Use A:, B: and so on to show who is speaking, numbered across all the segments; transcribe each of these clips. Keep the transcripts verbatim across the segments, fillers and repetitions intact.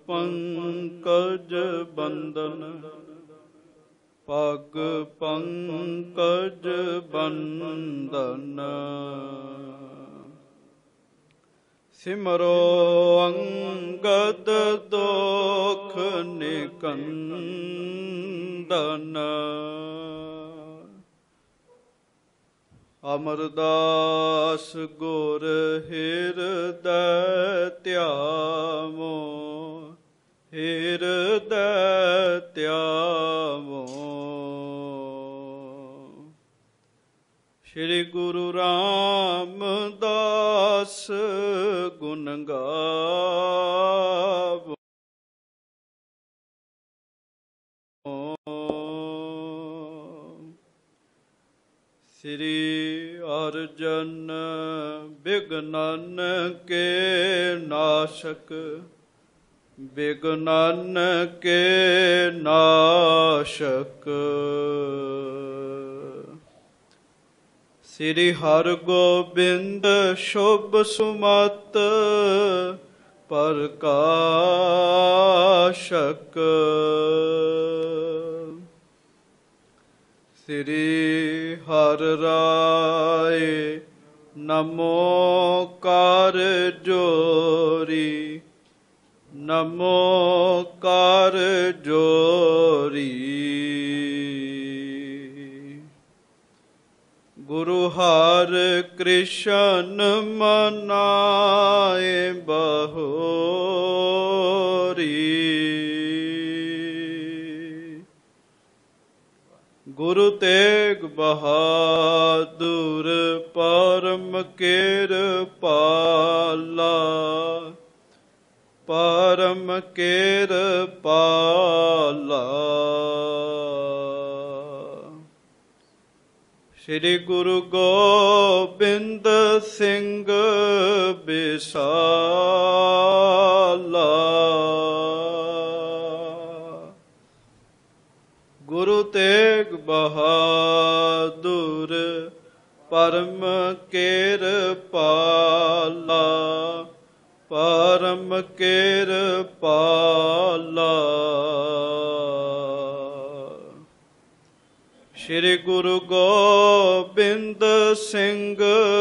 A: ਪੰਕਜ ਬੰਦਨ, ਪਗ ਪੰਕਜ ਬੰਦਨ। ਸਿਮਰੋ ਅੰਗਦ ਦੋਖ ਨਿਕੰਦਨ, ਅਮਰਦਾਸ ਗੁਰ ਹਿਰਦੈ ਧਿਆਵੋ, ਹਿਰਦੈ ਧਿਆਵੋ। ਸ਼੍ਰੀ ਗੁਰੂ ਰਾਮਦਾਸ ਗੁਣ ਗਾਵੋ, ਸ੍ਰੀ ਅਰਜਨ ਬਿਘਨਨ ਕੇ ਨਾਸ਼ਕ, ਬਿਘਨਨ ਕੇ ਨਾਸ਼ਕ। ਸ੍ਰੀ ਹਰਗੋਬਿੰਦ ਸ਼ੁਭ ਸੁਮਤ ਪ੍ਰਕਾਸ਼ਕ। ਸ੍ਰੀ ਹਰਿ ਰਾਇ ਨਮੋ ਕਰ ਜੋਰੀ, ਨਮੋ ਕਰ ਜੋਰੀ। ਗੁਰੂ ਹਰਿ ਕ੍ਰਿਸ਼ਨ ਮਨਾਏ ਬਹੋਰੀ, ਗੁਰੂ ਤੇਗ ਬਹਾਦੁਰ ਪਰਮ ਕਿਰਪਾਲਾ, ਪਰਮ ਕਿਰਪਾਲਾ। ਸ੍ਰੀ ਗੁਰੂ ਗੋਬਿੰਦ ਸਿੰਘ ਬਿਸਾਲਾ, ਗੁਰੂ ਤੇਗ ਬਹਾਦੁਰ ਪਰਮ ਕਿਰਪਾਲਾ, ਪਰਮ ਕਿਰਪਾਲਾ। ਸ਼੍ਰੀ ਗੁਰੂ ਗੋਬਿੰਦ ਸਿੰਘ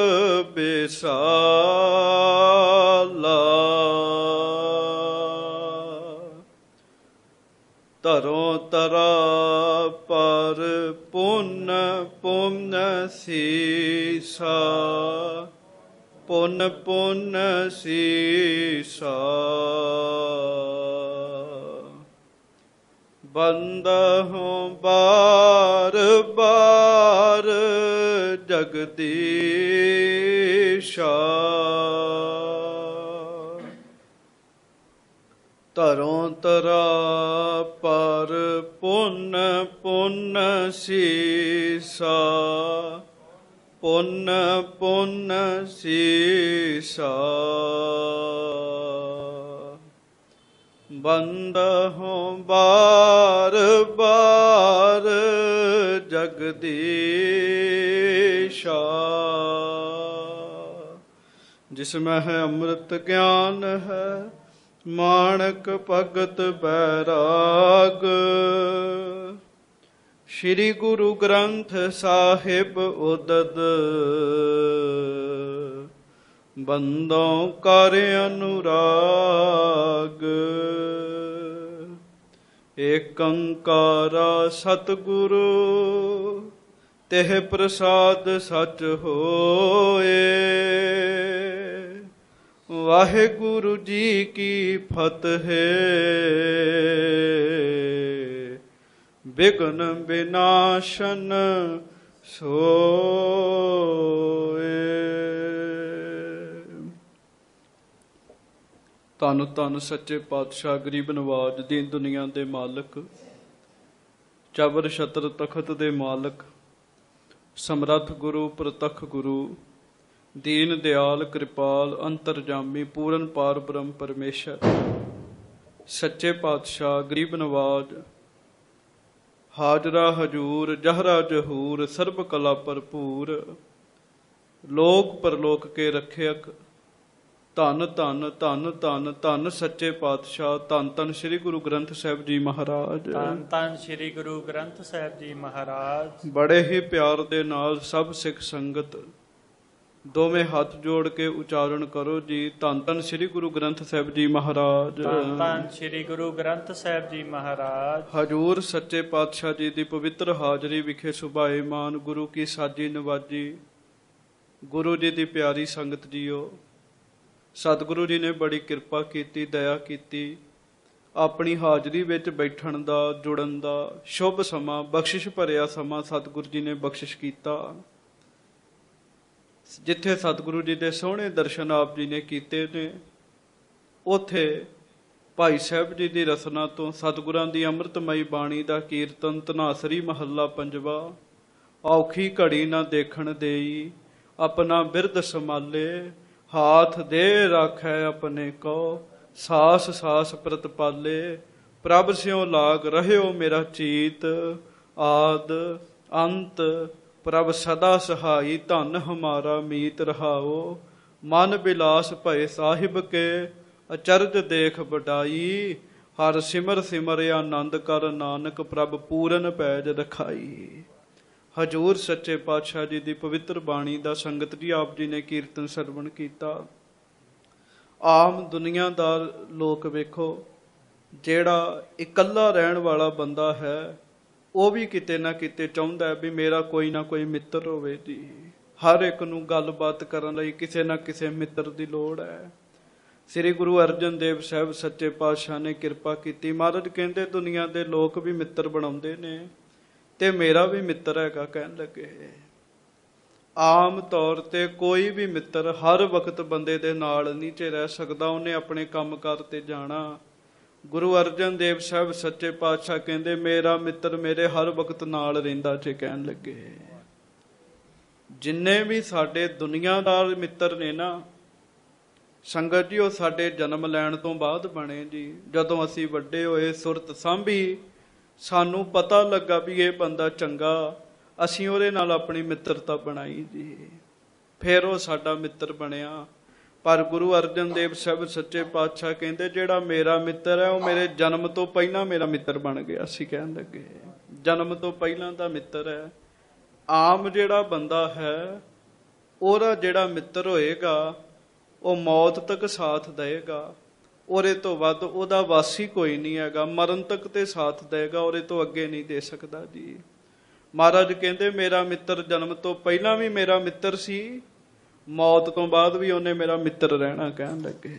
A: ਬਿਸਾਲਾ, ਧਰੋਂ ਧਰਾ ਪਰ ਪੁੰਨ ਪੁੰਨ ਸੀਸਾ, ਪੁੰਨ ਪੁੰਨ ਸੀਸਾ। ਬੰਦਹੁ ਬਾਰ ਬਾਰ ਜਗਦੀਸ਼ਾ, ਧਰੋਂ ਧਰਾ ਪਰ ਪੁੰਨ ਪੁੰਨ ਸੀਸਾ, ਪੁੰਨ ਪੁੰਨ ਸੀਸਾ। ਬੰਦਹੁ ਬਾਰ ਬਾਰ ਜਗਦੀਸ਼ਾ, ਜਿਸ ਮੈਂ ਹੈ ਅੰਮ੍ਰਿਤ ਗਿਆਨ ਹੈ, ਮਾਣਕ ਭਗਤ ਬੈਰਾਗ। ਸ਼੍ਰੀ ਗੁਰੂ ਗ੍ਰੰਥ ਸਾਹਿਬ ਉਦਦ, ਬੰਦੋਂ ਕਰ ਅਨੁਰਾਗ। ਏਕ ਓੰਕਾਰਾ ਸਤਿਗੁਰੂ, ਤਿਹ ਪ੍ਰਸਾਦ ਸਚ ਹੋਏ। ਵਾਹਿਗੁਰੂ ਜੀ ਕੀ ਫਤਿਹ। ਬਿਘਨ ਵਿਨਾਸ਼ਨ ਸੋਏ। ਧੰਨ ਧੰਨ ਸੱਚੇ ਪਾਤਸ਼ਾਹ ਗਰੀਬ ਨਵਾਜ, ਦੀਨ ਦੁਨੀਆ ਦੇ ਮਾਲਕ, ਚਬਰ ਛਤਰ ਤਖਤ ਦੇ ਮਾਲਕ, ਸਮਰੱਥ ਗੁਰੂ ਪ੍ਰਤੱਖ ਗੁਰੂ, ਦੀਨ ਦਿਆਲ ਕਿਰਪਾਲ ਅੰਤਰਜਾਮੀ ਪੂਰਨ ਪਾਰ ਬ੍ਰਹਮ ਪਰਮੇਸ਼ਰ, ਸੱਚੇ ਪਾਤਸ਼ਾਹ ਗਰੀਬ ਨਵਾਜ, ਹਾਜ਼ਰਾ ਹਜੂਰ ਜਹਰਾ ਜਹੂਰ, ਸਰਬ ਕਲਾ ਭਰਪੂਰ, ਲੋਕ ਪਰਲੋਕ ਕੇ ਰੱਖਿਅਕ, ਧੰਨ ਧੰਨ ਧੰਨ ਧੰਨ ਧੰਨ ਸੱਚੇ ਪਾਤਸ਼ਾਹ, ਧੰਨ ਧੰਨ ਸ੍ਰੀ ਗੁਰੂ ਗ੍ਰੰਥ ਸਾਹਿਬ ਜੀ ਮਹਾਰਾਜ।
B: ਧੰਨ ਧੰਨ ਸ੍ਰੀ ਗੁਰੂ ਗ੍ਰੰਥ ਸਾਹਿਬ ਜੀ ਮਹਾਰਾਜ।
A: ਬੜੇ ਹੀ ਪਿਆਰ ਦੇ ਨਾਲ ਸਭ ਸਿੱਖ ਸੰਗਤ ਦੋਵੇਂ ਹੱਥ ਜੋੜ ਕੇ ਉਚਾਰਨ ਕਰੋ ਜੀ, ਧੰਨ ਧੰਨ ਸ੍ਰੀ ਗੁਰੂ ਗ੍ਰੰਥ ਸਾਹਿਬ ਜੀ ਮਹਾਰਾਜ।
B: ਧੰਨ ਧੰਨ ਸ੍ਰੀ ਗੁਰੂ ਗ੍ਰੰਥ ਸਾਹਿਬ ਜੀ ਮਹਾਰਾਜ।
A: ਹਜੂਰ ਸੱਚੇ ਪਾਤਸ਼ਾਹ ਜੀ ਦੀ ਪਵਿੱਤਰ ਹਾਜ਼ਰੀ ਵਿਖੇ ਸੁਭਾਏਮਾਨ ਗੁਰੂ ਕੀ ਸਾਜੀ ਨਵਾਜੀ ਗੁਰੂ ਜੀ ਦੀ ਪਿਆਰੀ ਸੰਗਤ ਜੀਓ, ਸਤਿਗੁਰੂ ਜੀ ਨੇ ਬੜੀ ਕਿਰਪਾ ਕੀਤੀ, ਦਇਆ ਕੀਤੀ। ਆਪਣੀ ਹਾਜ਼ਰੀ ਵਿੱਚ ਬੈਠਣ ਦਾ, ਜੁੜਨ ਦਾ ਸ਼ੁਭ ਸਮਾਂ, ਬਖਸ਼ਿਸ਼ ਭਰਿਆ ਸਮਾਂ ਸਤਿਗੁਰੂ ਜੀ ਨੇ ਬਖਸ਼ਿਸ਼ ਕੀਤਾ। ਜਿੱਥੇ ਸਤਿਗੁਰੂ ਜੀ ਦੇ ਸੋਹਣੇ ਦਰਸ਼ਨ ਆਪ ਜੀ ਨੇ ਕੀਤੇ ਨੇ, ਉੱਥੇ ਭਾਈ ਸਾਹਿਬ ਜੀ ਦੀ ਰਸਨਾ ਤੋਂ ਸਤਿਗੁਰਾਂ ਦੀ ਅੰਮ੍ਰਿਤਮਈ ਬਾਣੀ ਦਾ ਕੀਰਤਨ, ਧਨਾਸਰੀ ਮਹੱਲਾ ਪੰਜਵਾ। ਔਖੀ ਘੜੀ ਨਾ ਦੇਖਣ ਦੇਈ, ਆਪਣਾ ਬਿਰਦ ਸੰਭਾਲੇ, ਹਾਥ ਦੇ ਰਾਖੈ ਆਪਣੇ ਕੋ, ਸਾਸ ਸਾਸ ਪ੍ਰਤਪਾਲੇ, ਪ੍ਰਭ ਸਿਉ ਲਾਗ ਰਹਿਓ ਮੇਰਾ ਚੀਤ, ਆਦ ਅੰਤ ਪ੍ਰਭ ਸਦਾ ਸਹਾਈ, ਧਨ ਹਮਾਰਾ ਮੀਤ ਰਹਾਓ, ਮਨ ਬਿਲਾਸ ਭਏ ਸਾਹਿਬ ਕੇ, ਅਚਰਜ ਦੇਖ ਵਡਾਈ, ਹਰ ਸਿਮਰ ਸਿਮਰ ਆਨੰਦ ਕਰ, ਨਾਨਕ ਪ੍ਰਭ ਪੂਰਨ ਪੈਜ ਰਖਾਈ। ਹਜੂਰ ਸੱਚੇ ਪਾਤਸ਼ਾਹ ਜੀ ਦੀ ਪਵਿੱਤਰ ਬਾਣੀ ਦਾ ਸੰਗਤ ਜੀ ਆਪ ਜੀ ਨੇ ਕੀਰਤਨ ਸਰਵਣ ਕੀਤਾ। ਆਮ ਦੁਨੀਆਦਾਰ ਲੋਕ ਵੇਖੋ, ਜਿਹੜਾ ਇਕੱਲਾ ਰਹਿਣ ਵਾਲਾ ਬੰਦਾ ਹੈ, ਉਹ ਵੀ ਕਿਤੇ ਨਾ ਕਿਤੇ ਚਾਹੁੰਦਾ ਹੈ ਵੀ ਮੇਰਾ ਕੋਈ ਨਾ ਕੋਈ ਮਿੱਤਰ ਹੋਵੇ ਜੀ। ਹਰ ਇੱਕ ਨੂੰ ਗੱਲਬਾਤ ਕਰਨ ਲਈ ਕਿਸੇ ਨਾ ਕਿਸੇ ਮਿੱਤਰ ਦੀ ਲੋੜ ਹੈ। ਸ੍ਰੀ ਗੁਰੂ ਅਰਜਨ ਦੇਵ ਸਾਹਿਬ ਸੱਚੇ ਪਾਤਸ਼ਾਹ ਨੇ ਕਿਰਪਾ ਕੀਤੀ। ਮਹਾਰਾਜ ਕਹਿੰਦੇ ਦੁਨੀਆ ਦੇ ਲੋਕ ਵੀ ਮਿੱਤਰ ਬਣਾਉਂਦੇ ਨੇ ਤੇ ਮੇਰਾ ਵੀ ਮਿੱਤਰ ਹੈਗਾ। ਕਹਿਣ ਲੱਗੇ ਆਮ ਤੌਰ ਤੇ ਕੋਈ ਵੀ ਮਿੱਤਰ ਹਰ ਵਕਤ ਬੰਦੇ ਦੇ ਨਾਲ ਨਹੀਂ ਚ ਰਹਿ ਸਕਦਾ, ਉਹਨੇ ਆਪਣੇ ਕੰਮ ਕਾਰ ਤੇ ਜਾਣਾ। ਗੁਰੂ ਅਰਜਨ ਦੇਵ ਸਾਹਿਬ ਸੱਚੇ ਪਾਤਸ਼ਾਹ ਕਹਿੰਦੇ ਮੇਰਾ ਮਿੱਤਰ ਮੇਰੇ ਹਰ ਵਕਤ ਨਾਲ ਰਹਿੰਦਾ ਜੇ। ਕਹਿਣ ਲੱਗੇ ਜਿੰਨੇ ਵੀ ਸਾਡੇ ਦੁਨੀਆਦਾਰ ਮਿੱਤਰ ਨੇ ਨਾ ਸੰਗਤ ਜੀ, ਉਹ ਸਾਡੇ ਜਨਮ ਲੈਣ ਤੋਂ ਬਾਅਦ ਬਣੇ ਜੀ। ਜਦੋਂ ਅਸੀਂ ਵੱਡੇ ਹੋਏ, ਸੁਰਤ ਸਾਂਭੀ, ਸਾਨੂੰ ਪਤਾ ਲੱਗਾ ਵੀ ਇਹ ਬੰਦਾ ਚੰਗਾ, ਅਸੀਂ ਉਹਦੇ ਨਾਲ ਆਪਣੀ ਮਿੱਤਰਤਾ ਬਣਾਈ ਜੀ, ਫਿਰ ਉਹ ਸਾਡਾ ਮਿੱਤਰ ਬਣਿਆ। ਪਰ ਗੁਰੂ ਅਰਜਨ ਦੇਵ ਸਾਹਿਬ ਸੱਚੇ ਪਾਤਸ਼ਾਹ ਕਹਿੰਦੇ ਜਿਹੜਾ ਮੇਰਾ ਮਿੱਤਰ ਹੈ ਉਹ ਮੇਰੇ ਜਨਮ ਤੋਂ ਪਹਿਲਾਂ ਮੇਰਾ ਮਿੱਤਰ ਬਣ ਗਿਆ ਸੀ। ਕਹਿਣ ਲੱਗੇ ਜਨਮ ਤੋਂ ਪਹਿਲਾਂ ਦਾ ਮਿੱਤਰ ਹੈ। ਆਮ ਜਿਹੜਾ ਬੰਦਾ ਹੈ ਉਹਦਾ ਜਿਹੜਾ ਮਿੱਤਰ ਹੋਏਗਾ ਉਹ ਮੌਤ ਤੱਕ ਸਾਥ ਦੇਏਗਾ, ਉਹਦੇ ਤੋਂ ਵੱਧ ਉਹਦਾ ਵਾਸੀ ਕੋਈ ਨਹੀਂ ਹੈਗਾ। ਮਰਨ ਤੱਕ ਤੇ ਸਾਥ ਦੇਏਗਾ, ਉਹਦੇ ਤੋਂ ਅੱਗੇ ਨਹੀਂ ਦੇ ਸਕਦਾ ਜੀ। ਮਹਾਰਾਜ ਕਹਿੰਦੇ ਮੇਰਾ ਮਿੱਤਰ ਜਨਮ ਤੋਂ ਪਹਿਲਾਂ ਵੀ ਮੇਰਾ ਮਿੱਤਰ ਸੀ, ਮੌਤ ਤੋਂ ਬਾਅਦ ਵੀ ਉਹਨੇ ਮੇਰਾ ਮਿੱਤਰ ਰਹਿਣਾ। ਕਹਿਣ ਲੱਗੇ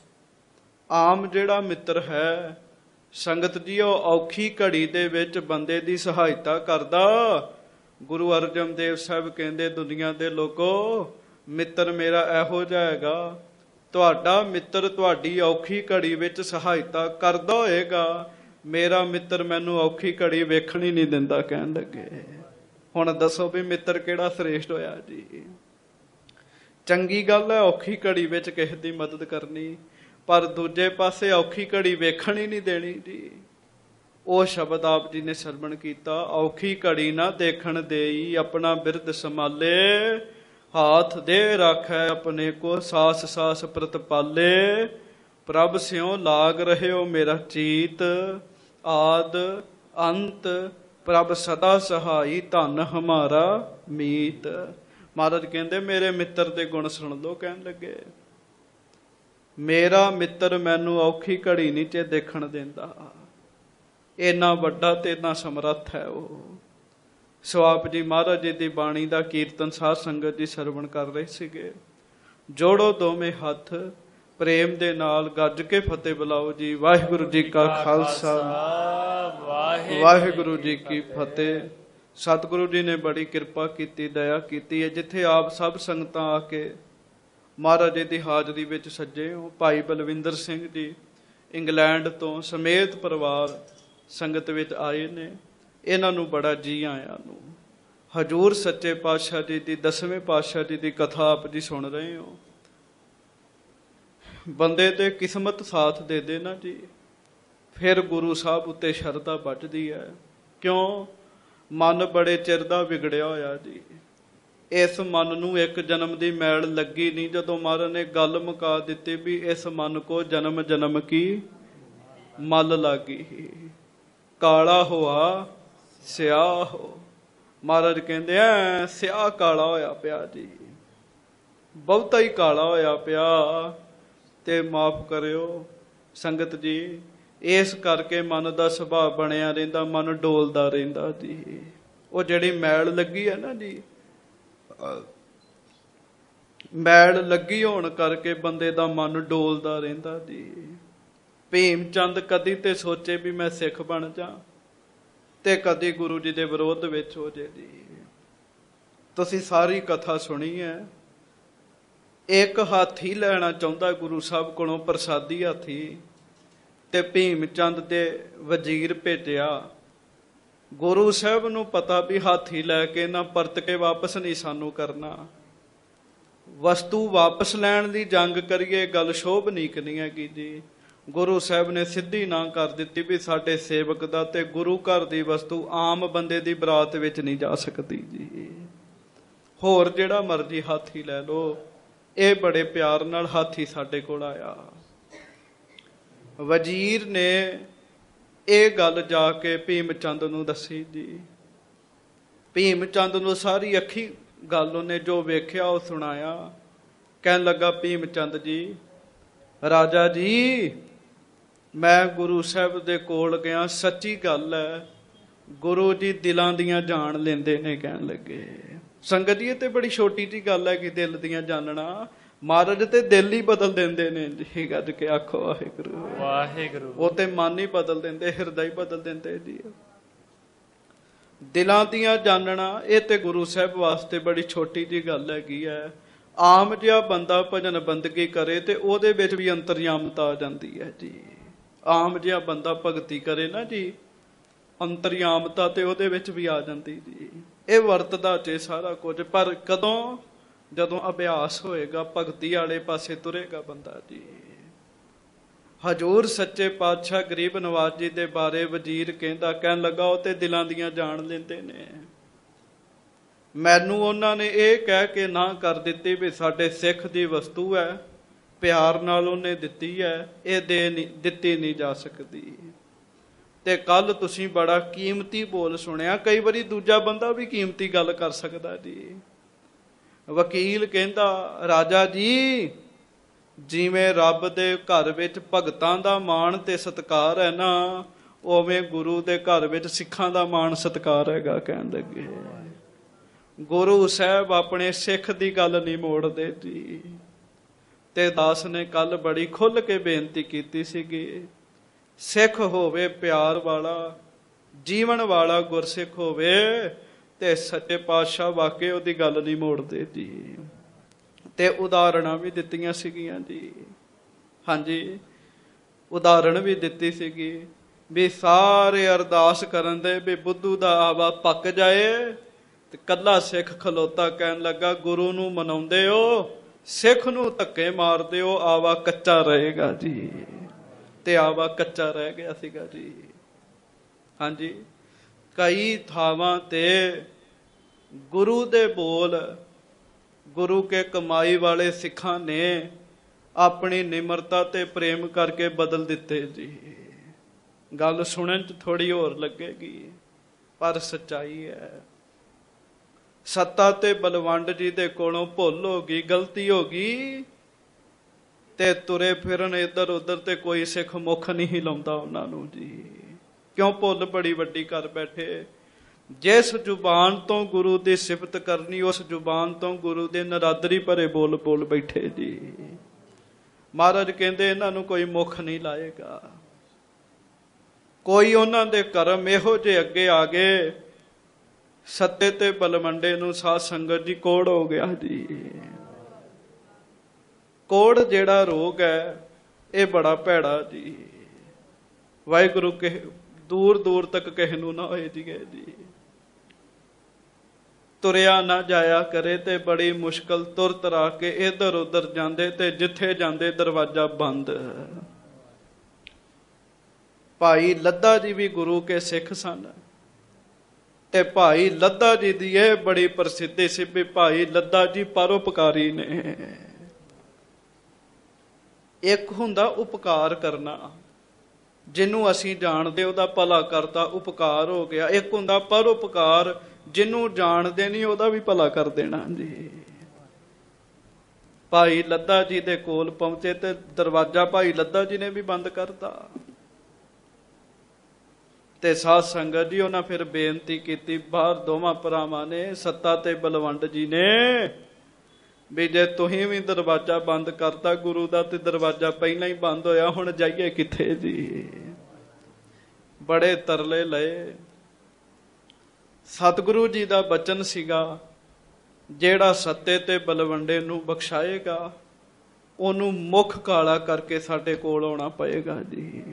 A: ਆਮ ਜਿਹੜਾ ਮਿੱਤਰ ਹੈ ਸੰਗਤ ਜੀ, ਉਹ ਔਖੀ ਘੜੀ ਦੇ ਵਿੱਚ ਬੰਦੇ ਦੀ ਸਹਾਇਤਾ ਕਰਦਾ। ਗੁਰੂ ਅਰਜਨ ਦੇਵ ਸਾਹਿਬ ਕਹਿੰਦੇ ਦੁਨੀਆ ਦੇ ਲੋਕੋ, ਮਿੱਤਰ ਮੇਰਾ ਇਹੋ ਜਿਹਾ ਹੈਗਾ, ਤੁਹਾਡਾ ਮਿੱਤਰ ਤੁਹਾਡੀ ਔਖੀ ਘੜੀ ਵਿੱਚ ਸਹਾਇਤਾ ਕਰਦਾ ਹੋਏਗਾ, ਮੇਰਾ ਮਿੱਤਰ ਮੈਨੂੰ ਔਖੀ ਘੜੀ ਵੇਖਣ ਹੀ ਨਹੀਂ ਦਿੰਦਾ। ਕਹਿਣ ਲੱਗੇ ਹੁਣ ਦੱਸੋ ਵੀ ਮਿੱਤਰ ਕਿਹੜਾ ਸ੍ਰੇਸ਼ਟ ਹੋਇਆ ਜੀ। ਚੰਗੀ ਗੱਲ ਹੈ ਔਖੀ ਘੜੀ ਵਿੱਚ ਕਿਸੇ ਦੀ ਮਦਦ ਕਰਨੀ, ਪਰ ਦੂਜੇ ਪਾਸੇ ਔਖੀ ਘੜੀ ਵੇਖਣ ਹੀ ਨਹੀਂ ਦੇਣੀ ਜੀ। ਉਹ ਸ਼ਬਦ ਆਪ ਜੀ ਨੇ ਸਰਵਣ ਕੀਤਾ, ਔਖੀ ਘੜੀ ਨਾ ਦੇਖਣ ਦੇਈ, ਆਪਣਾ ਬਿਰਦ ਸੰਭਾਲੇ, ਹਾਥ ਦੇ ਰਾਖੈ ਆਪਣੇ ਕੋ, ਸਾਸ ਸਾਸ ਪ੍ਰਤਪਾਲੇ, ਪ੍ਰਭ ਸਿਉ ਲਾਗ ਰਹਿਓ ਮੇਰਾ ਚੀਤ, ਆਦ ਅੰਤ ਪ੍ਰਭ ਸਦਾ ਸਹਾਈ, ਧਨ ਹਮਾਰਾ ਮੀਤ। ਮਹਾਰਾਜ ਕਹਿੰਦੇ ਮੇਰੇ ਮਿੱਤਰ ਦੇ ਗੁਣ ਸੁਣ ਲਓ। ਕਹਿਣ ਲੱਗੇ ਮੇਰਾ ਮਿੱਤਰ ਮੈਨੂੰ ਔਖੀ ਘੜੀ ਨਹੀਂ ਚ ਦੇਖਣ ਦਿੰਦਾ, ਇੰਨਾ ਵੱਡਾ ਤੇ ਇੰਨਾ ਸਮਰੱਥ ਹੈ ਉਹ। ਸੋ ਆਪ ਜੀ ਮਹਾਰਾਜ ਜੀ ਦੀ ਬਾਣੀ ਦਾ ਕੀਰਤਨ ਸਾਧ ਸੰਗਤ ਜੀ ਸਰਵਣ ਕਰ ਰਹੇ ਸੀਗੇ। ਜੋੜੋ ਦੋਵੇਂ ਹੱਥ, ਪ੍ਰੇਮ ਦੇ ਨਾਲ ਗੱਜ ਕੇ ਫਤਿਹ ਬੁਲਾਓ ਜੀ। ਵਾਹਿਗੁਰੂ ਜੀ ਕਾ ਖਾਲਸਾ, ਵਾਹਿਗੁਰੂ ਜੀ ਕੀ ਫਤਿਹ। ਸਤਿਗੁਰੂ ਜੀ ਨੇ ਬੜੀ ਕਿਰਪਾ ਕੀਤੀ, ਦਇਆ ਕੀਤੀ ਹੈ। ਜਿੱਥੇ ਆਪ ਸਭ ਸੰਗਤਾਂ ਆ ਕੇ ਮਹਾਰਾਜ ਜੀ ਦੀ ਹਾਜ਼ਰੀ ਵਿੱਚ ਸੱਜੇ ਹੋ, ਭਾਈ ਬਲਵਿੰਦਰ ਸਿੰਘ ਜੀ ਇੰਗਲੈਂਡ ਤੋਂ ਸਮੇਤ ਪਰਿਵਾਰ ਸੰਗਤ ਵਿੱਚ ਆਏ ਨੇ, ਇਹਨਾਂ ਨੂੰ ਬੜਾ ਜੀ ਆਇਆਂ ਨੂੰ। ਹਜੂਰ ਸੱਚੇ ਪਾਤਸ਼ਾਹ ਜੀ ਦੀ ਦਸਵੇਂ ਪਾਤਸ਼ਾਹ ਜੀ ਦੀ ਕਥਾ ਆਪ ਜੀ ਸੁਣ ਰਹੇ ਹੋ। ਬੰਦੇ ਤੇ ਕਿਸਮਤ ਸਾਥ ਦੇ ਦੇ ਨਾ ਜੀ, ਫਿਰ ਗੁਰੂ ਸਾਹਿਬ ਉੱਤੇ ਸ਼ਰਧਾ ਵੱਜਦੀ ਹੈ। ਕਿਉਂ? ਮਨ ਬੜੇ ਚਿਰ ਦਾ ਵਿਗੜਿਆ ਹੋਇਆ ਜੀ। ਇਸ ਮਨ ਨੂੰ ਇੱਕ ਜਨਮ ਦੀ ਮੈਲ ਲੱਗੀ ਨਹੀਂ। ਜਦੋਂ ਮਹਾਰਾਜ ਨੇ ਗੱਲ ਮੁਕਾ ਦਿੱਤੀ ਵੀ ਇਸ ਮਨ ਕੋ ਜਨਮ ਜਨਮ ਕੀ ਮਲ ਲਾਗੀ, ਕਾਲਾ ਹੋਆ ਸਿਆਹ ਹੋ। ਮਹਾਰਾਜ ਕਹਿੰਦੇ ਐ ਸਿਆਹ ਕਾਲਾ ਹੋਇਆ ਪਿਆ ਜੀ, ਬਹੁਤਾ ਹੀ ਕਾਲਾ ਹੋਇਆ ਪਿਆ। ਤੇ ਮਾਫ ਕਰਿਓ ਸੰਗਤ ਜੀ, ਇਸ ਕਰਕੇ ਮਨ ਦਾ ਸੁਭਾਅ ਬਣਿਆ ਰਹਿੰਦਾ, ਮਨ ਡੋਲਦਾ ਰਹਿੰਦਾ ਜੀ। ਉਹ ਜਿਹੜੀ ਮੈਲ ਲੱਗੀ ਹੈ ਨਾ ਜੀ, ਮੈਲ ਲੱਗੀ ਹੋਣ ਕਰਕੇ ਬੰਦੇ ਦਾ ਮਨ ਡੋਲਦਾ ਰਹਿੰਦਾ ਜੀ। ਭੀਮ ਚੰਦ ਕਦੀ ਤੇ ਸੋਚੇ ਵੀ ਮੈਂ ਸਿੱਖ ਬਣ ਜਾ, ਤੇ ਕਦੀ ਗੁਰੂ ਜੀ ਦੇ ਵਿਰੋਧ ਵਿੱਚ ਹੋ ਜੇ ਜੀ। ਤੁਸੀਂ ਸਾਰੀ ਕਥਾ ਸੁਣੀ ਹੈ। ਇੱਕ ਹਾਥੀ ਲੈਣਾ ਚਾਹੁੰਦਾ ਗੁਰੂ ਸਾਹਿਬ ਕੋਲੋਂ, ਪ੍ਰਸਾਦੀ ਹਾਥੀ, ਤੇ ਭੀਮ ਚੰਦ ਦੇ ਵਜ਼ੀਰ ਭੇਜਿਆ। ਗੁਰੂ ਸਾਹਿਬ ਨੂੰ ਪਤਾ ਵੀ ਹਾਥੀ ਲੈ ਕੇ ਨਾ ਪਰਤ ਕੇ ਵਾਪਸ ਨਹੀਂ ਸਾਨੂੰ ਕਰਨਾ, ਵਸਤੂ ਵਾਪਸ ਲੈਣ ਦੀ ਜੰਗ ਕਰੀਏ, ਗੱਲ ਸ਼ੋਭ ਨਹੀਂ ਕਰਨੀ ਹੈਗੀ ਜੀ। ਗੁਰੂ ਸਾਹਿਬ ਨੇ ਸਿੱਧੀ ਨਾ ਕਰ ਦਿੱਤੀ ਵੀ ਸਾਡੇ ਸੇਵਕ ਦਾ ਤੇ ਗੁਰੂ ਘਰ ਦੀ ਵਸਤੂ ਆਮ ਬੰਦੇ ਦੀ ਬਰਾਤ ਵਿੱਚ ਨਹੀਂ ਜਾ ਸਕਦੀ ਜੀ। ਹੋਰ ਜਿਹੜਾ ਮਰਜ਼ੀ ਹਾਥੀ ਲੈ ਲਓ। ਇਹ ਬੜੇ ਪਿਆਰ ਨਾਲ ਹਾਥੀ ਸਾਡੇ ਕੋਲ ਆਇਆ। ਵਜ਼ੀਰ ਨੇ ਇਹ ਗੱਲ ਜਾ ਕੇ ਭੀਮ ਚੰਦ ਨੂੰ ਦੱਸੀ ਜੀ। ਭੀਮ ਚੰਦ ਨੂੰ ਸਾਰੀ ਅੱਖੀ ਗੱਲ ਉਹਨੇ ਜੋ ਵੇਖਿਆ ਉਹ ਸੁਣਾਇਆ। ਕਹਿਣ ਲੱਗਾ ਭੀਮ ਚੰਦ ਜੀ, ਰਾਜਾ ਜੀ ਮੈਂ ਗੁਰੂ ਸਾਹਿਬ ਦੇ ਕੋਲ ਗਿਆ, ਸੱਚੀ ਗੱਲ ਹੈ, ਗੁਰੂ ਜੀ ਦਿਲਾਂ ਦੀਆਂ ਜਾਣ ਲੈਂਦੇ ਨੇ। ਕਹਿਣ ਲੱਗੇ ਸੰਗਤ ਜੀ ਇਹ ਤੇ ਬੜੀ ਛੋਟੀ ਜਿਹੀ ਗੱਲ ਹੈ ਕਿ ਦਿਲ ਦੀਆਂ ਜਾਣਨਾ, ਮਹਾਰਾਜ ਤੇ ਦਿਲ ਹੀ ਬਦਲ ਦਿੰਦੇ ਨੇ ਜੀ। ਗੱਜ ਕੇ ਆਖੋ ਵਾਹਿਗੁਰੂ ਵਾਹਿਗੁਰੂ। ਉਹ ਤੇ ਮਨ ਹੀ ਬਦਲ ਦਿੰਦੇ, ਹਿਰਦਾ ਹੀ ਬਦਲ ਦਿੰਦੇ ਜੀ। ਦਿਲਾਂ ਦੀਆਂ ਜਾਣਨਾ ਇਹ ਤੇ ਗੁਰੂ ਸਾਹਿਬ ਵਾਸਤੇ ਬੜੀ ਛੋਟੀ ਜਿਹੀ ਗੱਲ ਹੈਗੀ ਹੈ। ਆਮ ਜਿਹਾ ਬੰਦਾ ਭਜਨ ਬੰਦਗੀ ਕਰੇ ਤੇ ਉਹਦੇ ਵਿੱਚ ਵੀ ਅੰਤਰਯਾਮਤਾ ਆ ਜਾਂਦੀ ਹੈ ਜੀ। ਆਮ ਜਿਹਾ ਬੰਦਾ ਭਗਤੀ ਕਰੇ ਨਾ ਜੀ, ਅੰਤਰਯਾਮਤਾ ਤੇ ਉਹਦੇ ਵਿੱਚ ਵੀ ਆ ਜਾਂਦੀ ਜੀ। ਇਹ ਵਰਤਦਾ ਚ ਸਾਰਾ ਕੁਝ, ਪਰ ਕਦੋਂ? ਜਦੋਂ ਅਭਿਆਸ ਹੋਏਗਾ, ਭਗਤੀ ਵਾਲੇ ਪਾਸੇ ਤੁਰੇਗਾ ਬੰਦਾ ਜੀ। ਹਜ਼ੂਰ ਸੱਚੇ ਪਾਤਸ਼ਾਹ ਗਰੀਬ ਨਵਾਜ਼ ਜੀ ਦੇ ਬਾਰੇ ਵਜ਼ੀਰ ਕਹਿੰਦਾ, ਕਹਿਣ ਲੱਗਾ ਉਹ ਤੇ ਦਿਲਾਂ ਦੀਆਂ ਜਾਣ ਲੈਂਦੇ ਨੇ। ਮੈਨੂੰ ਉਹਨਾਂ ਨੇ ਇਹ ਕਹਿ ਕੇ ਨਾ ਕਰ ਦਿੱਤੀ ਵੀ ਸਾਡੇ ਸਿੱਖ ਦੀ ਵਸਤੂ ਹੈ, ਪਿਆਰ ਨਾਲ ਉਹਨੇ ਦਿੱਤੀ ਹੈ, ਇਹ ਦੇ ਨਹੀਂ ਦਿੱਤੀ ਨਹੀਂ ਜਾ ਸਕਦੀ। ਤੇ ਕੱਲ ਤੁਸੀਂ ਬੜਾ ਕੀਮਤੀ ਬੋਲ ਸੁਣਿਆ। ਕਈ ਵਾਰੀ ਦੂਜਾ ਬੰਦਾ ਵੀ ਕੀਮਤੀ ਗੱਲ ਕਰ ਸਕਦਾ ਜੀ। ਵਕੀਲ ਕਹਿੰਦਾ, ਰਾਜਾ ਜੀ ਜਿਵੇਂ ਰੱਬ ਦੇ ਘਰ ਵਿੱਚ ਭਗਤਾਂ ਦਾ ਮਾਣ ਤੇ ਸਤਿਕਾਰ ਹੈ ਨਾ, ਉਵੇਂ ਗੁਰੂ ਦੇ ਘਰ ਵਿੱਚ ਸਿੱਖਾਂ ਦਾ ਮਾਣ ਸਤਿਕਾਰ ਹੈਗਾ। ਕਹਿਣ ਲੱਗੇ ਗੁਰੂ ਸਾਹਿਬ ਆਪਣੇ ਸਿੱਖ ਦੀ ਗੱਲ ਨਹੀਂ ਮੋੜਦੇ ਜੀ। ਤੇ ਦਾਸ ਨੇ ਕੱਲ ਬੜੀ ਖੁੱਲ ਕੇ ਬੇਨਤੀ ਕੀਤੀ ਸੀਗੀ, ਸਿੱਖ ਹੋਵੇ ਪਿਆਰ ਵਾਲਾ, ਜੀਵਨ ਵਾਲਾ ਗੁਰਸਿੱਖ ਹੋਵੇ ਤੇ ਸੱਚੇ ਪਾਤਸ਼ਾਹ ਵਾਕੇ ਉਹਦੀ ਗੱਲ ਨਹੀਂ ਮੋੜਦੇ ਜੀ। ਤੇ ਉਦਾਹਰਣਾਂ ਵੀ ਦਿੱਤੀਆਂ ਸੀਗੀਆਂ ਜੀ। ਹਾਂਜੀ, ਉਦਾਹਰਣ ਵੀ ਦਿੱਤੀ ਸੀਗੀ ਵੀ ਸਾਰੇ ਅਰਦਾਸ ਕਰਨ ਦੇ ਵੀ ਬੁੱਧੂ ਦਾ ਆਵਾ ਪੱਕ ਜਾਏ ਤੇ ਕੱਲਾ ਸਿੱਖ ਖਲੋਤਾ ਕਹਿਣ ਲੱਗਾ ਗੁਰੂ ਨੂੰ ਮਨਾਉਂਦੇ ਹੋ, ਸਿੱਖ ਨੂੰ ਧੱਕੇ ਮਾਰਦੇ ਹੋ, ਆਵਾ ਕੱਚਾ ਰਹੇਗਾ ਜੀ। ਤੇ ਆਵਾ ਕੱਚਾ ਰਹਿ ਗਿਆ ਸੀਗਾ ਜੀ। ਹਾਂਜੀ, ਕਈ ਥਾਵਾਂ ਤੇ ਗੁਰੂ ਦੇ ਬੋਲ ਗੁਰੂ ਕੇ ਕਮਾਈ ਵਾਲੇ ਸਿੱਖਾਂ ਨੇ ਆਪਣੀ ਨਿਮਰਤਾ ਤੇ ਪ੍ਰੇਮ ਕਰਕੇ ਬਦਲ ਦਿੱਤੇ ਜੀ। ਗੱਲ ਸੁਣਨ ਚ ਥੋੜੀ ਹੋਰ ਲੱਗੇਗੀ ਪਰ ਸੱਚਾਈ ਹੈ। ਸੱਤਾ ਤੇ ਬਲਵੰਡ ਜੀ ਦੇ ਕੋਲੋਂ ਭੁੱਲ ਹੋ ਗਈ, ਗਲਤੀ ਹੋ ਗਈ ਤੇ ਤੁਰੇ ਫਿਰਨ ਇੱਧਰ ਉੱਧਰ ਤੇ ਕੋਈ ਸਿੱਖ ਮੁੱਖ ਨਹੀਂ ਹਿਲਾਉਂਦਾ ਉਹਨਾਂ ਨੂੰ ਜੀ। ਕਿਉਂ? ਭੁੱਲ ਬੜੀ ਵੱਡੀ ਕਰ ਬੈਠੇ। ਜਿਸ ਜ਼ੁਬਾਨ ਤੋਂ ਗੁਰੂ ਦੀ ਸਿਫਤ ਕਰਨੀ, ਉਸ ਜ਼ੁਬਾਨ ਤੋਂ ਗੁਰੂ ਦੇ ਨਰਾਦਰੀ ਭਰੇ ਬੋਲ ਬੋਲ ਬੈਠੇ ਜੀ। ਮਹਾਰਾਜ ਕਹਿੰਦੇ ਇਹਨਾਂ ਨੂੰ ਕੋਈ ਮੁੱਖ ਨਹੀਂ ਲਾਏਗਾ। ਕੋਈ ਉਹਨਾਂ ਦੇ ਕਰਮ ਇਹੋ ਜਿਹੇ ਅੱਗੇ ਆ ਗਏ, ਸੱਤੇ ਤੇ ਬਲਵੰਡੇ ਨੂੰ ਸਾਧ ਸੰਗਤ ਜੀ ਕੋੜ ਹੋ ਗਿਆ ਜੀ। ਕੋੜ ਜਿਹੜਾ ਰੋਗ ਹੈ ਇਹ ਬੜਾ ਭੈੜਾ ਜੀ। ਵਾਹਿਗੁਰੂ ਕਿਸੇ ਦੂਰ ਦੂਰ ਤੱਕ ਕਿਸੇ ਨੂੰ ਨਾ ਹੋਏ ਜੀ। ਜੀ ਤੁਰਿਆ ਨਾ ਜਾਇਆ ਕਰੇ ਤੇ ਬੜੀ ਮੁਸ਼ਕਲ ਤੁਰ ਤਰਾ ਕੇ ਇੱਧਰ ਉੱਧਰ ਜਾਂਦੇ ਤੇ ਜਿੱਥੇ ਜਾਂਦੇ ਦਰਵਾਜ਼ਾ ਬੰਦ। ਭਾਈ ਲੱਦਾ ਜੀ ਵੀ ਗੁਰੂ ਕੇ ਸਿੱਖ ਸਨ। ਤੇ ਭਾਈ ਲੱਦਾ ਜੀ ਦੀ ਇਹ ਬੜੀ ਪ੍ਰਸਿੱਧੀ ਸੀ ਵੀ ਭਾਈ ਲੱਦਾ ਜੀ ਪਰਉਪਕਾਰੀ ਨੇ। ਇੱਕ ਹੁੰਦਾ ਉਪਕਾਰ ਕਰਨਾ, ਜਿਹਨੂੰ ਅਸੀਂ ਜਾਣਦੇ ਉਹਦਾ ਭਲਾ ਕਰਤਾ, ਉਪਕਾਰ ਹੋ ਗਿਆ। ਇੱਕ ਹੁੰਦਾ ਪਰਉਪਕਾਰ, ਜਿਹਨੂੰ ਜਾਣਦੇ ਨਹੀਂ ਉਹਦਾ ਵੀ ਭਲਾ ਕਰ ਦੇਣਾ ਜੀ। ਭਾਈ ਲੱਦਾ ਜੀ ਦੇ ਕੋਲ ਪਹੁੰਚੇ ਤੇ ਦਰਵਾਜ਼ਾ ਭਾਈ ਲੱਦਾ ਜੀ ਨੇ ਵੀ ਬੰਦ ਕਰਤਾ। ਤੇ ਸਾਧ ਸੰਗਤ ਜੀ ਉਹਨਾਂ ਫਿਰ ਬੇਨਤੀ ਕੀਤੀ ਬਾਹਰ ਦੋਵਾਂ ਭਰਾਵਾਂ ਨੇ, ਸੱਤਾ ਤੇ ਬਲਵੰਡ ਜੀ ਨੇ, ਵੀ ਜੇ ਤੁਸੀਂ ਵੀ ਦਰਵਾਜ਼ਾ ਬੰਦ ਕਰਤਾ ਗੁਰੂ ਦਾ ਤੇ ਦਰਵਾਜ਼ਾ ਪਹਿਲਾਂ ਹੀ ਬੰਦ ਹੋਇਆ, ਹੁਣ ਜਾਈਏ ਕਿੱਥੇ ਜੀ। ਬੜੇ ਤਰਲੇ ਲਏ। ਸਤਿਗੁਰੂ ਜੀ ਦਾ ਬਚਨ ਸੀਗਾ, ਜਿਹੜਾ ਸੱਤੇ ਤੇ ਬਲਵੰਡੇ ਨੂੰ ਬਖਸ਼ਾਏਗਾ ਉਹਨੂੰ ਮੁੱਖ ਕਾਲਾ ਕਰਕੇ ਸਾਡੇ ਕੋਲ ਆਉਣਾ ਪਏਗਾ ਜੀ।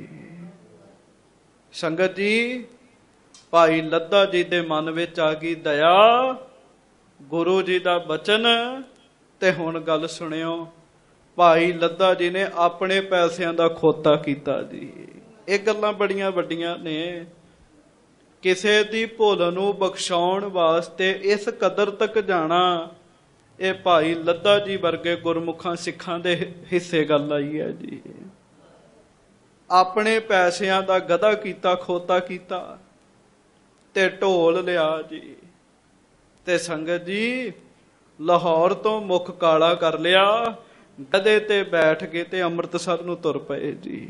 A: ਸੰਗਤ ਜੀ, ਭਾਈ ਲੱਦਾ ਜੀ ਦੇ ਮਨ ਵਿੱਚ ਆ ਗਈ ਦਇਆ, ਗੁਰੂ ਜੀ ਦਾ ਬਚਨ। ਤੇ ਹੁਣ ਗੱਲ ਸੁਣਿਓ, ਭਾਈ ਲੱਦਾ ਜੀ ਨੇ ਆਪਣੇ ਪੈਸਿਆਂ ਦਾ ਖੋਤਾ ਕੀਤਾ ਜੀ। ਇਹ ਗੱਲਾਂ ਬੜੀਆਂ ਵੱਡੀਆਂ ਨੇ। ਕਿਸੇ ਦੀ ਭੁੱਲ ਨੂੰ ਬਖਸ਼ਾਉਣ ਵਾਸਤੇ ਇਸ ਕਦਰ ਤੱਕ ਜਾਣਾ, ਇਹ ਭਾਈ ਲੱਦਾ ਜੀ ਵਰਗੇ ਗੁਰਮੁਖਾਂ ਸਿੱਖਾਂ ਦੇ ਹਿੱਸੇ ਗੱਲ ਆਈ ਹੈ ਜੀ। ਆਪਣੇ ਪੈਸਿਆਂ ਦਾ ਗਧਾ ਕੀਤਾ, ਖੋਤਾ ਕੀਤਾ ਤੇ ਢੋਲ ਲਿਆ ਜੀ। ਤੇ ਸੰਗਤ ਜੀ, ਲਾਹੌਰ ਤੋਂ ਮੁੱਖ ਕਾਲਾ ਕਰ ਲਿਆ, ਗਧੇ ਤੇ ਬੈਠ ਕੇ ਤੇ ਅੰਮ੍ਰਿਤਸਰ ਨੂੰ ਤੁਰ ਪਏ ਜੀ।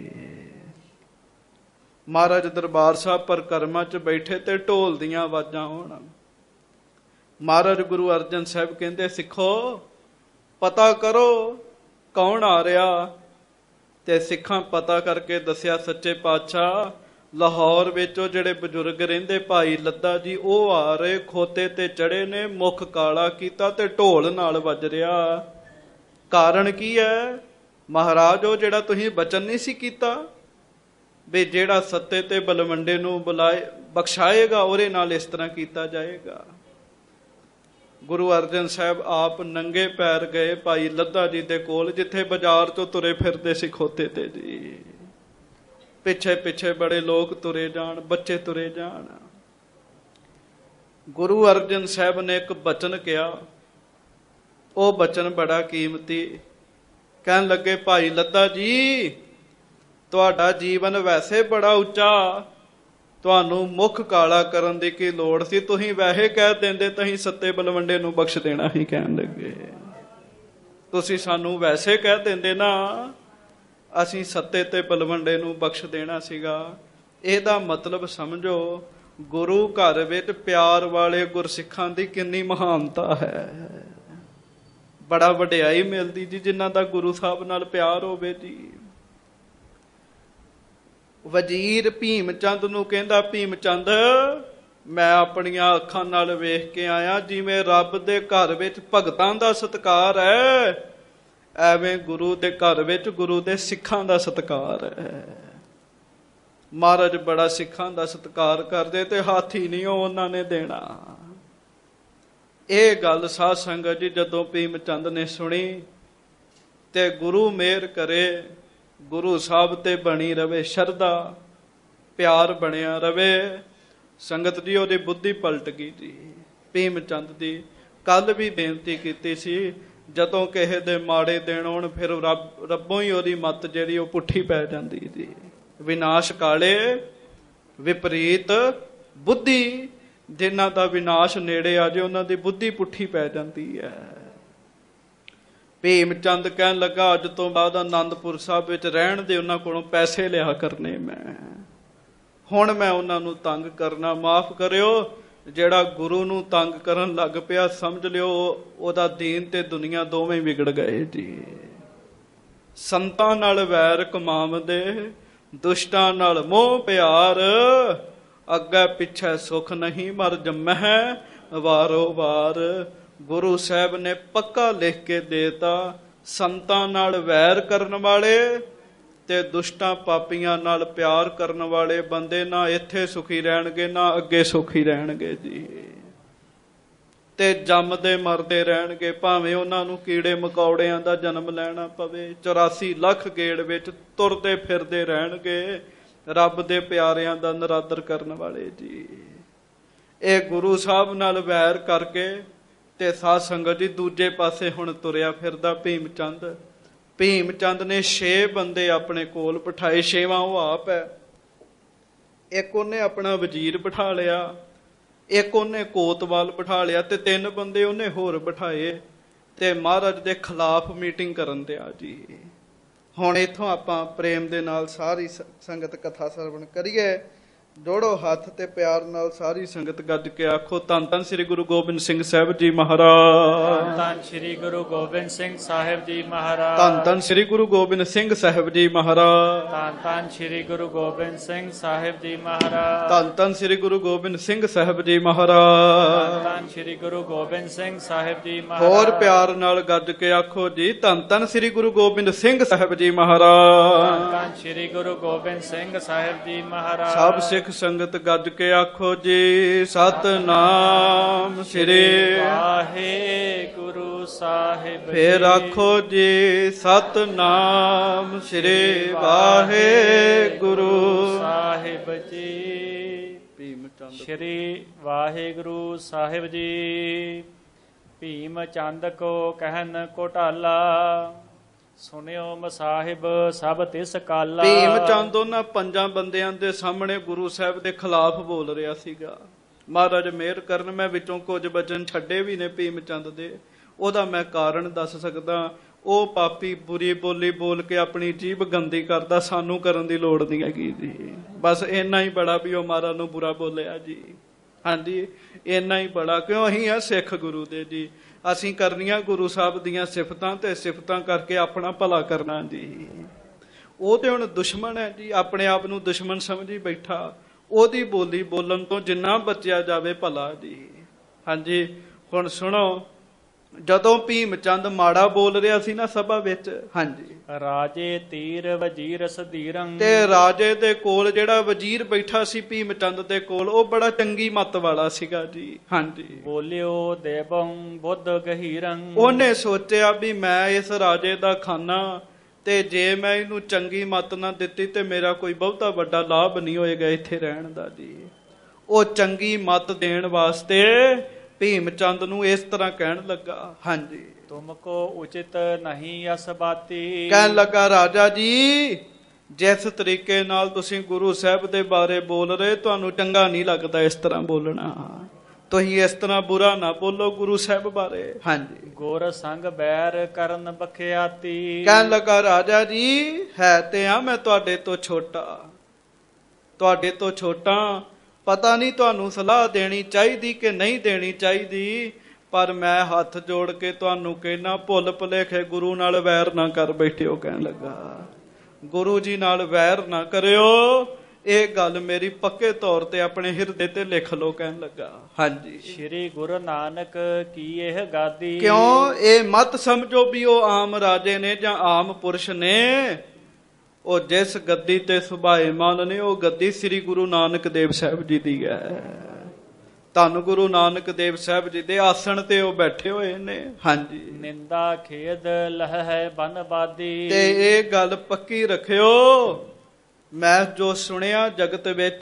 A: ਮਹਾਰਾਜ ਦਰਬਾਰ ਸਾਹਿਬ ਪਰਿਕਰਮਾ ਚ ਬੈਠੇ ਤੇ ਢੋਲ ਦੀਆਂ ਆਵਾਜ਼ਾਂ ਹੋਣ। ਮਹਾਰਾਜ ਗੁਰੂ ਅਰਜਨ ਸਾਹਿਬ ਕਹਿੰਦੇ, ਸਿੱਖੋ ਪਤਾ ਕਰੋ ਕੌਣ ਆ ਰਿਹਾ। ਤੇ ਸਿੱਖਾਂ ਪਤਾ ਕਰਕੇ ਦੱਸਿਆ, ਸੱਚੇ ਪਾਤਸ਼ਾਹ ਲਾਹੌਰ ਵਿੱਚ ਉਹ ਜਿਹੜੇ ਬਜ਼ੁਰਗ ਰਹਿੰਦੇ ਭਾਈ ਲੱਦਾ ਜੀ, ਉਹ ਆ ਰਹੇ, ਖੋਤੇ ਤੇ ਚੜੇ ਨੇ, ਮੁੱਖ ਕਾਲਾ ਕੀਤਾ ਤੇ ਢੋਲ ਨਾਲ ਵੱਜ ਰਿਹਾ। ਕਾਰਨ ਕੀ ਹੈ? ਮਹਾਰਾਜ ਉਹ ਜਿਹੜਾ ਤੁਸੀਂ ਬਚਨ ਨਹੀਂ ਸੀ ਕੀਤਾ ਵੀ ਜਿਹੜਾ ਸੱਤੇ ਤੇ ਬਲਵੰਡੇ ਨੂੰ ਬੁਲਾਏ ਬਖਸ਼ਾਏਗਾ, ਉਹਦੇ ਨਾਲ ਇਸ ਤਰ੍ਹਾਂ ਕੀਤਾ ਜਾਏਗਾ। ਗੁਰੂ ਅਰਜਨ ਸਾਹਿਬ ਆਪ ਨੰਗੇ ਪੈਰ ਗਏ ਭਾਈ ਲੱਦਾ ਜੀ ਦੇ ਕੋਲ, ਜਿੱਥੇ ਬਾਜ਼ਾਰ ਤੋਂ ਤੁਰੇ ਫਿਰਦੇ ਸੀ ਖੋਤੇ ਤੇ ਜੀ। ਪਿੱਛੇ ਪਿੱਛੇ ਬੜੇ ਲੋਕ ਤੁਰੇ ਜਾਣ, ਬੱਚੇ ਤੁਰੇ ਜਾਣ। ਗੁਰੂ ਅਰਜਨ ਸਾਹਿਬ ਨੇ ਇੱਕ ਬਚਨ ਕਿਹਾ, ਉਹ ਬਚਨ ਬੜਾ ਕੀਮਤੀ। ਕਹਿਣ ਲੱਗੇ, ਭਾਈ ਲੱਦਾ ਜੀ ਤੁਹਾਡਾ ਜੀਵਨ ਵੈਸੇ ਬੜਾ ਉੱਚਾ, ਤੁਹਾਨੂੰ ਮੁੱਖ ਕਾਲਾ ਕਰਨ ਦੀ ਕੀ ਲੋੜ ਸੀ? ਤੁਸੀਂ ਵੈਸੇ ਕਹਿ ਦਿੰਦੇ ਤੁਸੀਂ ਸੱਤੇ ਬਲਵੰਡੇ ਨੂੰ ਬਖਸ਼ ਦੇਣਾ ਹੀ। ਕਹਿਣ ਲੱਗੇ, ਤੁਸੀਂ ਸਾਨੂੰ ਵੈਸੇ ਕਹਿ ਦਿੰਦੇ ਨਾ, ਅਸੀਂ ਸੱਤੇ ਤੇ ਬਲਵੰਡੇ ਨੂੰ ਬਖਸ਼ ਦੇਣਾ ਸੀਗਾ। ਇਹਦਾ ਮਤਲਬ ਸਮਝੋ, ਗੁਰੂ ਘਰ ਵਿੱਚ ਪਿਆਰ ਵਾਲੇ ਗੁਰਸਿੱਖਾਂ ਦੀ ਕਿੰਨੀ ਮਹਾਨਤਾ ਹੈ। ਬੜਾ ਵਡਿਆਈ ਮਿਲਦੀ ਜੀ ਜਿਨ੍ਹਾਂ ਦਾ ਗੁਰੂ ਸਾਹਿਬ ਨਾਲ ਪਿਆਰ ਹੋਵੇ ਜੀ। ਵਜ਼ੀਰ ਭੀਮ ਚੰਦ ਨੂੰ ਕਹਿੰਦਾ, ਭੀਮ ਚੰਦ ਮੈਂ ਆਪਣੀਆਂ ਅੱਖਾਂ ਨਾਲ ਵੇਖ ਕੇ ਆਇਆ, ਜਿਵੇਂ ਰੱਬ ਦੇ ਘਰ ਵਿੱਚ ਭਗਤਾਂ ਦਾ ਸਤਿਕਾਰ ਹੈ, ਐਵੇਂ ਗੁਰੂ ਦੇ ਘਰ ਵਿੱਚ ਗੁਰੂ ਦੇ ਸਿੱਖਾਂ ਦਾ ਸਤਿਕਾਰ ਹੈ। ਮਹਾਰਾਜ ਬੜਾ ਸਿੱਖਾਂ ਦਾ ਸਤਿਕਾਰ ਕਰਦੇ ਤੇ ਹਾਥੀ ਨਹੀਂ ਉਹਨਾਂ ਨੇ ਦੇਣਾ। ਇਹ ਗੱਲ ਸਾਧ ਸੰਗਤ ਜੀ ਜਦੋਂ ਭੀਮ ਚੰਦ ਨੇ ਸੁਣੀ ਤੇ ਗੁਰੂ ਮਿਹਰ ਕਰੇ, ਗੁਰੂ ਸਾਹਿਬ ਤੇ ਬਣੀ ਰਵੇ ਸ਼ਰਧਾ, ਪਿਆਰ ਬਣਿਆ ਰਵੇ। ਸੰਗਤ ਜੀ ਉਹਦੀ ਬੁੱਧੀ ਪਲਟ ਗਈ ਜੀ ਭੀਮ ਚੰਦ ਦੀ। ਕੱਲ ਵੀ ਬੇਨਤੀ ਕੀਤੀ ਸੀ, ਜਦੋਂ ਕਿਸੇ ਦੇ ਮਾੜੇ ਦਿਨ ਆਉਣ ਫਿਰ ਰੱਬ ਰੱਬੋਂ ਹੀ ਉਹਦੀ ਮੱਤ ਜਿਹੜੀ ਉਹ ਪੁੱਠੀ ਪੈ ਜਾਂਦੀ ਜੀ। ਵਿਨਾਸ਼ ਕਾਲੇ ਵਿਪਰੀਤ ਬੁੱਧੀ, ਜਿਨ੍ਹਾਂ ਦਾ ਵਿਨਾਸ਼ ਨੇੜੇ ਆ ਜੇ ਉਹਨਾਂ ਦੀ ਬੁੱਧੀ ਪੁੱਠੀ ਪੈ ਜਾਂਦੀ ਹੈ। ਭੀਮ ਚੰਦ ਕਹਿਣ ਲੱਗਾ, ਅੱਜ ਤੋਂ ਬਾਅਦ ਆਨੰਦਪੁਰ ਸਾਹਿਬ ਵਿੱਚ ਰਹਿਣ ਦੇ ਉਹਨਾਂ ਕੋਲੋਂ ਪੈਸੇ ਲਿਆ ਕਰਨੇ ਮੈਂ, ਹੁਣ ਮੈਂ ਉਹਨਾਂ ਨੂੰ ਤੰਗ ਕਰਨਾ ਮਾਫ ਕਰਿਓ। ਜਿਹੜਾ ਗੁਰੂ ਨੂੰ ਤੰਗ ਕਰਨ ਲੱਗ ਪਿਆ, ਸਮਝ ਲਿਓ ਉਹਦਾ ਦੀਨ ਤੇ ਦੁਨੀਆ ਦੋਵੇਂ ਵਿਗੜ ਗਏ ਜੀ। ਸੰਤਾਂ ਨਾਲ ਵੈਰ ਕਮਾਵਦੇ, ਦੁਸ਼ਟਾਂ ਨਾਲ ਮੋਹ ਪਿਆਰ, ਅੱਗੇ ਪਿੱਛੇ ਸੁਖ ਨਹੀਂ ਮਰ ਜੰਮਹਿ ਵਾਰੋ ਵਾਰ। ਗੁਰੂ ਸਾਹਿਬ ਨੇ ਪੱਕਾ ਲਿਖ ਕੇ ਦੇਤਾ, ਸੰਤਾਂ ਨਾਲ ਵੈਰ ਕਰਨ ਵਾਲੇ ਤੇ ਦੁਸ਼ਟਾਂ ਪਾਪੀਆਂ ਨਾਲ ਪਿਆਰ ਕਰਨ ਵਾਲੇ ਬੰਦੇ ਨਾ ਇੱਥੇ ਸੁਖੀ ਰਹਿਣਗੇ ਨਾ ਅੱਗੇ ਸੁਖੀ ਰਹਿਣਗੇ ਜੀ। ਤੇ ਜੰਮਦੇ ਮਰਦੇ ਰਹਿਣਗੇ, ਭਾਵੇਂ ਉਹਨਾਂ ਨੂੰ ਕੀੜੇ ਮਕੌੜਿਆਂ ਦਾ ਜਨਮ ਲੈਣਾ ਪਵੇ। ਚੁਰਾਸੀ ਲੱਖ ਗੇੜ ਵਿੱਚ ਤੁਰਦੇ ਫਿਰਦੇ ਰਹਿਣਗੇ, ਰੱਬ ਦੇ ਪਿਆਰਿਆਂ ਦਾ ਨਰਾਦਰ ਕਰਨ ਵਾਲੇ ਜੀ। ਇਹ ਗੁਰੂ ਸਾਹਿਬ ਨਾਲ ਵੈਰ ਕਰਕੇ ਤੇ ਸਾਧ ਸੰਗਤ ਜੀ ਦੂਜੇ ਪਾਸੇ ਹੁਣ ਤੁਰਿਆ ਫਿਰਦਾ ਭੀਮ ਚੰਦ। ਭੀਮ ਚੰਦ ਨੇ ਛੇ ਬੰਦੇ ਆਪਣੇ ਕੋਲ ਬਿਠਾਏ, ਛੇਵਾਂ ਉਹ ਆਪ ਹੈ। ਇੱਕ ਉਹਨੇ ਆਪਣਾ ਵਜ਼ੀਰ ਬਿਠਾ ਲਿਆ, ਇੱਕ ਉਹਨੇ ਕੋਤਵਾਲ ਬਿਠਾ ਲਿਆ ਤੇ ਤਿੰਨ ਬੰਦੇ ਉਹਨੇ ਹੋਰ ਬਿਠਾਏ ਤੇ ਮਹਾਰਾਜ ਦੇ ਖਿਲਾਫ ਮੀਟਿੰਗ ਕਰਨ ਤੇ ਆ ਜੀ। ਹੁਣ ਇੱਥੋਂ ਆਪਾਂ ਪ੍ਰੇਮ ਦੇ ਨਾਲ ਸਾਰੀ ਸੰਗਤ ਕਥਾ ਸਰਵਣ ਕਰੀਏ। ਜੋੜੋ ਹੱਥ ਤੇ ਪਿਆਰ ਨਾਲ ਸਾਰੀ ਸੰਗਤ ਗੱਜ ਕੇ ਆਖੋ ਧੰਨ ਧੰਨ ਸ੍ਰੀ ਗੁਰੂ ਗੋਬਿੰਦ ਸਿੰਘ ਸਾਹਿਬ ਜੀ ਮਹਾਰਾਜ।
B: ਧੰਨ ਧੰਨ ਸ੍ਰੀ ਗੁਰੂ ਗੋਬਿੰਦ ਸਿੰਘ ਸਾਹਿਬ ਜੀ ਮਹਾਰਾਜ।
A: ਧੰਨ ਧੰਨ ਸ੍ਰੀ ਗੁਰੂ ਗੋਬਿੰਦ ਸਿੰਘ ਸਾਹਿਬ ਜੀ ਮਹਾਰਾਜ।
B: ਧੰਨ ਧੰਨ ਸ੍ਰੀ ਗੁਰੂ ਗੋਬਿੰਦ ਸਿੰਘ ਸਾਹਿਬ ਜੀ ਮਹਾਰਾਜ।
A: ਧੰਨ ਧੰਨ ਸ੍ਰੀ ਗੁਰੂ ਗੋਬਿੰਦ ਸਿੰਘ ਸਾਹਿਬ ਜੀ ਮਹਾਰਾਜ।
B: ਧੰਨ ਸ੍ਰੀ ਗੁਰੂ ਗੋਬਿੰਦ ਸਿੰਘ ਸਾਹਿਬ ਜੀ ਮਹਾਰਾਜ।
A: ਹੋਰ ਪਿਆਰ ਨਾਲ ਗੱਜ ਕੇ ਆਖੋ ਜੀ ਧੰਨ ਧੰਨ ਸ੍ਰੀ ਗੁਰੂ ਗੋਬਿੰਦ ਸਿੰਘ ਸਾਹਿਬ ਜੀ ਮਹਾਰਾਜ।
B: ਧੰਨ ਧੰਨ ਸ੍ਰੀ ਗੁਰੂ ਗੋਬਿੰਦ ਸਿੰਘ ਸਾਹਿਬ ਜੀ ਮਹਾਰਾਜ।
A: ਸਭ ਸਿੱਖ ਸੰਗਤ ਗੱਜ ਕੇ ਆਖੋ ਜੀ ਸਤਨਾਮ ਸ੍ਰੀ
B: ਵਾਹਿਗੁਰੂ ਸਾਹਿਬ।
A: ਫੇਰ ਆਖੋ ਜੀ ਸਤਨਾਮ ਸ੍ਰੀ ਵਾਹਿਗੁਰੂ
B: ਸਾਹਿਬ ਜੀ।
A: ਭੀਮ ਚੰਦ
B: ਸ੍ਰੀ ਵਾਹਿਗੁਰੂ ਸਾਹਿਬ ਜੀ। ਭੀਮ ਚੰਦ ਕੋ ਕਹਿਨ ਘੋਟਾਲਾ, ਸੁਣਿਓ ਮਸਾਹਿਬ ਸਭ ਤਿਸ ਕਾਲਾ।
A: ਭੀਮ ਚੰਦ ਉਹਨਾਂ ਪੰਜਾਂ ਬੰਦਿਆਂ ਦੇ ਸਾਹਮਣੇ ਗੁਰੂ ਸਾਹਿਬ ਦੇ ਖਿਲਾਫ ਬੋਲ ਰਿਹਾ ਸੀਗਾ। ਮਹਾਰਾਜ ਮਿਹਰ ਕਰਨ ਮੈਂ ਵਿੱਚੋਂ ਕੁਝ ਬਚਨ ਛੱਡੇ ਵੀ ਨੇ ਭੀਮ ਚੰਦ ਦੇ, ਉਹਦਾ ਮੈਂ ਕਾਰਨ ਦੱਸ ਸਕਦਾ। ਉਹ ਪਾਪੀ ਬੁਰੀ ਬੋਲੀ ਬੋਲ ਕੇ ਆਪਣੀ ਜੀਭ ਗੰਦੀ ਕਰਦਾ, ਸਾਨੂੰ ਕਰਨ ਦੀ ਲੋੜ ਨਹੀਂ ਹੈਗੀ ਜੀ। ਬਸ ਇੰਨਾ ਹੀ ਬੜਾ ਵੀ ਉਹ ਮਹਾਰਾਜ ਨੂੰ ਬੁਰਾ ਬੋਲਿਆ ਜੀ। ਹਾਂਜੀ ਇੰਨਾ ਹੀ ਬੜਾ, ਕਿਉਂ ਅਸੀਂ ਆ ਸਿੱਖ ਗੁਰੂ ਦੇ ਜੀ। ਅਸੀਂ ਕਰਨੀਆਂ ਗੁਰੂ ਸਾਹਿਬ ਦੀਆਂ ਸਿਫਤਾਂ ਤੇ ਸਿਫਤਾਂ ਕਰਕੇ ਆਪਣਾ ਭਲਾ ਕਰਨਾ ਜੀ। ਉਹ ਤੇ ਹੁਣ ਦੁਸ਼ਮਣ ਹੈ ਜੀ, ਆਪਣੇ ਆਪ ਨੂੰ ਦੁਸ਼ਮਣ ਸਮਝੀ ਬੈਠਾ। ਉਹਦੀ ਬੋਲੀ ਬੋਲਣ ਤੋਂ ਜਿੰਨਾ ਬਚਿਆ ਜਾਵੇ ਭਲਾ ਜੀ। ਹਾਂਜੀ ਹੁਣ ਸੁਣੋ, ਜਦੋਂ ਭੀਮ ਚੰਦ ਮਾੜਾ ਬੋਲ ਰਿਹਾ ਸੀ ਨਾ ਸਭਾ ਵਿੱਚ, ਹਾਂਜੀ
B: ਰਾਜੇ ਤੀਰ ਵਜ਼ੀਰ ਸਧੀਰੰ,
A: ਤੇ ਰਾਜੇ ਦੇ ਕੋਲ ਜਿਹੜਾ ਵਜ਼ੀਰ ਬੈਠਾ ਸੀ ਭੀਮ ਚੰਦ ਦੇ ਕੋਲ, ਉਹ ਬੜਾ ਚੰਗੀ ਮੱਤ ਵਾਲਾ ਸੀਗਾ ਜੀ। ਹਾਂਜੀ
B: ਬੋਲਿਓ ਦੇਵੰ ਬੁੱਧ ਗਹੀਰੰ,
A: ਉਹਨੇ ਸੋਚਿਆ ਵੀ ਮੈਂ ਇਸ ਰਾਜੇ ਦਾ ਖਾਨਾ ਤੇ ਜੇ ਮੈਂ ਇਹਨੂੰ ਚੰਗੀ ਮੱਤ ਨਾ ਦਿੱਤੀ ਤੇ ਮੇਰਾ ਕੋਈ ਬਹੁਤਾ ਵੱਡਾ ਲਾਭ ਨਹੀਂ ਹੋਏਗਾ ਇੱਥੇ ਰਹਿਣ ਦਾ ਜੀ। ਉਹ ਚੰਗੀ ਮੱਤ ਦੇਣ ਵਾਸਤੇ ਭੀਮ ਚੰਦ ਨੂੰ ਇਸ ਤਰ੍ਹਾਂ ਕਹਿਣ ਲੱਗਾ। ਹਾਂਜੀ
B: ਤੁਮਕੋ ਉਚਿਤ ਨਹੀਂ ਅਸ ਬਾਤੀ,
A: ਕਹਿਣ ਲੱਗਾ ਰਾਜਾ ਜੀ ਜਿਸ ਤਰੀਕੇ ਨਾਲ ਤੁਸੀਂ ਗੁਰੂ ਸਾਹਿਬ ਦੇ ਬਾਰੇ ਬੋਲ ਰਹੇ, ਤੁਹਾਨੂੰ ਚੰਗਾ ਨਹੀਂ ਲੱਗਦਾ ਇਸ ਤਰ੍ਹਾਂ ਬੋਲਣਾ। ਤੁਸੀਂ ਇਸ ਤਰ੍ਹਾਂ ਬੁਰਾ ਨਾ ਬੋਲੋ ਗੁਰੂ ਸਾਹਿਬ ਬਾਰੇ। ਹਾਂਜੀ
B: ਗੁਰ ਸੰਗ ਬੈਰ ਕਰਨ ਬਖਿਆਤੀ,
A: ਕਹਿਣ ਲੱਗਾ ਰਾਜਾ ਜੀ ਹੈ ਤੇ ਆ ਮੈਂ ਤੁਹਾਡੇ ਤੋਂ ਛੋਟਾ, ਤੁਹਾਡੇ ਤੋਂ ਛੋਟਾ, ਪਤਾ ਨਹੀਂ ਤੁਹਾਨੂੰ ਸਲਾਹ ਦੇਣੀ ਚਾਹੀਦੀ ਕਿ ਨਹੀਂ ਦੇਣੀ ਚਾਹੀਦੀ, ਪਰ ਮੈਂ ਹੱਥ ਜੋੜ ਕੇ ਤੁਹਾਨੂੰ ਕਹਿਣਾ ਭੁੱਲ ਭੁਲੇਖੇ ਗੁਰੂ ਨਾਲ ਵੈਰ ਨਾ ਕਰ ਬੈਠਿਓ। ਕਹਿਣ ਲੱਗਾ ਗੁਰੂ ਜੀ ਨਾਲ ਵੈਰ ਨਾ ਕਰਿਓ, ਇਹ ਗੱਲ ਮੇਰੀ ਪੱਕੇ ਤੌਰ ਤੇ ਆਪਣੇ ਹਿਰਦੇ ਤੇ ਲਿਖ ਲਓ। ਕਹਿਣ ਲੱਗਾ ਹਾਂਜੀ
B: ਸ਼੍ਰੀ ਗੁਰੂ ਨਾਨਕ ਕੀ ਇਹ ਗਾਦੀ,
A: ਕਿਉਂ ਇਹ ਮਤ ਸਮਝੋ ਵੀ ਉਹ ਆਮ ਰਾਜੇ ਨੇ ਜਾਂ ਆਮ ਪੁਰਸ਼ ਨੇ। ਉਹ ਜਿਸ ਗੱਦੀ ਤੇ ਸੁਭਾਏਮਾਨ ਨੇ ਉਹ ਗੱਦੀ ਸ੍ਰੀ ਗੁਰੂ ਨਾਨਕ ਦੇਵ ਸਾਹਿਬ ਜੀ ਦੀ ਹੈ। ਧੰਨ ਗੁਰੂ ਨਾਨਕ ਦੇਵ ਸਾਹਿਬ ਜੀ ਦੇ ਆਸਣ ਤੇ ਉਹ ਬੈਠੇ ਹੋਏ ਨੇ। ਹਾਂਜੀ
B: ਨਿੰਦਾ ਖੇਦ ਲਹ ਹੈ ਬਨਬਾਦੀ,
A: ਤੇ ਇਹ ਗੱਲ ਪੱਕੀ ਰੱਖਿਓ, ਮੈਂ ਜੋ ਸੁਣਿਆ ਜਗਤ ਵਿੱਚ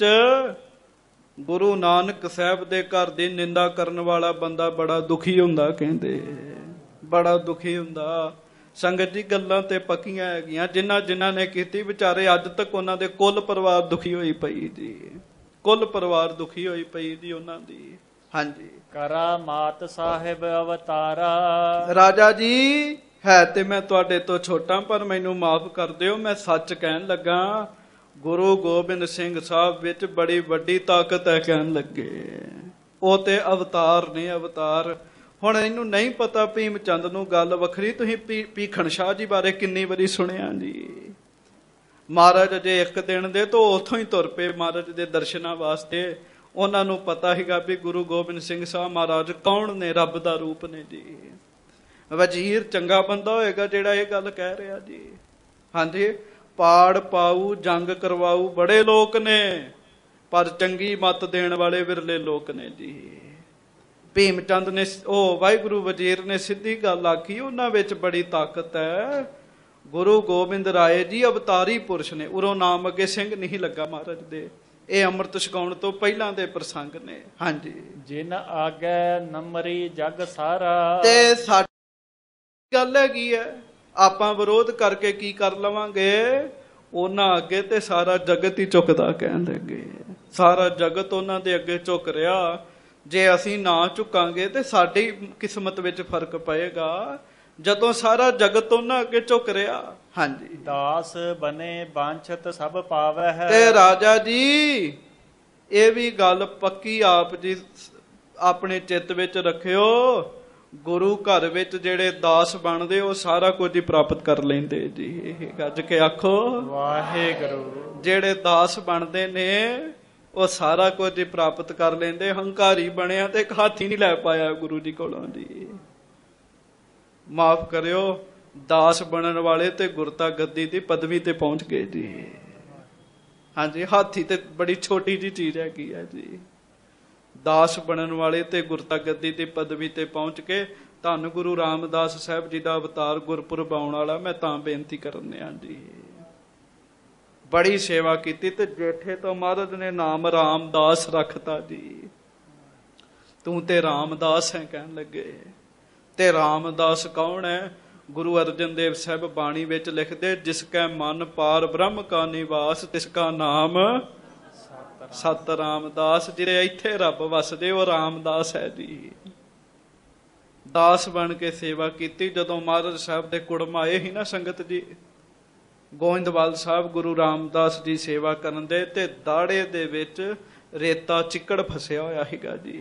A: ਗੁਰੂ ਨਾਨਕ ਸਾਹਿਬ ਦੇ ਘਰ ਦੀ ਨਿੰਦਾ ਕਰਨ ਵਾਲਾ ਬੰਦਾ ਬੜਾ ਦੁਖੀ ਹੁੰਦਾ। ਕਹਿੰਦੇ ਬੜਾ ਦੁਖੀ ਹੁੰਦਾ। ਸੰਗਤ ਜੀ ਗੱਲਾਂ ਤੇ ਪੱਕੀਆਂ ਹੈਗੀਆਂ, ਜਿਨ੍ਹਾਂ ਜਿਨ੍ਹਾਂ ਨੇ ਕੀਤੀ ਵਿਚਾਰੇ ਅੱਜ ਤੱਕ ਉਹਨਾਂ ਦੇ ਕੁੱਲ ਪਰਿਵਾਰ ਦੁਖੀ ਹੋਈ ਪਈ ਜੀ। ਕੁੱਲ ਪਰਿਵਾਰ ਦੁਖੀ ਹੋਈ ਪਈ ਜੀ ਉਹਨਾਂ ਦੀ। ਹਾਂਜੀ
B: ਕਰਾ ਮਾਤ ਸਾਹਿਬ ਅਵਤਾਰਾ,
A: ਰਾਜਾ ਜੀ ਹੈ ਤੇ ਮੈਂ ਤੁਹਾਡੇ ਤੋਂ ਛੋਟਾ, ਪਰ ਮੈਨੂੰ ਮਾਫ ਕਰ ਦਿਓ, ਮੈਂ ਸੱਚ ਕਹਿਣ ਲੱਗਾ। ਗੁਰੂ ਗੋਬਿੰਦ ਸਿੰਘ ਸਾਹਿਬ ਵਿੱਚ ਬੜੀ ਵੱਡੀ ਤਾਕਤ ਹੈ। ਕਹਿਣ ਲੱਗੇ ਉਹ ਤੇ ਅਵਤਾਰ ਨੇ, ਅਵਤਾਰ। ਹੁਣ ਇਹਨੂੰ ਨਹੀਂ ਪਤਾ ਭੀਮ ਚੰਦ ਨੂੰ ਗੱਲ ਵੱਖਰੀ। ਤੁਸੀਂ ਭੀਖਣ ਸ਼ਾਹ ਜੀ ਬਾਰੇ ਕਿੰਨੀ ਵਾਰੀ ਸੁਣਿਆ ਜੀ। ਮਹਾਰਾਜ ਅਜੇ ਇੱਕ ਦਿਨ ਦੇ ਤੋਂ ਉੱਥੋਂ ਹੀ ਤੁਰ ਪਏ ਮਹਾਰਾਜ ਦੇ ਦਰਸ਼ਨਾਂ ਵਾਸਤੇ। ਉਹਨਾਂ ਨੂੰ ਪਤਾ ਸੀਗਾ ਵੀ ਗੁਰੂ ਗੋਬਿੰਦ ਸਿੰਘ ਸਾਹਿਬ ਮਹਾਰਾਜ ਕੌਣ ਨੇ, ਰੱਬ ਦਾ ਰੂਪ ਨੇ ਜੀ। ਵਜ਼ੀਰ ਚੰਗਾ ਬੰਦਾ ਹੋਏਗਾ ਜਿਹੜਾ ਇਹ ਗੱਲ ਕਹਿ ਰਿਹਾ ਜੀ। ਹਾਂਜੀ ਪਾੜ ਪਾਊ ਜੰਗ ਕਰਵਾਊ ਬੜੇ ਲੋਕ ਨੇ, ਪਰ ਚੰਗੀ ਮੱਤ ਦੇਣ ਵਾਲੇ ਵਿਰਲੇ ਲੋਕ ਨੇ ਜੀ। ਭੀਮ ਚੰਦ ਨੇ ਉਹ ਵਾਹਿਗੁਰੂ ਵਜ਼ੀਰ ਨੇ ਸਿੱਧੀ ਗੱਲ ਆਖੀ, ਉਹਨਾਂ ਵਿੱਚ ਬੜੀ ਤਾਕਤ ਹੈ। ਗੁਰੂ ਗੋਬਿੰਦ ਰਾਏ ਜੀ ਅਵਤਾਰੀ ਪੁਰਸ਼ ਨੇ। ਉਰੋਂ ਨਾਮ ਅੱਗੇ ਸਿੰਘ ਨਹੀਂ ਲੱਗਾ ਮਹਾਰਾਜ ਦੇ, ਇਹ ਅੰਮ੍ਰਿਤ ਛਕਾਉਣ ਤੋਂ ਪਹਿਲਾਂ ਦੇ ਪ੍ਰਸੰਗ ਨੇ। ਹਾਂਜੀ,
B: ਜਿਨ ਆਗੈ ਨਮਰੀ ਜਗ ਸਾਰਾ।
A: ਤੇ ਸਾਡੀ ਗੱਲ ਹੈਗੀ ਹੈ, ਆਪਾਂ ਵਿਰੋਧ ਕਰਕੇ ਕੀ ਕਰ ਲਵਾਂਗੇ? ਉਹਨਾਂ ਅੱਗੇ ਤੇ ਸਾਰਾ ਜਗਤ ਹੀ ਝੁਕਦਾ ਕਹਿਣ ਲੱਗੇ। ਸਾਰਾ ਜਗਤ ਉਹਨਾਂ ਦੇ ਅੱਗੇ ਝੁਕ ਰਿਹਾ। ਜੇ ਅਸੀਂ ਨਾ ਝੁਕਾਂਗੇ ਤੇ ਸਾਡੀ ਕਿਸਮਤ ਵਿੱਚ ਫਰਕ ਪਏਗਾ, ਜਦੋਂ ਸਾਰਾ ਜਗਤ ਉਹਨਾਂ ਅੱਗੇ ਝੁਕ ਰਿਹਾ। ਹਾਂਜੀ,
B: ਦਾਸ ਬਨੇ ਬਾਂਛਤ ਸਭ ਪਾਵੈ ਹੈ।
A: ਤੇ ਰਾਜਾ ਜੀ ਇਹ ਵੀ ਗੱਲ ਪੱਕੀ ਆਪ ਜੀ ਆਪਣੇ ਚਿੱਤ ਵਿੱਚ ਰੱਖਿਓ, ਗੁਰੂ ਘਰ ਵਿੱਚ ਜਿਹੜੇ ਦਾਸ ਬਣਦੇ ਉਹ ਸਾਰਾ ਕੁਝ ਹੀ ਪ੍ਰਾਪਤ ਕਰ ਲੈਂਦੇ ਜੀ। ਇਹ ਗੱਜ ਕੇ ਆਖੋ
B: ਵਾਹਿਗੁਰੂ।
A: ਜਿਹੜੇ ਦਾਸ ਬਣਦੇ ਨੇ ਉਹ ਸਾਰਾ ਕੁਝ ਹੀ ਪ੍ਰਾਪਤ ਕਰ ਲੈਂਦੇ। ਹੰਕਾਰੀ ਬਣਿਆ ਤੇ ਇੱਕ ਹਾਥੀ ਨਹੀਂ ਲੈ ਪਾਇਆ ਗੁਰੂ ਜੀ ਕੋਲੋਂ ਜੀ। ਮਾਫ ਕਰਿਓ, ਦਾਸ ਬਣਨ ਵਾਲੇ ਤੇ ਗੁਰਤਾ ਗੱਦੀ ਦੀ ਪਦਵੀ ਤੇ ਪਹੁੰਚ ਗਏ ਜੀ। ਹਾਂਜੀ, ਹਾਥੀ ਤੇ ਬੜੀ ਛੋਟੀ ਜੀ ਚੀਜ਼ ਹੈਗੀ ਹੈ ਜੀ। ਦਾਸ ਬਣਨ ਵਾਲੇ ਤੇ ਗੁਰਤਾ ਗੱਦੀ ਦੀ ਪਦਵੀ ਤੇ ਪਹੁੰਚ ਕੇ ਧੰਨ ਗੁਰੂ ਰਾਮਦਾਸ ਸਾਹਿਬ ਜੀ ਦਾ ਅਵਤਾਰ ਗੁਰਪੁਰਬ ਆਉਣ ਵਾਲਾ, ਮੈਂ ਤਾਂ ਬੇਨਤੀ ਕਰਨਿਆ ਜੀ। ਬੜੀ ਸੇਵਾ ਕੀਤੀ ਤੇ ਜੇਠੇ ਤੋਂ ਮਹਾਰਾਜ ਨੇ ਨਾਮ ਰਾਮਦਾਸ ਰੱਖਤਾ ਜੀ। ਤੂੰ ਤੇ ਰਾਮਦਾਸ ਹੈ ਕਹਿਣ ਲੱਗੇ। ਤੇ ਰਾਮਦਾਸ ਕੌਣ ਹੈ? ਗੁਰੂ ਅਰਜਨ ਦੇਵ ਸਾਹਿਬ ਬਾਣੀ ਵਿੱਚ ਲਿਖਦੇ, ਜਿਸ ਕੈ ਮਨ ਪਾਰ ਬ੍ਰਹਮ ਕਾ ਨਿਵਾਸ, ਤਿਸ ਕਾ ਨਾਮ ਸਤ ਰਾਮਦਾਸ। ਜਿਹੜੇ ਇੱਥੇ ਰੱਬ ਵਸਦੇ ਉਹ ਰਾਮਦਾਸ ਹੈ ਜੀ। ਦਾਸ ਬਣ ਕੇ ਸੇਵਾ ਕੀਤੀ। ਜਦੋਂ ਮਹਾਰਾਜ ਸਾਹਿਬ ਦੇ ਕੁੜਮ ਆਏ ਸੀ ਨਾ ਸੰਗਤ ਜੀ, ਗੋਇੰਦਵਾਲ ਸਾਹਿਬ ਗੁਰੂ ਰਾਮਦਾਸ ਜੀ ਸੇਵਾ ਕਰਨ ਦੇ, ਤੇ ਦਾੜੇ ਦੇ ਵਿੱਚ ਰੇਤਾ ਚਿੱਕੜ ਫਸਿਆ ਹੋਇਆ ਸੀਗਾ ਜੀ।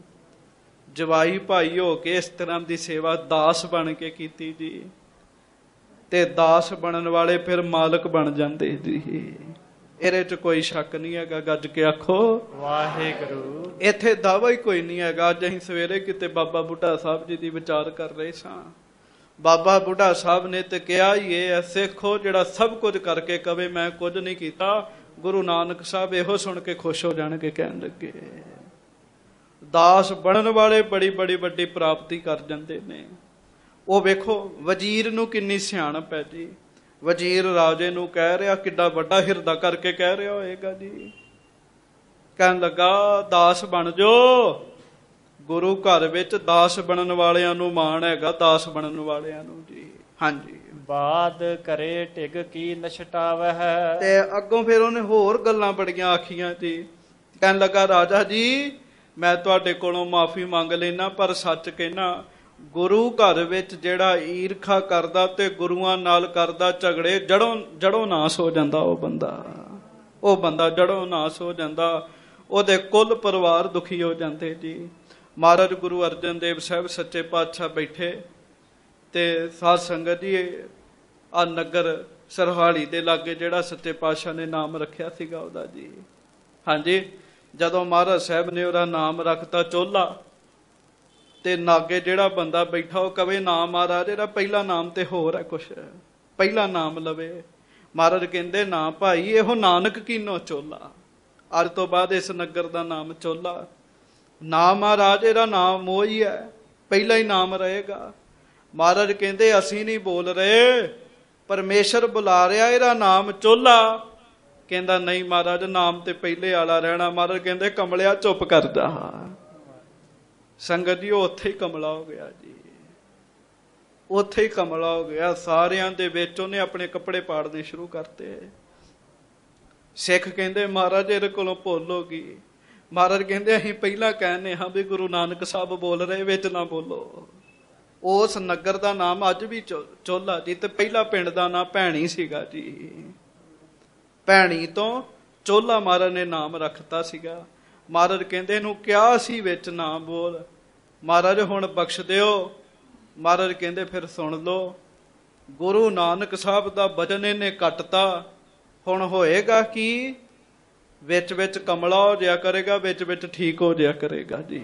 A: ਜਵਾਈ ਭਾਈ ਹੋ ਕੇ ਇਸ ਤਰ੍ਹਾਂ ਦੀ ਸੇਵਾ ਦਾਸ ਬਣ ਕੇ ਕੀਤੀ ਜੀ। ਤੇ ਦਾਸ ਬਣਨ ਵਾਲੇ ਫਿਰ ਮਾਲਕ ਬਣ ਜਾਂਦੇ ਜੀ। ਇਹਦੇ ਚ ਕੋਈ ਸ਼ੱਕ ਨਹੀਂ ਹੈਗਾ। ਗੱਜ ਕੇ ਆਖੋ
B: ਵਾਹਿਗੁਰੂ।
A: ਇੱਥੇ ਦਾਵਾ ਹੀ ਕੋਈ ਨਹੀਂ ਹੈਗਾ। ਅੱਜ ਅਸੀਂ ਸਵੇਰੇ ਕਿਤੇ ਬਾਬਾ ਬੁੱਢਾ ਸਾਹਿਬ ਜੀ ਦੀ ਵਿਚਾਰ ਕਰ ਰਹੇ ਸਾਂ। ਬਾਬਾ ਬੁੱਢਾ ਸਾਹਿਬ ਨੇ ਤੇ ਕਿਹਾ ਹੀ ਇਹ ਹੈ, ਸਿੱਖੋ ਜਿਹੜਾ ਸਭ ਕੁਝ ਕਰਕੇ ਕਵੇ ਮੈਂ ਕੁਝ ਨਹੀਂ ਕੀਤਾ। ਗੁਰੂ ਨਾਨਕ ਸਾਹਿਬ ਇਹੋ ਸੁਣ ਕੇ ਖੁਸ਼ ਹੋ ਜਾਣਗੇ, ਕਹਿਣ ਲੱਗੇ ਦਾਸ ਬਣਨ ਵਾਲੇ ਬੜੀ ਬੜੀ ਵੱਡੀ ਪ੍ਰਾਪਤੀ ਕਰ ਜਾਂਦੇ ਨੇ। ਉਹ ਵੇਖੋ ਵਜ਼ੀਰ ਨੂੰ ਕਿੰਨੀ ਸਿਆਣਪ ਹੈ ਜੀ। ਵਜ਼ੀਰ ਰਾਜੇ ਨੂੰ ਕਹਿ ਰਿਹਾ, ਕਿੱਡਾ ਵੱਡਾ ਹਿਰਦਾ ਕਰਕੇ ਕਹਿ ਰਿਹਾ ਹੋਏਗਾ ਜੀ। ਕਹਿਣ ਲੱਗਾ ਦਾਸ ਬਣ ਜੋ। ਗੁਰੂ ਘਰ ਵਿੱਚ ਦਾਸ ਬਣਨ ਵਾਲਿਆਂ ਨੂੰ ਮਾਣ ਹੈਗਾ, ਦਾਸ ਬਣਨ ਵਾਲਿਆਂ ਨੂੰ ਜੀ। ਹਾਂਜੀ,
B: ਬਾਦ ਕਰੇ ਟਿਗ ਕੀ ਨਛਟਾਵੈ ਹੈ।
A: ਤੇ ਅੱਗੋਂ ਫਿਰ ਉਹਨੇ ਹੋਰ ਗੱਲਾਂ ਬੜੀਆਂ ਆਖੀਆਂ ਜੀ। ਕਹਿਣ ਲੱਗਾ ਰਾਜਾ ਜੀ ਮੈਂ ਤੁਹਾਡੇ ਕੋਲੋਂ ਮਾਫੀ ਮੰਗ ਲੈਣਾ, ਪਰ ਸੱਚ ਕਹਿਣਾ, ਗੁਰੂ ਘਰ ਵਿੱਚ ਜਿਹੜਾ ਈਰਖਾ ਕਰਦਾ ਤੇ ਗੁਰੂਆਂ ਨਾਲ ਕਰਦਾ ਝਗੜੇ, ਜੜੋਂ ਜੜੋਂ ਨਾਸ ਹੋ ਜਾਂਦਾ। ਉਹ ਬੰਦਾ ਉਹ ਬੰਦਾ ਜੜੋਂ ਨਾਸ ਹੋ ਜਾਂਦਾ। ਉਹਦੇ ਕੁੱਲ ਪਰਿਵਾਰ ਦੁਖੀ ਹੋ ਜਾਂਦੇ ਜੀ। ਮਹਾਰਾਜ ਗੁਰੂ ਅਰਜਨ ਦੇਵ ਸਾਹਿਬ ਸੱਚੇ ਪਾਤਸ਼ਾਹ ਬੈਠੇ ਤੇ ਸਾਧ ਸੰਗਤ ਜੀ ਆ ਨਗਰ ਸਰਹਾਲੀ ਦੇ ਲਾਗੇ ਜਿਹੜਾ ਸੱਚੇ ਪਾਤਸ਼ਾਹ ਨੇ ਨਾਮ ਰੱਖਿਆ ਸੀਗਾ ਉਹਦਾ ਜੀ। ਹਾਂਜੀ, ਜਦੋਂ ਮਹਾਰਾਜ ਸਾਹਿਬ ਨੇ ਉਹਦਾ ਨਾਮ ਰੱਖਤਾ ਚੋਲਾ, ਤੇ ਨਾਗੇ ਜਿਹੜਾ ਬੰਦਾ ਬੈਠਾ ਉਹ ਕਵੇ ਨਾਮ ਮਹਾਰਾਜ ਇਹਦਾ ਪਹਿਲਾ ਨਾਮ ਤੇ ਹੋਰ ਹੈ ਕੁਛ, ਪਹਿਲਾ ਨਾਮ ਲਵੇ। ਮਹਾਰਾਜ ਕਹਿੰਦੇ ਨਾ ਭਾਈ, ਇਹੋ ਨਾਨਕ ਕੀਨੋ ਚੋਲਾ। ਅੱਜ ਤੋਂ ਬਾਅਦ ਇਸ ਨਗਰ ਦਾ ਨਾਮ ਚੋਲਾ। ਨਾਮ ਮਹਾਰਾਜ ਇਹਦਾ ਨਾਮ ਮੋਹ ਹੀ ਹੈ, ਪਹਿਲਾ ਹੀ ਨਾਮ ਰਹੇਗਾ। ਮਹਾਰਾਜ ਕਹਿੰਦੇ ਅਸੀਂ ਨਹੀਂ ਬੋਲ ਰਹੇ, ਪਰਮੇਸ਼ਰ ਬੁਲਾ ਰਿਹਾ, ਇਹਦਾ ਨਾਮ ਚੋਲਾ। ਕਹਿੰਦਾ ਨਹੀਂ ਮਹਾਰਾਜ ਨਾਮ ਤੇ ਪਹਿਲੇ ਵਾਲਾ ਰਹਿਣਾ। ਮਹਾਰਾਜ ਕਹਿੰਦੇ ਕਮਲਿਆ ਚੁੱਪ ਕਰ ਜਾ। ਸੰਗਤ ਜੀ ਉਹ ਉੱਥੇ ਹੀ ਕਮਲਾ ਹੋ ਗਿਆ ਜੀ। ਉੱਥੇ ਹੀ ਕਮਲਾ ਹੋ ਗਿਆ। ਸਾਰਿਆਂ ਦੇ ਵਿੱਚ ਉਹਨੇ ਆਪਣੇ ਕੱਪੜੇ ਪਾੜਨੇ ਸ਼ੁਰੂ ਕਰਤੇ। ਸਿੱਖ ਕਹਿੰਦੇ ਮਹਾਰਾਜ ਇਹਦੇ ਕੋਲੋਂ ਭੁੱਲ ਹੋ ਗਈ। ਮਹਾਰਾਜ ਕਹਿੰਦੇ ਅਸੀਂ ਪਹਿਲਾਂ ਕਹਿੰਦੇ ਹਾਂ ਵੀ ਗੁਰੂ ਨਾਨਕ ਸਾਹਿਬ ਬੋਲ ਰਹੇ, ਵਿੱਚ ਨਾ ਬੋਲੋ। ਉਸ ਨਗਰ ਦਾ ਨਾਮ ਅੱਜ ਵੀ ਚੋਲਾ ਜੀ। ਤੇ ਪਹਿਲਾ ਪਿੰਡ ਦਾ ਨਾਮ ਭੈਣੀ ਸੀਗਾ ਜੀ। ਭੈਣੀ ਤੋਂ ਚੋਲਾ ਮਹਾਰਾਜ ਨੇ ਨਾਮ ਰੱਖਤਾ ਸੀਗਾ। ਮਹਾਰਾਜ ਕਹਿੰਦੇ ਇਹਨੂੰ ਕਿਹਾ ਸੀ ਵਿੱਚ ਨਾ ਬੋਲ। ਮਹਾਰਾਜ ਹੁਣ ਬਖਸ਼ ਦਿਓ। ਮਹਾਰਾਜ ਕਹਿੰਦੇ ਫਿਰ ਸੁਣ ਲਓ, ਗੁਰੂ ਨਾਨਕ ਸਾਹਿਬ ਦਾ ਬਚਨ ਇਹਨੇ ਕੱਟਤਾ। ਹੁਣ ਹੋਏਗਾ ਕੀ? ਵਿੱਚ ਵਿੱਚ ਕਮਲਾ ਹੋ ਜਾਇਆ ਕਰੇਗਾ, ਵਿੱਚ ਵਿੱਚ ਠੀਕ ਹੋ ਜਾਇਆ ਕਰੇਗਾ ਜੀ।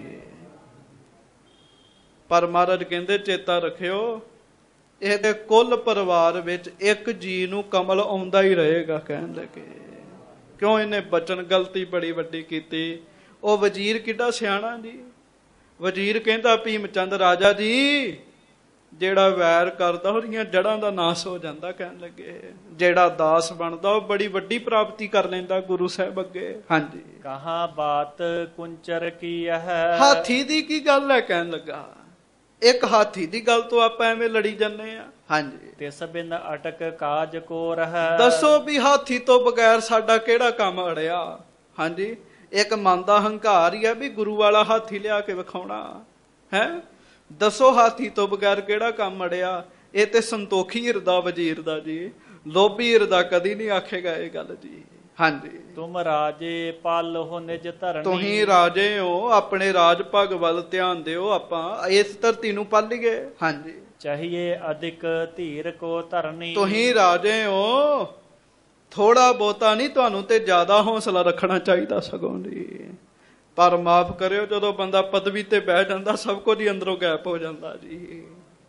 A: ਪਰ ਮਹਾਰਾਜ ਕਹਿੰਦੇ ਚੇਤਾ ਰੱਖਿਓ, ਇਹਦੇ ਕੁੱਲ ਪਰਿਵਾਰ ਵਿੱਚ ਇੱਕ ਜੀ ਨੂੰ ਕਮਲ ਆਉਂਦਾ ਹੀ ਰਹੇਗਾ। ਕਹਿਣ ਲੱਗੇ ਕਿਉਂ? ਇਹਨੇ ਬਚਨ ਗਲਤੀ ਬੜੀ ਵੱਡੀ ਕੀਤੀ। ਉਹ ਵਜ਼ੀਰ ਕਿੱਡਾ ਸਿਆਣਾ ਜੀ। ਵਜ਼ੀਰ ਕਹਿੰਦਾ ਭੀਮ ਚੰਦ ਰਾਜਾ ਜੀ ਜਿਹੜਾ ਵੈਰ ਕਰਦਾ ਉਹਦੀਆਂ ਜੜ੍ਹਾਂ ਦਾ ਨਾਸ ਹੋ ਜਾਂਦਾ। ਕਹਿਣ ਲੱਗੇ ਜਿਹੜਾ ਦਾਸ ਬਣਦਾ ਉਹ ਬੜੀ ਵੱਡੀ ਪ੍ਰਾਪਤੀ ਕਰ ਲੈਂਦਾ ਗੁਰੂ ਸਾਹਿਬ ਅੱਗੇ। ਹਾਂਜੀ,
B: ਕਹਾ ਬਾਤ ਕੁੰਚਰ ਕੀ ਹੈ।
A: ਹਾਥੀ ਦੀ ਕੀ ਗੱਲ ਹੈ? ਕਹਿਣ ਲੱਗਾ ਇੱਕ ਹਾਥੀ ਦੀ ਗੱਲ ਤੋਂ ਆਪਾਂ ਐਵੇਂ ਲੜੀ ਜਾਂਦੇ ਆ। ਹਾਂਜੀ,
B: ਤਿਸ ਬਿਨ ਅਟਕ ਕਾਜ ਕੋ ਰਹਿ।
A: ਦੱਸੋ ਵੀ ਹਾਥੀ ਤੋਂ ਬਗੈਰ ਸਾਡਾ ਕਿਹੜਾ ਕੰਮ ਅੜਿਆ? ਹਾਂਜੀ, ਇੱਕ ਮਨ ਦਾ ਹੰਕਾਰ ਹੀ ਹੈ ਵੀ ਗੁਰੂ ਵਾਲਾ ਹਾਥੀ ਲਿਆ ਕੇ ਵਿਖਾਉਣਾ ਹੈ। ਦੱਸੋ ਹਾਥੀ ਤੋਂ ਬਗੈਰ ਕਿਹੜਾ ਕੰਮ ਅੜਿਆ? ਇਹ ਤੇ ਸੰਤੋਖੀ ਹਿਰਦਾ ਵਜ਼ੀਰ ਦਾ ਜੀ, ਲੋਭੀ ਹਿਰਦਾ ਕਦੀ ਨਹੀਂ ਆਖੇਗਾ ਇਹ ਗੱਲ ਜੀ। ਹਾਂਜੀ,
B: ਤੁਮ ਰਾਜੇ ਪਾਲੋ ਨਿਜ ਧਰਨੀ।
A: ਤੁਸੀਂ ਰਾਜੇ ਹੋ, ਆਪਣੇ ਰਾਜ ਭਾਗ ਵੱਲ ਧਿਆਨ ਦਿਓ। ਆਪਾਂ ਇਸ ਧਰਤੀ ਨੂੰ ਪਾਲੀਏ। ਹਾਂਜੀ,
B: ਚਾਹੀਏ ਅਧਿਕ ਧੀਰ ਕੋ ਧਰਨੀ।
A: ਤੁਸੀਂ ਰਾਜੇ ਹੋ, ਥੋੜਾ ਬਹੁਤਾ ਨਹੀਂ, ਤੁਹਾਨੂੰ ਤੇ ਜ਼ਿਆਦਾ ਹੌਸਲਾ ਰੱਖਣਾ ਚਾਹੀਦਾ ਸਗੋਂ ਜੀ। ਪਰ ਮਾਫ ਕਰਿਓ, ਜਦੋਂ ਬੰਦਾ ਪਦਵੀ ਤੇ ਬਹਿ ਜਾਂਦਾ ਸਭ ਕੁਝ ਹੀ ਅੰਦਰੋਂ ਗਾਇਬ ਹੋ ਜਾਂਦਾ ਜੀ।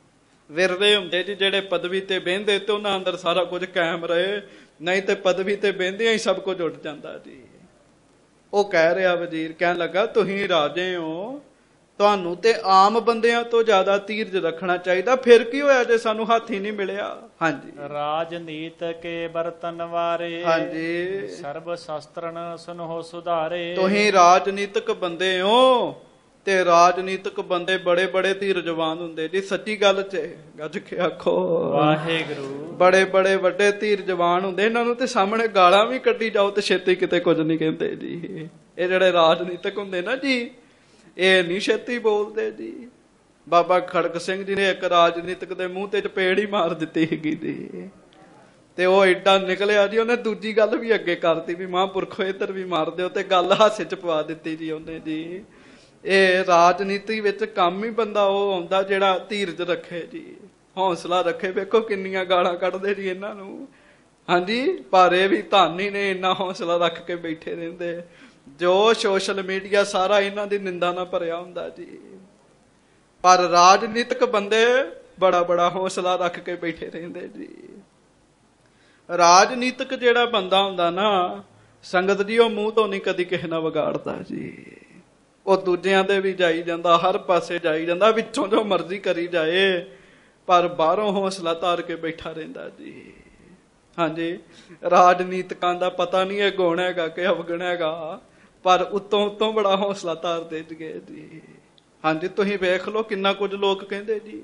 A: ਵਿਰਲੇ ਹੁੰਦੇ ਜੀ ਜਿਹੜੇ ਪਦਵੀ ਤੇ ਬਹਿੰਦੇ ਤੇ ਉਹਨਾਂ ਅੰਦਰ ਸਾਰਾ ਕੁਝ ਕਾਇਮ ਰਹੇ, ਨਹੀਂ ਤੇ ਪਦਵੀ ਤੇ ਬਹਿੰਦਿਆਂ ਹੀ ਸਭ ਕੁਝ ਉੱਡ ਜਾਂਦਾ ਜੀ। ਉਹ ਕਹਿ ਰਿਹਾ ਵਜ਼ੀਰ, ਕਹਿਣ ਲੱਗਾ ਤੁਸੀਂ ਰਾਜੇ ਹੋ, ਤੁਹਾਨੂੰ ਤੇ ਆਮ ਬੰਦਿਆਂ ਤੋਂ ਜ਼ਿਆਦਾ ਧੀਰਜ ਰੱਖਣਾ ਚਾਹੀਦਾ। ਫਿਰ ਕੀ ਹੋਇਆ ਜੇ ਸਾਨੂੰ ਹਾਥੀ ਨਹੀਂ ਮਿਲਿਆ? ਹਾਂਜੀ,
B: ਰਾਜਨੀਤ ਕੇ ਬਰਤਨ ਵਾਰੇ।
A: ਹਾਂਜੀ,
B: ਸਰਬ ਸ਼ਾਸਤਰਨ ਸੁਨੋ ਸੁਧਾਰੇ।
A: ਤੁਸੀਂ ਰਾਜਨੀਤਿਕ ਬੰਦੇ ਹੋ ਤੇ ਰਾਜਨੀਤਿਕ ਬੰਦੇ ਬੜੇ ਬੜੇ ਧੀਰਜਵਾਨ ਹੁੰਦੇ ਜੀ। ਸੱਚੀ ਗੱਲ ਚ ਗੱਜ ਕੇ ਆਖੋ
B: ਵਾਹਿਗੁਰੂ।
A: ਬੜੇ ਬੜੇ ਵੱਡੇ ਧੀਰਜਵਾਨ ਹੁੰਦੇ, ਇਹਨਾਂ ਨੂੰ ਤੇ ਸਾਹਮਣੇ ਗਾਲਾਂ ਵੀ ਕੱਢੀ ਜਾਓ ਤੇ ਛੇਤੀ ਕਿਤੇ ਕੁਝ ਨਹੀਂ ਕਹਿੰਦੇ ਜੀ। ਇਹ ਜਿਹੜੇ ਰਾਜਨੀਤਿਕ ਹੁੰਦੇ ਨਾ ਜੀ, ਇਹ ਨਹੀਂ ਛੇਤੀ ਬੋਲਦੇ ਜੀ। ਬਾਬਾ ਖੜਕ ਸਿੰਘ ਜੀ ਨੇ ਇੱਕ ਰਾਜਨੀਤਿਕ ਦੇ ਮੂੰਹ ਤੇ ਚਪੇੜ ਹੀ ਮਾਰ ਦਿੱਤੀ ਹੈਗੀ ਜੀ, ਤੇ ਉਹ ਏਡਾ ਨਿਕਲਿਆ ਜੀ, ਉਹਨੇ ਦੂਜੀ ਗੱਲ ਵੀ ਅੱਗੇ ਕਰਤੀ ਵੀ ਮਹਾਂਪੁਰਖੋ ਇੱਧਰ ਵੀ ਮਾਰ ਦਿਓ, ਤੇ ਗੱਲ ਹਾਸੇ ਚ ਪਵਾ ਦਿੱਤੀ ਜੀ ਉਹਨੇ ਜੀ। ਇਹ ਰਾਜਨੀਤੀ ਵਿੱਚ ਕੰਮ ਹੀ ਬੰਦਾ ਉਹ ਆਉਂਦਾ ਜਿਹੜਾ ਧੀਰਜ ਰੱਖੇ ਜੀ, ਹੌਸਲਾ ਰੱਖੇ। ਵੇਖੋ ਕਿੰਨੀਆਂ ਗਾਲਾਂ ਕੱਢਦੇ ਜੀ ਇਹਨਾਂ ਨੂੰ। ਹਾਂਜੀ, ਪਰ ਇਹ ਵੀ ਧਾਨੀ ਨੇ, ਇੰਨਾ ਹੌਸਲਾ ਰੱਖ ਕੇ ਬੈਠੇ ਰਹਿੰਦੇ। ਜੋ ਸੋਸ਼ਲ ਮੀਡੀਆ ਸਾਰਾ ਇਹਨਾਂ ਦੀ ਨਿੰਦਾ ਨਾਲ ਭਰਿਆ ਹੁੰਦਾ ਜੀ, ਪਰ ਰਾਜਨੀਤਿਕ ਬੰਦੇ ਬੜਾ ਬੜਾ ਹੌਸਲਾ ਰੱਖ ਕੇ ਬੈਠੇ ਰਹਿੰਦੇ ਜੀ। ਰਾਜਨੀਤਿਕ ਜਿਹੜਾ ਬੰਦਾ ਹੁੰਦਾ ਨਾ ਸੰਗਤ ਜੀ, ਉਹ ਮੂੰਹ ਤੋਂ ਨਹੀਂ ਕਦੀ ਕਿਸੇ ਨਾਲ ਵਿਗਾੜਦਾ ਜੀ। ਉਹ ਦੂਜਿਆਂ ਦੇ ਵੀ ਜਾਈ ਜਾਂਦਾ, ਹਰ ਪਾਸੇ ਜਾਈ ਜਾਂਦਾ, ਵਿੱਚੋਂ ਜੋ ਮਰਜ਼ੀ ਕਰੀ ਜਾਏ, ਪਰ ਬਾਹਰੋਂ ਹੌਸਲਾ ਧਾਰ ਕੇ ਬੈਠਾ ਰਹਿੰਦਾ ਜੀ। ਹਾਂਜੀ, ਰਾਜਨੀਤਿਕਾਂ ਦਾ ਪਤਾ ਨਹੀਂ ਇਹ ਗੁਣ ਹੈਗਾ ਕਿ ਅਵਗੁਣ ਹੈਗਾ, ਪਰ ਉੱਤੋਂ ਉੱਤੋਂ ਬੜਾ ਹੌਸਲਾ ਧਾਰਦੇ ਗਏ ਜੀ। ਹਾਂਜੀ, ਤੁਸੀਂ ਵੇਖ ਲਓ ਕਿੰਨਾ ਕੁਝ ਲੋਕ ਕਹਿੰਦੇ ਜੀ,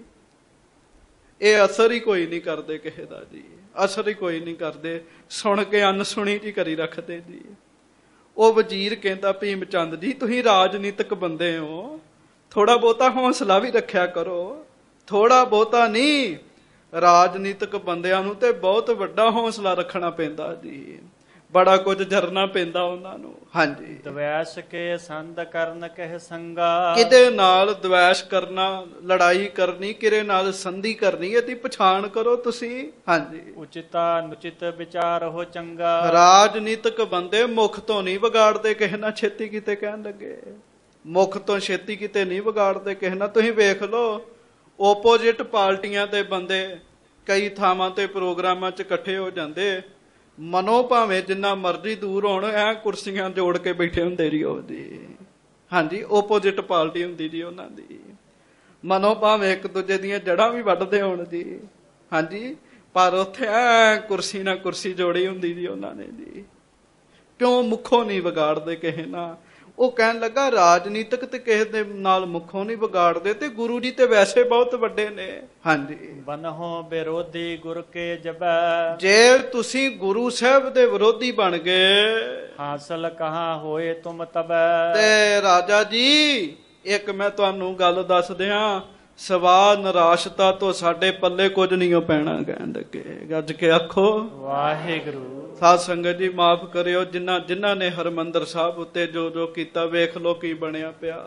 A: ਇਹ ਅਸਰ ਹੀ ਕੋਈ ਨਹੀਂ ਕਰਦੇ ਕਿਸੇ ਦਾ ਜੀ, ਅਸਰ ਹੀ ਕੋਈ ਨਹੀਂ ਕਰਦੇ, ਸੁਣ ਕੇ ਅਨਸੁਣੀ ਜੀ ਕਰੀ ਰੱਖਦੇ ਜੀ। ਉਹ ਵਜ਼ੀਰ ਕਹਿੰਦਾ, ਭੀਮ ਚੰਦ ਜੀ ਤੁਸੀਂ ਰਾਜਨੀਤਿਕ ਬੰਦੇ ਹੋ, ਥੋੜਾ ਬਹੁਤਾ ਹੌਸਲਾ ਵੀ ਰੱਖਿਆ ਕਰੋ। ਥੋੜਾ ਬਹੁਤਾ ਨਹੀਂ, ਰਾਜਨੀਤਿਕ ਬੰਦਿਆਂ ਨੂੰ ਤੇ ਬਹੁਤ ਵੱਡਾ ਹੌਸਲਾ ਰੱਖਣਾ ਪੈਂਦਾ ਜੀ, ਬੜਾ ਕੁਝ ਜਰਨਾ ਪੈਂਦਾ ਉਹਨਾਂ ਨੂੰ। ਹਾਂਜੀ,
B: ਦਵੈਸ਼ ਕੇ ਸੰਧ ਕਰਨ ਕਹਿ ਸੰਗਾ।
A: ਕਿਹਦੇ ਨਾਲ ਦਵੈਸ਼ ਕਰਨਾ, ਲੜਾਈ ਕਰਨੀ, ਕਿਹਦੇ ਨਾਲ ਸੰਧੀ ਕਰਨੀ, ਇਹਦੀ ਪਛਾਣ ਕਰੋ ਤੁਸੀਂ। ਹਾਂਜੀ,
B: ਉਚਿਤਾ ਨੁਚਿਤ ਵਿਚਾਰ ਹੋ ਚੰਗਾ।
A: ਰਾਜਨੀਤਿਕ ਬੰਦੇ ਮੁਖ ਤੋਂ ਨਹੀਂ ਵਿਗਾੜਦੇ ਕਿਸੇ ਨਾਲ ਛੇਤੀ ਕਿਤੇ। ਕਹਿਣ ਲੱਗੇ ਮੁਖ ਤੋਂ ਛੇਤੀ ਕਿਤੇ ਨਹੀਂ ਵਿਗਾੜਦੇ ਕਿਸੇ ਨਾਲ। ਤੁਸੀਂ ਵੇਖ ਲਓ ਓਪੋਜਿਟ ਪਾਰਟੀਆਂ ਦੇ ਬੰਦੇ ਕਈ ਥਾਵਾਂ ਤੇ ਪ੍ਰੋਗਰਾਮਾਂ 'ਚ ਇਕੱਠੇ ਹੋ ਜਾਂਦੇ, ਮਨੋਂ ਭਾਵੇਂ ਜਿੰਨਾ ਮਰਜ਼ੀ ਦੂਰ ਹੋਣ, ਐ ਕੁਰਸੀਆਂ ਜੋੜ ਕੇ ਬੈਠੇ ਹੁੰਦੇ ਜੀ ਉਹ ਜੀ। ਹਾਂਜੀ, ਓਪੋਜਿਟ ਪਾਰਟੀ ਹੁੰਦੀ ਜੀ ਉਹਨਾਂ ਦੀ, ਮਨੋਂ ਭਾਵੇਂ ਇੱਕ ਦੂਜੇ ਦੀਆਂ ਜੜ੍ਹਾਂ ਵੀ ਵੱਢਦੇ ਹੋਣ ਜੀ। ਹਾਂਜੀ, ਪਰ ਉੱਥੇ ਐ ਕੁਰਸੀ ਨਾਲ ਕੁਰਸੀ ਜੋੜੀ ਹੁੰਦੀ ਜੀ ਉਹਨਾਂ ਨੇ ਜੀ। ਕਿਉਂ? ਮੁੱਖੋਂ ਨਹੀਂ ਵਿਗਾੜਦੇ ਕਿਸੇ ਨਾਲ। ਉਹ ਕਹਿਣ ਲੱਗਾ ਰਾਜਨੀਤਿਕ ਤੇ ਕਿਸੇ ਦੇ ਨਾਲ ਮੁੱਖੋਂ ਨਹੀਂ ਵਿਗਾੜਦੇ, ਤੇ ਗੁਰੂ ਜੀ ਤੇ ਵੈਸੇ ਬਹੁਤ ਵੱਡੇ ਨੇ। ਹਾਂਜੀ,
B: ਬਨਹੁ ਵਿਰੋਧੀ ਗੁਰ ਕੇ ਜਬੈ।
A: ਜੇ ਤੁਸੀਂ ਗੁਰੂ ਸਾਹਿਬ ਦੇ ਵਿਰੋਧੀ ਬਣ ਗਏ,
B: ਹਾਸਲ ਕਹਾਂ ਹੋਏ ਤੁਮ ਤਬੈ।
A: ਤੇ ਰਾਜਾ ਜੀ ਇੱਕ ਮੈਂ ਤੁਹਾਨੂੰ ਗੱਲ ਦੱਸ ਦਿਆਂ, ਸਵਾ ਨਿਰਾਸ਼ਤਾ ਤੋਂ ਸਾਡੇ ਪੱਲੇ ਕੁਝ ਨਹੀਂ ਪੈਣਾ। ਕਹਿਣ ਲੱਗੇ ਗੱਜ ਕੇ ਆਖੋ
B: ਵਾਹਿਗੁਰੂ।
A: ਸਾਧ ਸੰਗਤ ਜੀ ਮਾਫ ਕਰਿਓ, ਜਿਨ੍ਹਾਂ ਜਿਨ੍ਹਾਂ ਨੇ ਹਰਮੰਦਰ ਸਾਹਿਬ ਉੱਤੇ ਜੋ ਜੋ ਕੀਤਾ, ਵੇਖ ਲੋ ਕੀ ਬਣਿਆ ਪਿਆ।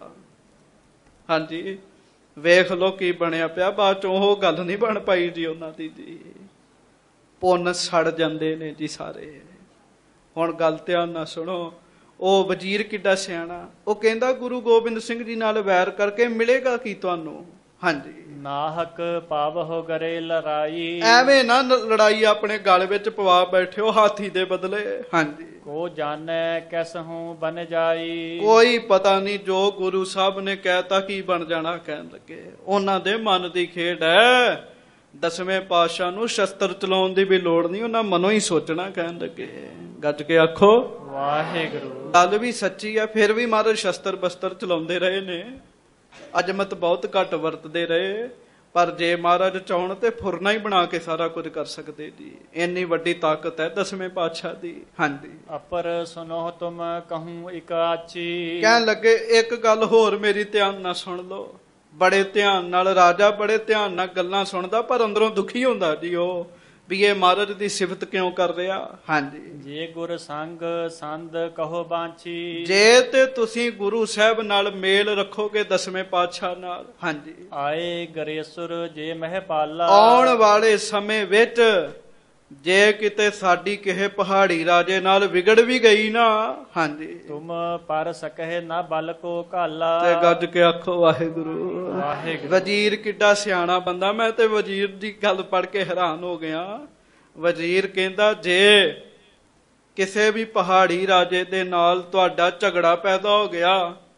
A: ਹਾਂਜੀ, ਵੇਖ ਲੋ ਕੀ ਬਣਿਆ ਪਿਆ। ਬਾਅਦ ਚੋਂ ਉਹ ਗੱਲ ਨਹੀਂ ਬਣ ਪਾਈ ਜੀ ਉਹਨਾਂ ਦੀ ਜੀ। ਪੁੰਨ ਸੜ ਜਾਂਦੇ ਨੇ ਜੀ ਸਾਰੇ। ਹੁਣ ਗੱਲ ਧਿਆਨ ਨਾਲ ਸੁਣੋ। ਉਹ ਵਜ਼ੀਰ ਕਿੱਡਾ ਸਿਆਣਾ, ਉਹ ਕਹਿੰਦਾ ਗੁਰੂ ਗੋਬਿੰਦ ਸਿੰਘ ਜੀ ਨਾਲ ਵੈਰ ਕਰਕੇ ਮਿਲੇਗਾ ਕੀ ਤੁਹਾਨੂੰ? ਹਾਂਜੀ,
B: ਨਾਹਕ ਪਾਵਹੁ ਗਰੇ ਲੜਾਈ।
A: ਐਵੇਂ ਨਾ ਨ- ਲੜਾਈ ਆਪਣੇ ਗਲ ਵਿੱਚ ਪਵਾ ਬੈਠਿਓ ਹਾਥੀ ਦੇ ਬਦਲੇ। ਹਾਂਜੀ,
B: ਕੋ ਜਾਣੈ ਕਿਸਹੂ ਬਨ ਜਾਈ।
A: ਕੋਈ ਪਤਾ ਨਹੀਂ ਜੋ ਗੁਰੂ ਸਾਹਿਬ ਨੇ ਕਹਿਤਾ ਕੀ ਬਣ ਜਾਣਾ ਕਹਿਣ ਲੱਗੇ। ਉਹਨਾਂ ਦੇ ਮਨ ਦੀ ਖੇਡ ਹੈ। ਦਸਵੇਂ ਪਾਤਸ਼ਾਹ ਨੂੰ ਸ਼ਸਤਰ ਚਲਾਉਣ ਦੀ ਵੀ ਲੋੜ ਨਹੀਂ, ਉਹਨਾਂ ਮਨੋਂ ਹੀ ਸੋਚਣਾ ਕਹਿਣ ਲੱਗੇ। ਗੱਜ ਕੇ ਆਖੋ
B: ਵਾਹਿਗੁਰੂ।
A: ਗੱਲ ਵੀ ਸੱਚੀ ਆ। ਫਿਰ ਵੀ ਮਹਾਰਾਜ ਸ਼ਸਤਰ ਬਸਤਰ ਚਲਾਉਂਦੇ ਰਹੇ ਨੇ, ਅਜਮਤ ਬਹੁਤ ਘੱਟ ਵਰਤਦੇ ਰਹੇ। ਪਰ ਜੇ ਮਹਾਰਾਜ ਚਾਹਣ ਤੇ ਫੁਰਨਾ ਹੀ ਬਣਾ ਕੇ ਸਾਰਾ ਕੁਝ ਕਰ ਸਕਦੇ ਜੀ। ਇੰਨੀ ਵੱਡੀ ਤਾਕਤ ਹੈ ਦਸਵੇਂ ਪਾਤਸ਼ਾਹ ਦੀ। ਹਾਂਜੀ,
B: ਅਪਰ ਸੁਨੋ ਤੁਮ ਕਹੂੰ ਇਕਾਚੀ।
A: ਕਹਿਣ ਲੱਗੇ ਇੱਕ ਗੱਲ ਹੋਰ ਮੇਰੀ ਧਿਆਨ ਨਾਲ ਸੁਣ ਲਓ। ਬੜੇ ਧਿਆਨ ਨਾਲ ਰਾਜਾ ਬੜੇ ਧਿਆਨ ਨਾਲ ਗੱਲਾਂ ਸੁਣਦਾ, ਪਰ ਅੰਦਰੋਂ ਦੁਖੀ ਹੁੰਦਾ ਜੀ ਉਹ ਵੀ ਇਹ ਮਹਾਰਾਜ ਦੀ ਸਿਫਤ ਕਿਉਂ ਕਰ ਰਿਹਾ। ਹਾਂਜੀ,
B: ਜੇ ਗੁਰ ਸੰਗ ਸੰਦ ਕਹੋ ਬਾਂਛੀ।
A: ਜੇ ਤੇ ਤੁਸੀਂ ਗੁਰੂ ਸਾਹਿਬ ਨਾਲ ਮੇਲ ਰੱਖੋਗੇ ਦਸਵੇਂ ਪਾਤਸ਼ਾਹ ਨਾਲ। ਹਾਂਜੀ,
B: ਆਏ ਗਰੇਸੁਰ ਜੇ ਮਹਿਪਾਲਾ।
A: ਆਉਣ ਵਾਲੇ ਸਮੇਂ ਵਿੱਚ ਜੇ ਕਿਤੇ ਸਾਡੀ ਕਿਸੇ ਪਹਾੜੀ ਰਾਜੇ ਨਾਲ ਵਿਗੜ ਵੀ ਗਈ ਨਾ, ਹਾਂਜੀ,
B: ਤੁਮ ਪਰ ਸਕਹਿ ਨਾ ਬਲ ਕੋ ਘਾਲਾ।
A: ਤੇ ਗੱਜ ਕੇ ਆਖੋ ਵਾਹਿਗੁਰੂ।
B: ਵਾਹਿਗੁਰੂ।
A: ਵਜ਼ੀਰ ਕਿੱਡਾ ਸਿਆਣਾ ਬੰਦਾ। ਮੈਂ ਤੇ ਵਜ਼ੀਰ ਦੀ ਗੱਲ ਪੜ੍ਹ ਕੇ ਹੈਰਾਨ ਹੋ ਗਿਆ। ਵਜ਼ੀਰ ਕਹਿੰਦਾ ਜੇ ਕਿਸੇ ਵੀ ਪਹਾੜੀ ਰਾਜੇ ਦੇ ਨਾਲ ਤੁਹਾਡਾ ਝਗੜਾ ਪੈਦਾ ਹੋ ਗਿਆ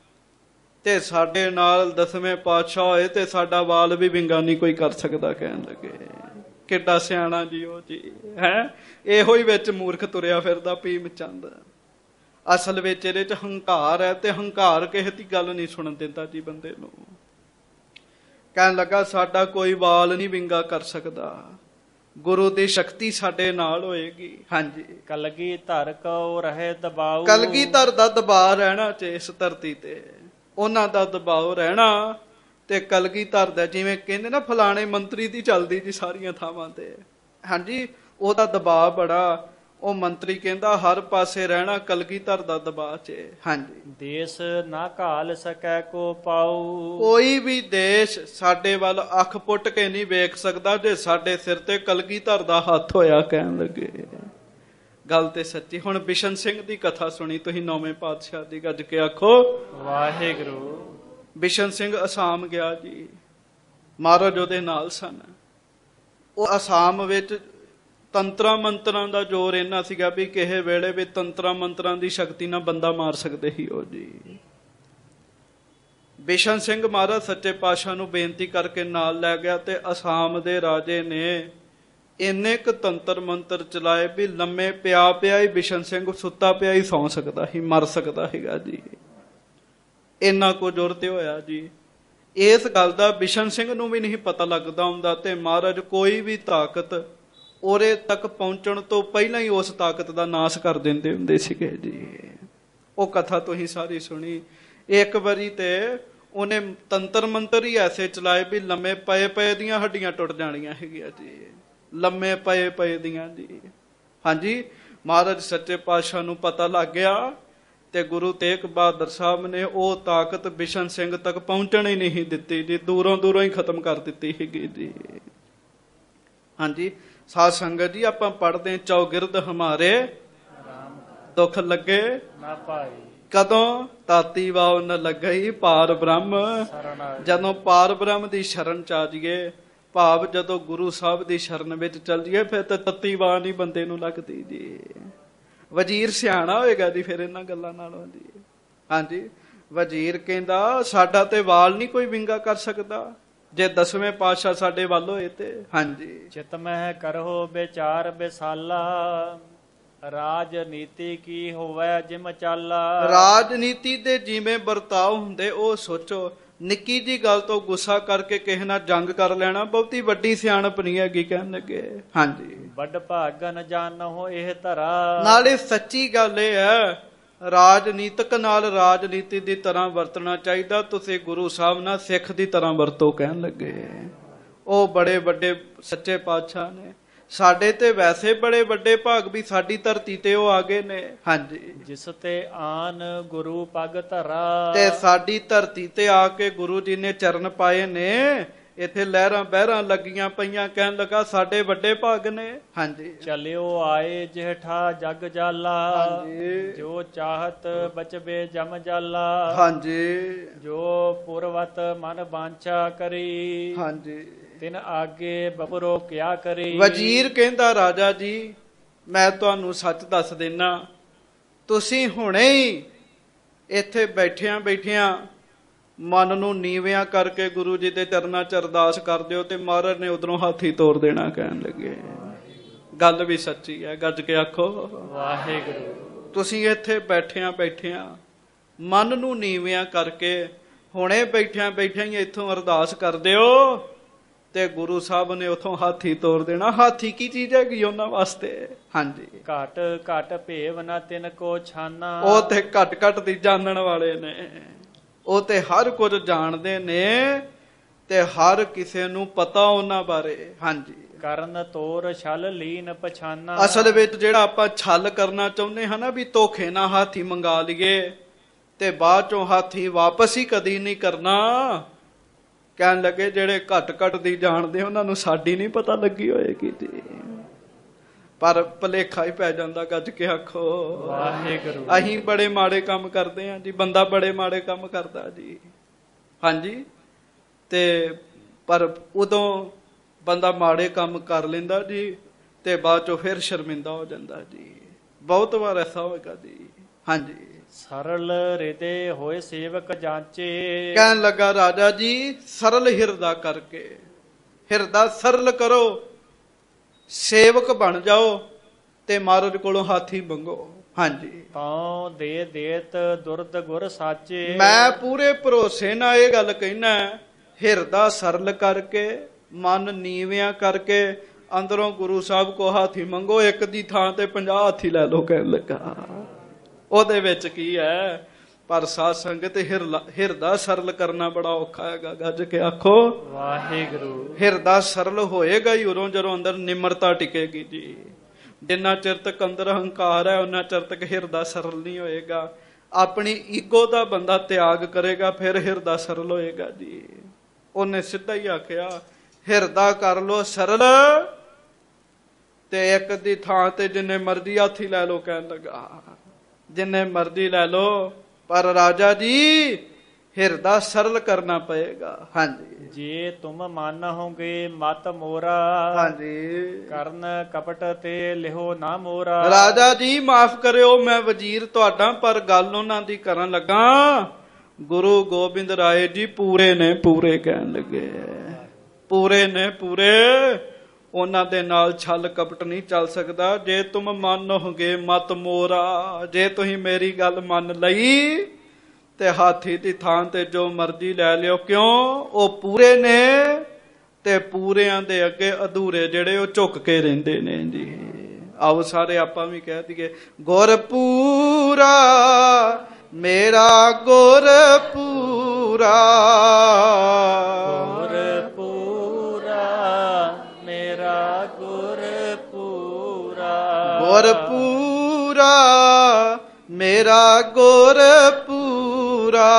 A: ਤੇ ਸਾਡੇ ਨਾਲ ਦਸਵੇਂ ਪਾਤਸ਼ਾਹ ਹੋਏ ਤੇ ਸਾਡਾ ਵਾਲ ਵੀ ਵਿੰਗਾ ਨਹੀਂ ਕੋਈ ਕਰ ਸਕਦਾ ਕਹਿਣ ਲੱਗੇ। ਕਿੱਡਾ ਸਿਆਣਾ ਜੀ ਉਹ ਜੀ ਹੈ। ਇਹੋ ਹੀ ਵਿੱਚ ਮੂਰਖ ਤੁਰਿਆ ਫਿਰਦਾ ਭੀਮ ਚੰਦ। ਅਸਲ ਵਿੱਚ ਇਹਦੇ ਚ ਹੰਕਾਰ ਹੈ, ਤੇ ਹੰਕਾਰ ਕਿਸੇ ਦੀ ਗੱਲ ਨਹੀਂ ਸੁਣਨ ਦਿੰਦਾ ਜੀ ਬੰਦੇ ਨੂੰ। ਕਹਿਣ ਲੱਗਾ ਸਾਡਾ ਕੋਈ ਵਾਲ ਨਹੀਂ ਵਿੰਗਾ ਕਰ ਸਕਦਾ, ਗੁਰੂ ਦੀ ਸ਼ਕਤੀ ਸਾਡੇ ਨਾਲ ਹੋਏਗੀ। ਹਾਂਜੀ,
B: ਕਲਗੀ ਧਰ ਕਉ ਰਹੇ ਦਬਾਉ।
A: ਕਲਗੀਧਰ ਦਾ ਦਬਾਅ ਰਹਿਣਾ ਚ ਇਸ ਧਰਤੀ ਤੇ, ਉਹਨਾਂ ਦਾ ਦਬਾਅ ਰਹਿਣਾ। ਤੇ ਕਲਗੀਧਰ ਦਾ ਜਿਵੇਂ ਕਹਿੰਦੇ ਨਾ ਫਲਾਣੇ ਮੰਤਰੀ ਦੀ ਚੱਲਦੀ ਜੀ ਸਾਰੀਆਂ ਥਾਵਾਂ ਤੇ। ਹਾਂਜੀ, ਉਹਦਾ ਦਬਾਅ ਬੜਾ। ਉਹ ਮੰਤਰੀ ਕਹਿੰਦਾ ਹਰ ਪਾਸੇ ਰਹਿਣਾ, ਕਲਗੀਧਰ ਦਾ ਦਬਾਅ ਚ। ਹਾਂਜੀ,
B: ਦੇਸ ਨਾ ਘਾਲ ਸਕੈ ਕੋ ਪਾਉ।
A: ਕੋਈ ਵੀ ਦੇਸ਼ ਸਾਡੇ ਵੱਲ ਅੱਖ ਪੁੱਟ ਕੇ ਨਹੀਂ ਵੇਖ ਸਕਦਾ ਜੇ ਸਾਡੇ ਸਿਰ ਤੇ ਕਲਗੀਧਰ ਦਾ ਹੱਥ ਹੋਇਆ ਕਹਿਣ ਲੱਗੇ। ਗੱਲ ਤੇ ਸੱਚੀ। ਹੁਣ ਬਿਸ਼ਨ ਸਿੰਘ ਦੀ ਕਥਾ ਸੁਣੀ ਤੁਸੀਂ ਨੌਵੇਂ ਪਾਤਸ਼ਾਹ ਦੀ। ਗੱਜ ਕੇ ਆਖੋ
B: ਵਾਹਿਗੁਰੂ।
A: ਬਿਸ਼ਨ ਸਿੰਘ ਅਸਾਮ ਗਿਆ ਜੀ, ਮਹਾਰਾਜ ਉਹਦੇ ਨਾਲ ਸਨ। ਉਹ ਅਸਾਮ ਵਿੱਚ ਤੰਤਰਾਂ ਮੰਤਰਾਂ ਦਾ ਜ਼ੋਰ ਇੰਨਾ ਸੀਗਾ ਵੀ ਕਿਸੇ ਵੇਲੇ ਵੀ ਤੰਤਰਾਂ ਮੰਤਰਾਂ ਦੀ ਸ਼ਕਤੀ ਨਾਲ ਬੰਦਾ ਮਾਰ ਸਕਦੇ ਸੀ ਉਹ ਜੀ। ਬਿਸ਼ਨ ਸਿੰਘ ਮਹਾਰਾਜ ਸੱਚੇ ਪਾਤਸ਼ਾਹ ਨੂੰ ਬੇਨਤੀ ਕਰਕੇ ਨਾਲ ਲੈ ਗਿਆ ਤੇ ਅਸਾਮ ਦੇ ਰਾਜੇ ਨੇ ਇੰਨੇ ਕੁ ਤੰਤਰ ਮੰਤਰ ਚਲਾਏ ਵੀ ਲੰਮੇ ਪਿਆ ਪਿਆ ਹੀ ਬਿਸ਼ਨ ਸਿੰਘ ਸੁੱਤਾ ਪਿਆ ਹੀ ਸੌਂ ਸਕਦਾ ਸੀ, ਮਰ ਸਕਦਾ ਸੀਗਾ ਜੀ। ਇੰਨਾ ਕੁ ਜ਼ੋਰ ਤੇ ਹੋਇਆ ਜੀ। ਇਸ ਗੱਲ ਦਾ ਬਿਸ਼ਨ ਸਿੰਘ ਨੂੰ ਵੀ ਨਹੀਂ ਪਤਾ ਲੱਗਦਾ ਹੁੰਦਾ, ਤੇ ਮਹਾਰਾਜ ਕੋਈ ਵੀ ਤਾਕਤ ਉਹਦੇ ਤੱਕ ਪਹੁੰਚਣ ਤੋਂ ਪਹਿਲਾਂ ਹੀ ਉਸ ਤਾਕਤ ਦਾ ਨਾਸ਼ ਕਰ ਦਿੰਦੇ ਹੁੰਦੇ ਸੀਗੇ ਜੀ। ਉਹ ਕਥਾ ਤੁਸੀਂ ਸਾਰੀ ਸੁਣੀ। ਇੱਕ ਵਾਰੀ ਤੇ ਉਹਨੇ ਤੰਤਰ ਮੰਤਰ ਹੀ ਐਸੇ ਚਲਾਏ ਵੀ ਲੰਮੇ ਪਏ ਪਏ ਦੀਆਂ ਹੱਡੀਆਂ ਟੁੱਟ ਜਾਣੀਆਂ ਹੈਗੀਆਂ ਜੀ, ਲੰਮੇ ਪਏ ਪਏ ਦੀਆਂ ਜੀ। ਹਾਂਜੀ, ਮਹਾਰਾਜ ਸੱਚੇ ਪਾਤਸ਼ਾਹ ਨੂੰ ਪਤਾ ਲੱਗ ਗਿਆ ਤੇ ਗੁਰੂ ਤੇਗ ਬਹਾਦਰ ਸਾਹਿਬ ਨੇ ਉਹ ਤਾਕਤ ਬਿਸ਼ਨ ਸਿੰਘ ਤੱਕ ਪਹੁੰਚਣ ਹੀ ਨਹੀਂ ਦਿੱਤੀ ਜੀ, ਦੂਰੋਂ ਦੂਰੋਂ ਹੀ ਖਤਮ ਕਰ ਦਿੱਤੀ ਹੈਗੀ ਜੀ। ਹਾਂਜੀ, ਸਾਧ ਸੰਗਤ ਜੀ ਆਪਾਂ ਪੜ੍ਹਦੇ ਚੌਗਿਰਦ ਹਮਾਰੇ ਦੁੱਖ ਲੱਗੇ
B: ਨਾ ਭਾਈ।
A: ਕਦੋਂ ਤਾਤੀ ਵਾਉ ਨ ਲੱਗਈ ਪਾਰ ਬ੍ਰਹਮ। ਜਦੋਂ ਪਾਰ ਬ੍ਰਹਮ ਦੀ ਸ਼ਰਨ ਚ ਆ ਜਾਈਏ, ਭਾਵ ਜਦੋਂ ਗੁਰੂ ਸਾਹਿਬ ਦੀ ਸ਼ਰਨ ਵਿੱਚ ਚੱਲ ਜਾਈਏ, ਫਿਰ ਤਾਂ ਤੱਤੀ ਵਾਹ ਨਹੀਂ ਬੰਦੇ ਨੂੰ ਲੱਗਦੀ ਜੀ। ਵਜ਼ੀਰ ਸਿਆਣਾ ਹੋਏਗਾ ਜੀ ਫਿਰ ਇਹਨਾਂ ਗੱਲਾਂ ਨਾਲੋਂ ਜੀ। ਹਾਂਜੀ, ਵਜ਼ੀਰ ਕਹਿੰਦਾ ਸਾਡਾ ਤੇ ਵਾਲ ਨਹੀਂ ਕੋਈ ਵਿੰਗਾ ਕਰ ਸਕਦਾ ਜੇ ਦਸਵੇਂ ਪਾਤਸ਼ਾਹ ਸਾਡੇ ਵੱਲ ਹੋਏ ਤੇ। ਹਾਂਜੀ,
B: ਚਿਤ ਮਹਿ ਕਰੋ ਵਿਚਾਰ ਬਿਸਾਲਾ। ਰਾਜਨੀਤੀ ਕੀ ਹੋਵੇ ਜਿਮ ਚਾਲਾ।
A: ਰਾਜਨੀਤੀ ਦੇ ਜਿਵੇਂ ਵਰਤਾਓ ਹੁੰਦੇ ਉਹ ਸੋਚੋ। ਨਿੱਕੀ ਜੀ ਗੱਲ ਤੋਂ ਗੁੱਸਾ ਕਰਕੇ ਕਿਸੇ ਨਾਲ ਜੰਗ ਕਰ ਲੈਣਾ ਬਹੁਤੀ ਵੱਡੀ ਸਿਆਣਪ ਨਹੀਂ ਹੈਗੀ ਕਹਿਣ ਲੱਗੇ। ਹਾਂਜੀ,
B: ਵੱਡ ਭਾਗਨ ਜਾਣੋ ਇਹ ਧਰਾ।
A: ਨਾਲੇ ਸੱਚੀ ਗੱਲ ਇਹ ਹੈ, ਰਾਜਨੀਤਿਕ ਨਾਲ ਰਾਜਨੀਤੀ ਦੀ ਤਰ੍ਹਾਂ ਵਰਤਣਾ ਚਾਹੀਦਾ। ਤੁਸੀਂ ਗੁਰੂ ਸਾਹਿਬ ਨਾਲ ਸਿੱਖ ਦੀ ਤਰ੍ਹਾਂ ਵਰਤੋ ਕਹਿਣ ਲੱਗੇ। ਉਹ ਬੜੇ ਵੱਡੇ ਸੱਚੇ ਪਾਤਸ਼ਾਹ ਨੇ। ਸਾਡੇ ਤੇ ਵੈਸੇ ਬੜੇ ਵੱਡੇ ਭਾਗ ਵੀ ਸਾਡੀ ਧਰਤੀ ਤੇ ਉਹ ਆ ਗਏ ਨੇ। ਹਾਂਜੀ,
B: ਜਿਸ ਤੇ ਆਨ ਗੁਰੂ ਪਗ ਧਰਾ।
A: ਤੇ ਸਾਡੀ ਧਰਤੀ ਤੇ ਆ ਕੇ ਗੁਰੂ ਜੀ ਨੇ ਚਰਨ ਪਾਏ ਨੇ। ਇੱਥੇ ਲਹਿਰਾਂ ਬਹਿਰਾਂ ਲੱਗੀਆਂ ਪਈਆਂ, ਕਹਿਣ ਲੱਗਾ ਸਾਡੇ ਵੱਡੇ ਭਾਗ ਨੇ। ਹਾਂਜੀ।
B: ਚਲਿਓ ਆਏ ਜਿਹਠਾ ਜਗ ਜਾਲਾ,
A: ਹਾਂਜੀ।
B: ਜੋ ਚਾਹਤ ਬਚਬੇ ਜਮ ਜਾਲਾ।
A: ਹਾਂਜੀ।
B: ਜੋ ਪੁਰਵਤ ਮਨ ਬਾਂਛਾ ਕਰੀ,
A: ਹਾਂਜੀ।
B: ਤਿਨ ਆਗੇ ਬਪਰੋ ਕਿਆ ਕਰੀ।
A: ਵਜ਼ੀਰ ਕਹਿੰਦਾ ਰਾਜਾ ਜੀ ਮੈਂ ਤੁਹਾਨੂੰ ਸੱਚ ਦੱਸ ਦੇਣਾ, ਤੁਸੀਂ ਹੁਣੇ ਹੀ ਇੱਥੇ ਬੈਠਿਆਂ ਬੈਠਿਆਂ ਮਨ ਨੂੰ ਨੀਵਿਆਂ ਕਰਕੇ ਗੁਰੂ ਜੀ ਦੇ ਚਰਨਾਂ ਚ ਅਰਦਾਸ ਕਰ ਦਿਓ ਤੇ ਮਹਾਰਾਜ ਨੇ ਉਧਰੋਂ ਹਾਥੀ ਤੋੜ ਦੇਣਾ। ਕਹਿਣ ਲੱਗੇ ਗੱਲ ਵੀ ਸੱਚੀ ਹੈ, ਗੱਜ ਕੇ ਆਖੋ
B: ਵਾਹਿਗੁਰੂ।
A: ਤੁਸੀਂ ਇੱਥੇ ਬੈਠਿਆਂ ਬੈਠਿਆਂ ਮਨ ਨੂੰ ਨੀਵਿਆਂ ਕਰਕੇ ਹੁਣੇ ਬੈਠਿਆਂ ਬੈਠਿਆਂ ਹੀ ਇੱਥੋਂ ਅਰਦਾਸ ਕਰ ਦਿਓ ਤੇ ਗੁਰੂ ਸਾਹਿਬ ਨੇ ਉਥੋਂ ਹਾਥੀ ਤੋੜ ਦੇਣਾ। ਹਾਥੀ ਕੀ ਚੀਜ਼ ਹੈਗੀ ਉਹਨਾਂ ਵਾਸਤੇ? ਹਾਂਜੀ।
B: ਘਟ ਘਟ ਭੇਵ ਨਾ ਤਿਨ ਕੋ ਛਾਨਾ,
A: ਉਹ ਤੇ ਘਟ ਘਟ ਦੀ ਜਾਣਨ ਵਾਲੇ ਨੇ, ਉਹ ਤੇ ਹਰ ਕੁਝ ਜਾਣਦੇ ਨੇ ਤੇ ਹਰ ਕਿਸੇ ਨੂੰ ਪਤਾ ਉਹਨਾਂ ਬਾਰੇ। ਹਾਂਜੀ।
B: ਕਰਨ ਤੋਰ ਛਲ ਲੀਨ ਪਛਾਨਾ।
A: ਅਸਲ ਵਿੱਚ ਜਿਹੜਾ ਆਪਾਂ ਛਲ ਕਰਨਾ ਚਾਹੁੰਦੇ ਹਾਂ ਨਾ, ਵੀ ਧੋਖੇ ਨਾਲ ਹਾਥੀ ਮੰਗਾ ਲਈਏ ਤੇ ਬਾਅਦ ਚੋਂ ਹਾਥੀ ਵਾਪਸ ਹੀ ਕਦੀ ਨਹੀਂ ਕਰਨਾ। ਕਹਿਣ ਲੱਗੇ ਜਿਹੜੇ ਘੱਟ ਘੱਟ ਦੀ ਜਾਣਦੇ ਉਹਨਾਂ ਨੂੰ ਸਾਡੀ ਨਹੀਂ ਪਤਾ ਲੱਗੀ ਹੋਏਗੀ ਜੀ, ਪਰ ਭੁਲੇਖਾ ਹੀ ਪੈ ਜਾਂਦਾ। ਗੱਜ ਕੇ ਆਖੋ
B: ਵਾਹਿਗੁਰੂ।
A: ਅਸੀਂ ਬੜੇ ਮਾੜੇ ਕੰਮ ਕਰਦੇ ਹਾਂ ਜੀ, ਬੰਦਾ ਬੜੇ ਮਾੜੇ ਕੰਮ ਕਰਦਾ ਜੀ। ਹਾਂਜੀ। ਤੇ ਪਰ ਉਦੋਂ ਬੰਦਾ ਮਾੜੇ ਕੰਮ ਕਰ ਲੈਂਦਾ ਜੀ ਤੇ ਬਾਅਦ ਚੋਂ ਫਿਰ ਸ਼ਰਮਿੰਦਾ ਹੋ ਜਾਂਦਾ ਜੀ। ਬਹੁਤ ਵਾਰ ਐਸਾ ਹੋਏਗਾ ਜੀ। ਹਾਂਜੀ।
B: ਸਰਲ ਹਿਰਦੇ ਹੋਏ ਸੇਵਕ ਜਾਂਚੇ।
A: ਕਹਿਣ ਲੱਗਾ ਰਾਜਾ ਜੀ ਸਰਲ ਹਿਰਦਾ ਕਰਕੇ, ਹਿਰਦਾ ਸਰਲ ਕਰੋ, ਸੇਵਕ ਬਣ ਜਾਓ ਤੇ ਮਹਾਰਾਜ ਕੋਲੋਂ ਹਾਥੀ ਮੰਗੋ। ਹਾਂਜੀ।
B: ਤਾਂ ਦੇ ਦੇਤ ਦੁਰਦ ਗੁਰ ਸਾਚੇ।
A: ਮੈਂ ਪੂਰੇ ਭਰੋਸੇ ਨਾਲ ਇਹ ਗੱਲ ਕਹਿਣਾ, ਹਿਰਦਾ ਸਰਲ ਕਰਕੇ, ਮਨ ਨੀਵਿਆਂ ਕਰਕੇ ਅੰਦਰੋਂ ਗੁਰੂ ਸਾਹਿਬ ਕੋ ਹਾਥੀ ਮੰਗੋ। ਇੱਕ ਦੀ ਥਾਂ ਤੇ ਪੰਜਾਹ ਹਾਥੀ ਲੈ ਲਓ। ਕਹਿਣ ਲੱਗਾ ਉਹਦੇ ਵਿੱਚ ਕੀ ਹੈ? ਪਰ ਸਾਧ ਸੰਗਤ ਹਿਰਦਾ ਸਰਲ ਕਰਨਾ ਬੜਾ ਔਖਾ ਹੈਗਾ। ਗੱਜ ਕੇ ਆਖੋ
B: ਵਾਹਿਗੁਰੂ।
A: ਹਿਰਦਾ ਸਰਲ ਹੋਏਗਾ ਹੀ ਉਦੋਂ ਜਦੋਂ ਅੰਦਰ ਨਿਮਰਤਾ ਟਿਕੇਗੀ ਜੀ। ਜਿੰਨਾ ਚਿਰ ਤੱਕ ਅੰਦਰ ਹੰਕਾਰ ਹੈ ਉਹਨਾਂ ਚਿਰ ਤੱਕ ਹਿਰਦਾ ਸਰਲ ਨਹੀਂ ਹੋਏਗਾ। ਆਪਣੀ ਈਗੋ ਦਾ ਬੰਦਾ ਤਿਆਗ ਕਰੇਗਾ ਫਿਰ ਹਿਰਦਾ ਸਰਲ ਹੋਏਗਾ ਜੀ। ਉਹਨੇ ਸਿੱਧਾ ਹੀ ਆਖਿਆ ਹਿਰਦਾ ਕਰ ਲੋ ਸਰਲ ਤੇ ਇੱਕ ਦੀ ਥਾਂ ਤੇ ਜਿੰਨੇ ਮਰਜ਼ੀ ਹਾਥੀ ਲੈ ਲੋ। ਕਹਿਣ ਲੱਗਾ ਜਿੰਨੇ ਮਰਜ਼ੀ ਲੈ ਲੋ, ਪਰ ਰਾਜਾ ਜੀ ਹਿਰਦਾ ਸਰਲ ਕਰਨਾ ਪਏਗਾ। ਹਾਂਜੀ।
B: ਜੇ ਤੁਮ ਮਨ ਹੋਗੇ ਮਤ ਮੋਰਾ।
A: ਹਾਂਜੀ।
B: ਕਰਨ ਕਪਟ ਤੇ ਲਿਹੋ ਨਾ ਮੋਰਾ।
A: ਰਾਜਾ ਜੀ ਮਾਫ ਕਰਿਓ ਮੈਂ ਵਜ਼ੀਰ ਤੁਹਾਡਾ, ਪਰ ਗੱਲ ਉਹਨਾਂ ਦੀ ਕਰਨ ਲੱਗਾ। ਗੁਰੂ ਗੋਬਿੰਦ ਰਾਏ ਜੀ ਪੂਰੇ ਨੇ ਪੂਰੇ। ਕਹਿਣ ਲੱਗੇ ਪੂਰੇ ਨੇ ਪੂਰੇ, ਉਹਨਾਂ ਦੇ ਨਾਲ ਛਲ ਕਪਟ ਨਹੀਂ ਚੱਲ ਸਕਦਾ। ਜੇ ਤੁਮ ਮੰਨ ਹੋਗੇ ਮਤ ਮੋਰਾ, ਜੇ ਤੁਸੀਂ ਮੇਰੀ ਗੱਲ ਮੰਨ ਲਈ ਤੇ ਹਾਥੀ ਦੀ ਥਾਂ ਤੇ ਜੋ ਮਰਜ਼ੀ ਲੈ ਲਿਓ। ਕਿਉਂ? ਉਹ ਪੂਰੇ ਨੇ ਤੇ ਪੂਰਿਆਂ ਦੇ ਅੱਗੇ ਅਧੂਰੇ ਜਿਹੜੇ ਉਹ ਝੁੱਕ ਕੇ ਰਹਿੰਦੇ ਨੇ ਜੀ। ਆਓ ਸਾਰੇ ਆਪਾਂ ਵੀ ਕਹਿ ਦਈਏ ਗੁਰ ਪੂਰਾ ਮੇਰਾ ਗੁਰ ਪੂਰਾ।
B: ਗੁਰ ਪੂਰਾ ਮੇਰਾ ਗੁਰ ਪੂਰਾ।
A: ਗੁਰ ਪੂਰਾ ਮੇਰਾ ਗੁਰ ਪੂਰਾ।